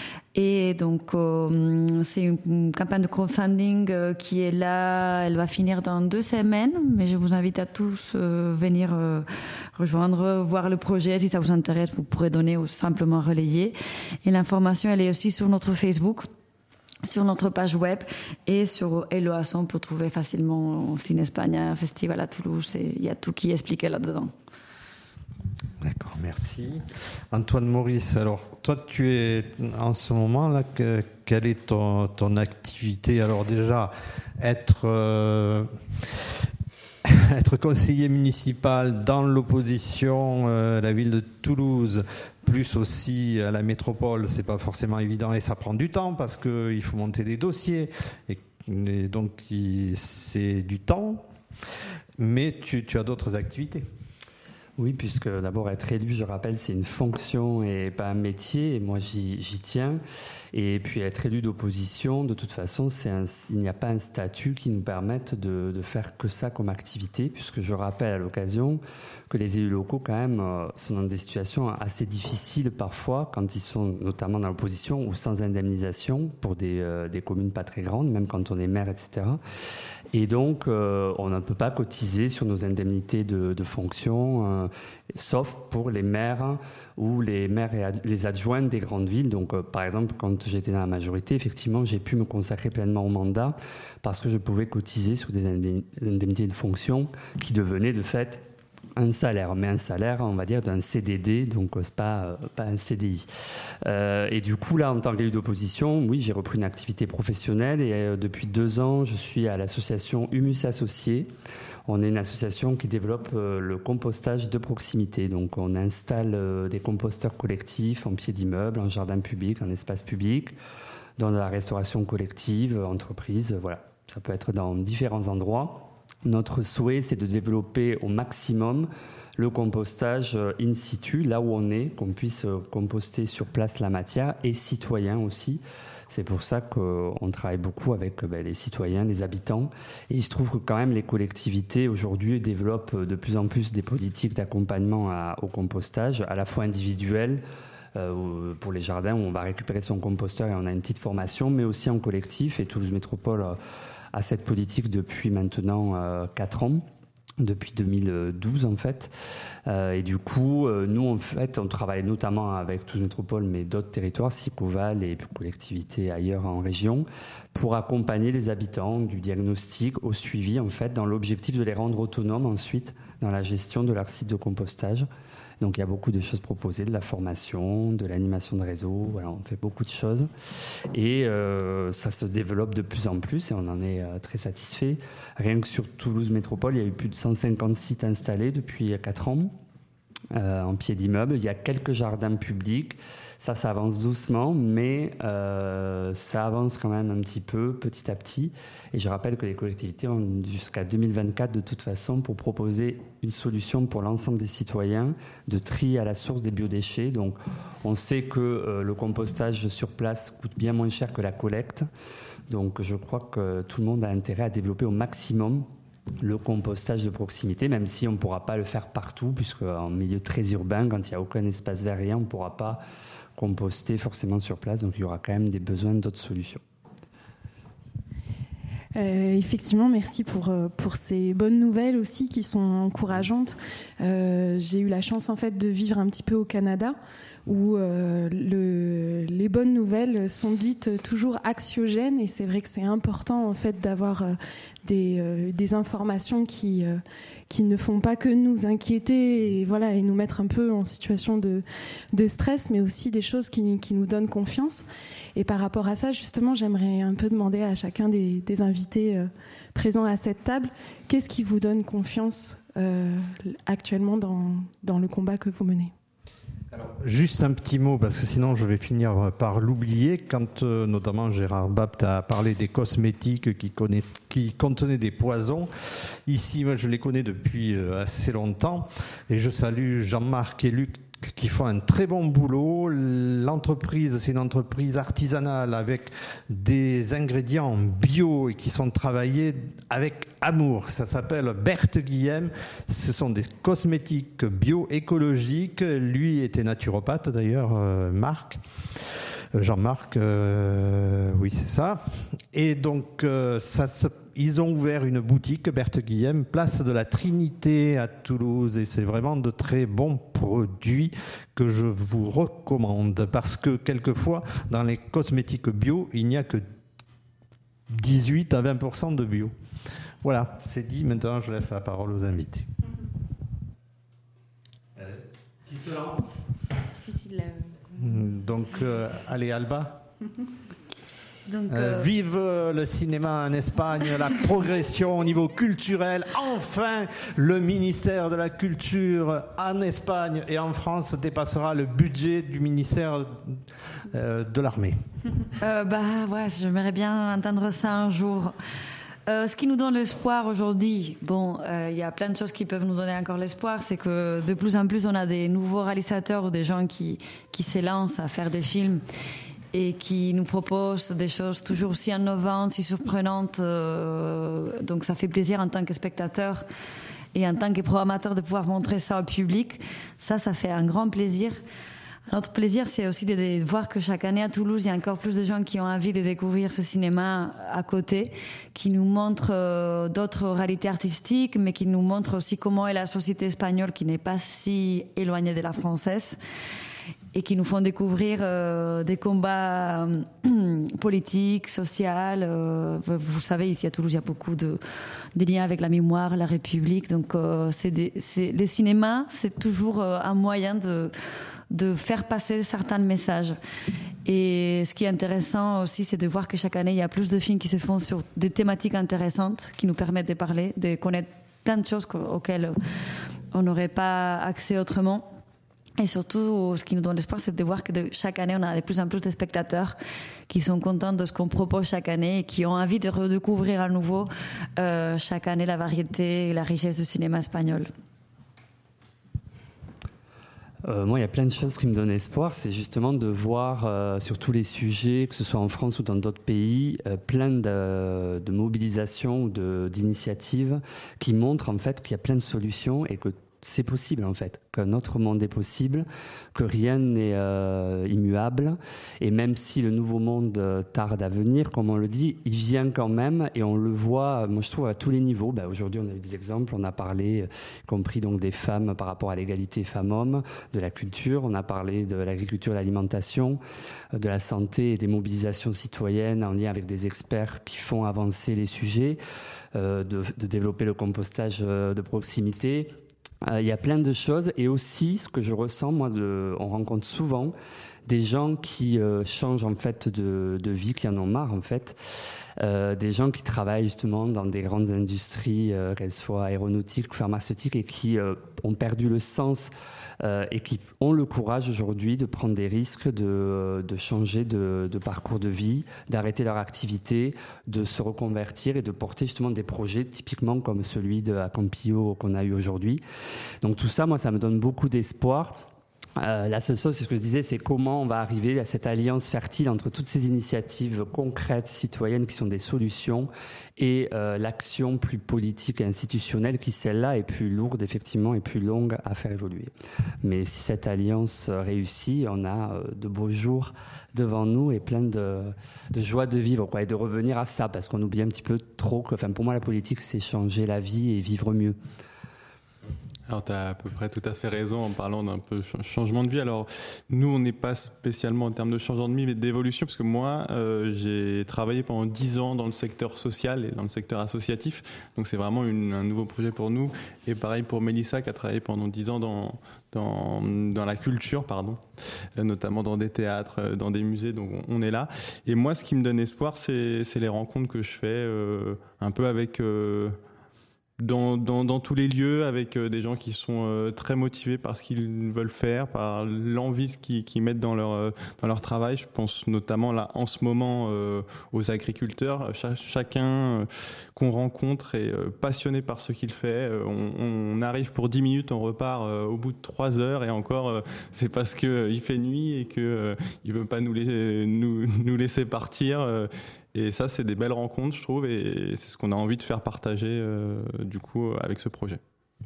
Et donc, euh, c'est une campagne de crowdfunding euh, qui est là, elle va finir dans deux semaines, mais je vous invite à tous euh, venir euh, rejoindre, voir le projet. Si ça vous intéresse, vous pourrez donner ou simplement relayer. Et l'information, elle est aussi sur notre Facebook, sur notre page web et sur Hello Asso. On peut trouver facilement Ciné Espagne, un festival à Toulouse, et il y a tout qui est expliqué là-dedans. D'accord, merci. Antoine Maurice, alors toi tu es en ce moment là, que, quelle est ton, ton activité? Alors déjà, être, euh, être conseiller municipal dans l'opposition, euh, la ville de Toulouse, plus aussi à la métropole, c'est pas forcément évident et ça prend du temps parce qu'il faut monter des dossiers et, et donc c'est du temps, mais tu, tu as d'autres activités. Oui, puisque d'abord être élu, je rappelle, c'est une fonction et pas un métier, et moi j'y, j'y tiens. Et puis être élu d'opposition, de toute façon, c'est un, il n'y a pas un statut qui nous permette de, de faire que ça comme activité, puisque je rappelle à l'occasion que les élus locaux, quand même, sont dans des situations assez difficiles parfois, quand ils sont notamment dans l'opposition ou sans indemnisation pour des, euh, des communes pas très grandes, même quand on est maire, et cetera. Et donc, euh, on ne peut pas cotiser sur nos indemnités de, de fonction, euh, sauf pour les maires ou les maires et ad- les adjoints des grandes villes. Donc, euh, par exemple, quand j'étais dans la majorité, effectivement, j'ai pu me consacrer pleinement au mandat parce que je pouvais cotiser sur des indemnités de fonction qui devenaient de fait un salaire, mais un salaire, on va dire, d'un C D D, donc c'est pas, euh, pas un C D I. Euh, et du coup, là, en tant qu'élu d'opposition, oui, j'ai repris une activité professionnelle et euh, depuis deux ans, je suis à l'association Humus Associés. On est une association qui développe euh, le compostage de proximité. Donc, on installe euh, des composteurs collectifs en pied d'immeuble, en jardin public, en espace public, dans la restauration collective, entreprise, voilà. Ça peut être dans différents endroits. Notre souhait, c'est de développer au maximum le compostage in situ, là où on est, qu'on puisse composter sur place la matière, et citoyens aussi. C'est pour ça qu'on travaille beaucoup avec ben, les citoyens, les habitants. Et il se trouve que quand même les collectivités aujourd'hui développent de plus en plus des politiques d'accompagnement à, au compostage, à la fois individuelles, euh, pour les jardins où on va récupérer son composteur et on a une petite formation, mais aussi en collectif. Et Toulouse Métropole euh, a cette politique depuis maintenant euh, quatre ans. Depuis deux mille douze en fait, euh, et du coup euh, nous en fait on travaille notamment avec Toulouse Métropole mais d'autres territoires, Sicoval et collectivités ailleurs en région, pour accompagner les habitants du diagnostic au suivi en fait, dans l'objectif de les rendre autonomes ensuite dans la gestion de leur site de compostage. Donc il y a beaucoup de choses proposées, de la formation, de l'animation de réseau, voilà, on fait beaucoup de choses et euh, ça se développe de plus en plus et on en est euh, très satisfait. Rien que sur Toulouse Métropole, il y a eu plus de cent cinquante sites installés depuis quatre ans euh, en pied d'immeuble. Il y a quelques jardins publics. Ça, ça avance doucement, mais euh, ça avance quand même un petit peu, petit à petit. Et je rappelle que les collectivités ont jusqu'à deux mille vingt-quatre, de toute façon, pour proposer une solution pour l'ensemble des citoyens de tri à la source des biodéchets. Donc, on sait que euh, le compostage sur place coûte bien moins cher que la collecte. Donc, je crois que tout le monde a intérêt à développer au maximum le compostage de proximité, même si on ne pourra pas le faire partout, puisque en milieu très urbain, quand il n'y a aucun espace verrier, on ne pourra pas composter forcément sur place, donc il y aura quand même des besoins d'autres solutions. Euh, effectivement, merci pour, pour ces bonnes nouvelles aussi qui sont encourageantes. Euh, j'ai eu la chance en fait de vivre un petit peu au Canada où euh, le, les bonnes nouvelles sont dites toujours anxiogènes et c'est vrai que c'est important en fait d'avoir euh, des, euh, des informations qui, euh, qui ne font pas que nous inquiéter et, voilà, et nous mettre un peu en situation de, de stress, mais aussi des choses qui, qui nous donnent confiance. Et par rapport à ça, justement, j'aimerais un peu demander à chacun des, des invités euh, présents à cette table, qu'est-ce qui vous donne confiance euh, actuellement dans, dans le combat que vous menez ? Alors, juste un petit mot, parce que sinon je vais finir par l'oublier. Quand euh, notamment Gérard Bapt a parlé des cosmétiques qui, connaît, qui contenaient des poisons, ici moi, je les connais depuis euh, assez longtemps et je salue Jean-Marc et Luc qui font un très bon boulot. L'entreprise, c'est une entreprise artisanale avec des ingrédients bio et qui sont travaillés avec amour. Ça s'appelle Berthe Guillem. Ce sont des cosmétiques bio-écologiques. Lui était naturopathe d'ailleurs, euh, Marc. Jean-Marc, euh, oui c'est ça. Et donc euh, ça se, ils ont ouvert une boutique, Berthe Guillem, place de la Trinité à Toulouse, et c'est vraiment de très bons produits que je vous recommande, parce que quelquefois dans les cosmétiques bio, il n'y a que dix-huit à vingt pour cent de bio. Voilà, c'est dit. Maintenant, je laisse la parole aux invités. Euh, qui se lance ? Difficile. Euh... Donc, euh, allez, Alba. Donc, euh, euh... Vive le cinéma en Espagne, la progression au niveau culturel. Enfin, le ministère de la Culture en Espagne et en France dépassera le budget du ministère euh, de l'Armée. Euh, bah, ouais, j'aimerais bien entendre ça un jour. Euh, ce qui nous donne l'espoir aujourd'hui, bon, il euh, y a plein de choses qui peuvent nous donner encore l'espoir, c'est que de plus en plus on a des nouveaux réalisateurs ou des gens qui, qui s'élancent à faire des films et qui nous proposent des choses toujours aussi innovantes, si surprenantes. Euh, donc ça fait plaisir en tant que spectateur et en tant que programmateur de pouvoir montrer ça au public. Ça, ça fait un grand plaisir. Notre plaisir, c'est aussi de, de voir que chaque année à Toulouse, il y a encore plus de gens qui ont envie de découvrir ce cinéma à côté, qui nous montrent euh, d'autres réalités artistiques, mais qui nous montrent aussi comment est la société espagnole, qui n'est pas si éloignée de la française, et qui nous font découvrir euh, des combats euh, politiques, sociaux. Euh, vous savez, ici à Toulouse, il y a beaucoup de, de liens avec la mémoire, la République. Donc, euh, c'est des, c'est, le cinéma, c'est toujours euh, un moyen de de faire passer certains messages. Et ce qui est intéressant aussi, c'est de voir que chaque année, il y a plus de films qui se font sur des thématiques intéressantes, qui nous permettent de parler, de connaître plein de choses auxquelles on n'aurait pas accès autrement. Et surtout, ce qui nous donne l'espoir, c'est de voir que de chaque année, on a de plus en plus de spectateurs qui sont contents de ce qu'on propose chaque année et qui ont envie de redécouvrir à nouveau euh, chaque année la variété et la richesse du cinéma espagnol. Euh, moi, il y a plein de choses qui me donnent espoir. C'est justement de voir euh, sur tous les sujets, que ce soit en France ou dans d'autres pays, euh, plein de, de mobilisations ou de, d'initiatives qui montrent en fait qu'il y a plein de solutions et que c'est possible en fait, qu'un autre monde est possible, que rien n'est euh, immuable, et même si le nouveau monde euh, tarde à venir, comme on le dit, il vient quand même, et on le voit, moi je trouve à tous les niveaux. Ben, aujourd'hui on a eu des exemples, on a parlé, y compris donc des femmes par rapport à l'égalité femmes-hommes, de la culture, on a parlé de l'agriculture et de l'alimentation, de la santé et des mobilisations citoyennes en lien avec des experts qui font avancer les sujets, euh, de, de développer le compostage de proximité. Il euh, y a plein de choses, et aussi ce que je ressens, moi, de, on rencontre souvent des gens qui euh, changent en fait de, de vie, qui en ont marre en fait, euh, des gens qui travaillent justement dans des grandes industries, euh, qu'elles soient aéronautiques ou pharmaceutiques, et qui euh, ont perdu le sens euh, et qui ont le courage aujourd'hui de prendre des risques, de, de changer de, de parcours de vie, d'arrêter leur activité, de se reconvertir et de porter justement des projets typiquement comme celui de Campillo qu'on a eu aujourd'hui. Donc tout ça, moi, ça me donne beaucoup d'espoir. Euh, la seule chose, c'est ce que je disais, c'est comment on va arriver à cette alliance fertile entre toutes ces initiatives concrètes, citoyennes, qui sont des solutions, et euh, l'action plus politique et institutionnelle, qui celle-là est plus lourde, effectivement, et plus longue à faire évoluer. Mais si cette alliance réussit, on a euh, de beaux jours devant nous et plein de, de joie de vivre, quoi, et de revenir à ça, parce qu'on oublie un petit peu trop que, enfin, pour moi, la politique, c'est changer la vie et vivre mieux. Alors, tu as à peu près tout à fait raison en parlant d'un peu changement de vie. Alors, nous, on n'est pas spécialement en termes de changement de vie, mais d'évolution, parce que moi, euh, j'ai travaillé pendant dix ans dans le secteur social et dans le secteur associatif. Donc, c'est vraiment une, un nouveau projet pour nous. Et pareil pour Mélissa, qui a travaillé pendant dix ans dans, dans, dans la culture, pardon, euh, notamment dans des théâtres, dans des musées. Donc, on, on est là. Et moi, ce qui me donne espoir, c'est, c'est les rencontres que je fais euh, un peu avec... Euh, Dans, dans, dans tous les lieux, avec euh, des gens qui sont euh, très motivés par ce qu'ils veulent faire, par l'envie qu'ils, qu'ils mettent dans leur, euh, dans leur travail. Je pense notamment là, en ce moment, euh, aux agriculteurs. Cha- chacun euh, qu'on rencontre est euh, passionné par ce qu'il fait. Euh, on, on arrive pour dix minutes, on repart euh, au bout de trois heures, et encore, euh, c'est parce qu'il euh, fait nuit et qu'il euh, ne veut pas nous, les, nous, nous laisser partir. Euh, Et ça, c'est des belles rencontres, je trouve, et c'est ce qu'on a envie de faire partager, euh, du coup, avec ce projet.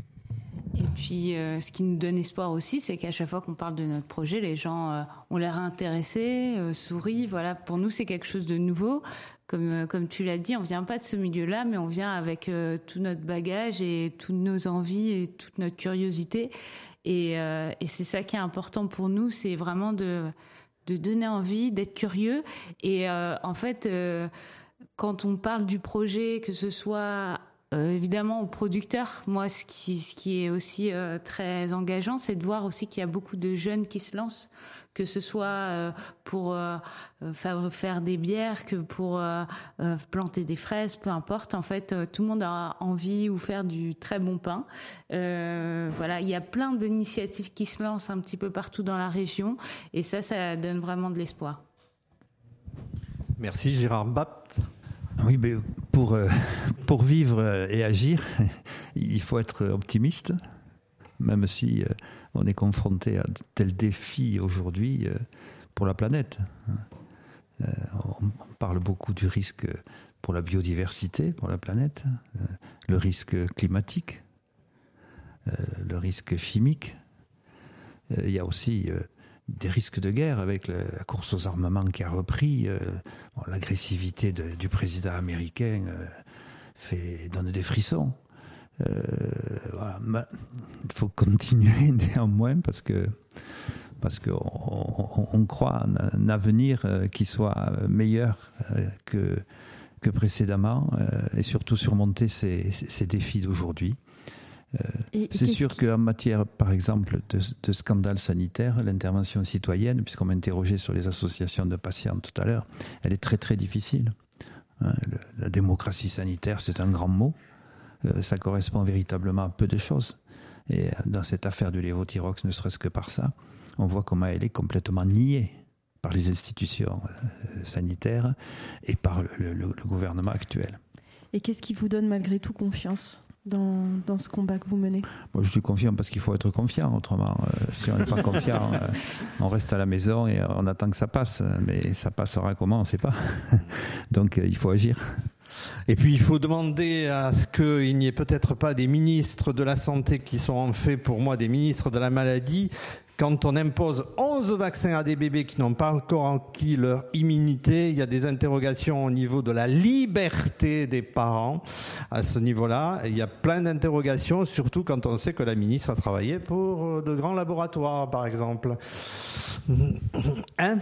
Et puis, euh, ce qui nous donne espoir aussi, c'est qu'à chaque fois qu'on parle de notre projet, les gens euh, ont l'air intéressés, euh, sourient. Voilà, pour nous, c'est quelque chose de nouveau. Comme, euh, comme tu l'as dit, on vient pas de ce milieu-là, mais on vient avec euh, tout notre bagage et toutes nos envies et toute notre curiosité. Et, euh, et c'est ça qui est important pour nous, c'est vraiment de... de donner envie, d'être curieux. Et euh, en fait, euh, quand on parle du projet, que ce soit euh, évidemment aux producteurs, moi, ce qui, ce qui est aussi euh, très engageant, c'est de voir aussi qu'il y a beaucoup de jeunes qui se lancent, que ce soit euh, pour euh, faire, faire des bières, que pour euh, euh, planter des fraises, peu importe. En fait, euh, tout le monde a envie ou faire du très bon pain. Euh, voilà, il y a plein d'initiatives qui se lancent un petit peu partout dans la région, et ça, ça donne vraiment de l'espoir. Merci Gérard Bapt. Oui, mais pour, euh, pour vivre et agir, il faut être optimiste, même si euh, on est confronté à de tels défis aujourd'hui euh, pour la planète. Euh, on parle beaucoup du risque pour la biodiversité, pour la planète, euh, le risque climatique, euh, le risque chimique. Euh, il y a aussi euh, des risques de guerre avec le, la course aux armements qui a repris. Euh, bon, l'agressivité de, du président américain euh, fait, donne des frissons. Euh, voilà. Il faut continuer néanmoins parce que parce qu'on on, on croit en un avenir qui soit meilleur que, que précédemment et surtout surmonter ces, ces défis d'aujourd'hui. Et, c'est sûr qui... qu'en matière, par exemple, de, de scandale sanitaire, l'intervention citoyenne, puisqu'on m'interrogeait sur les associations de patients tout à l'heure, elle est très très difficile. Hein, le, la démocratie sanitaire, c'est un grand mot. Euh, ça correspond véritablement à peu de choses. Et dans cette affaire du lévothyrox, ne serait-ce que par ça, on voit comment elle est complètement niée par les institutions euh, sanitaires et par le, le, le gouvernement actuel. Et qu'est-ce qui vous donne malgré tout confiance dans, dans ce combat que vous menez ? Moi, je suis confiant parce qu'il faut être confiant. Autrement, euh, si on n'est pas confiant, euh, on reste à la maison et on attend que ça passe. Mais ça passera comment, on ne sait pas. Donc, euh, il faut agir. Et puis il faut demander à ce qu'il n'y ait peut-être pas des ministres de la santé qui sont en fait pour moi des ministres de la maladie. Quand on impose onze vaccins à des bébés qui n'ont pas encore acquis leur immunité, il y a des interrogations au niveau de la liberté des parents. À ce niveau-là, il y a plein d'interrogations, surtout quand on sait que la ministre a travaillé pour de grands laboratoires, par exemple. Hein ?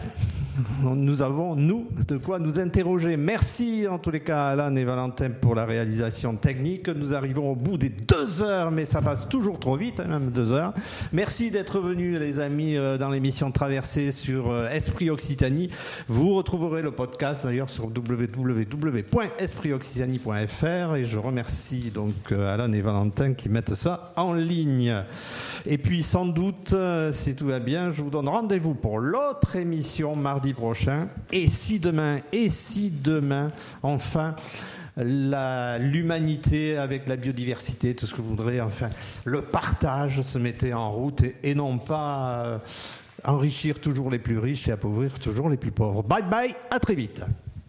Nous avons, nous, de quoi nous interroger. Merci en tous les cas Alan et Valentin pour la réalisation technique. Nous arrivons au bout des deux heures, mais ça passe toujours trop vite, hein, même deux heures. Merci d'être venus les les amis euh, dans l'émission Traversée sur euh, Esprit Occitanie. Vous retrouverez le podcast d'ailleurs sur w w w point esprit occitanie point f r et je remercie donc euh, Alan et Valentin qui mettent ça en ligne. Et puis sans doute, euh, si tout va bien, je vous donne rendez-vous pour l'autre émission mardi prochain. Et si demain, et si demain, enfin, la, l'humanité avec la biodiversité, tout ce que vous voudrez, enfin, le partage se mettait en route et, et non pas euh, enrichir toujours les plus riches et appauvrir toujours les plus pauvres. Bye bye, à très vite.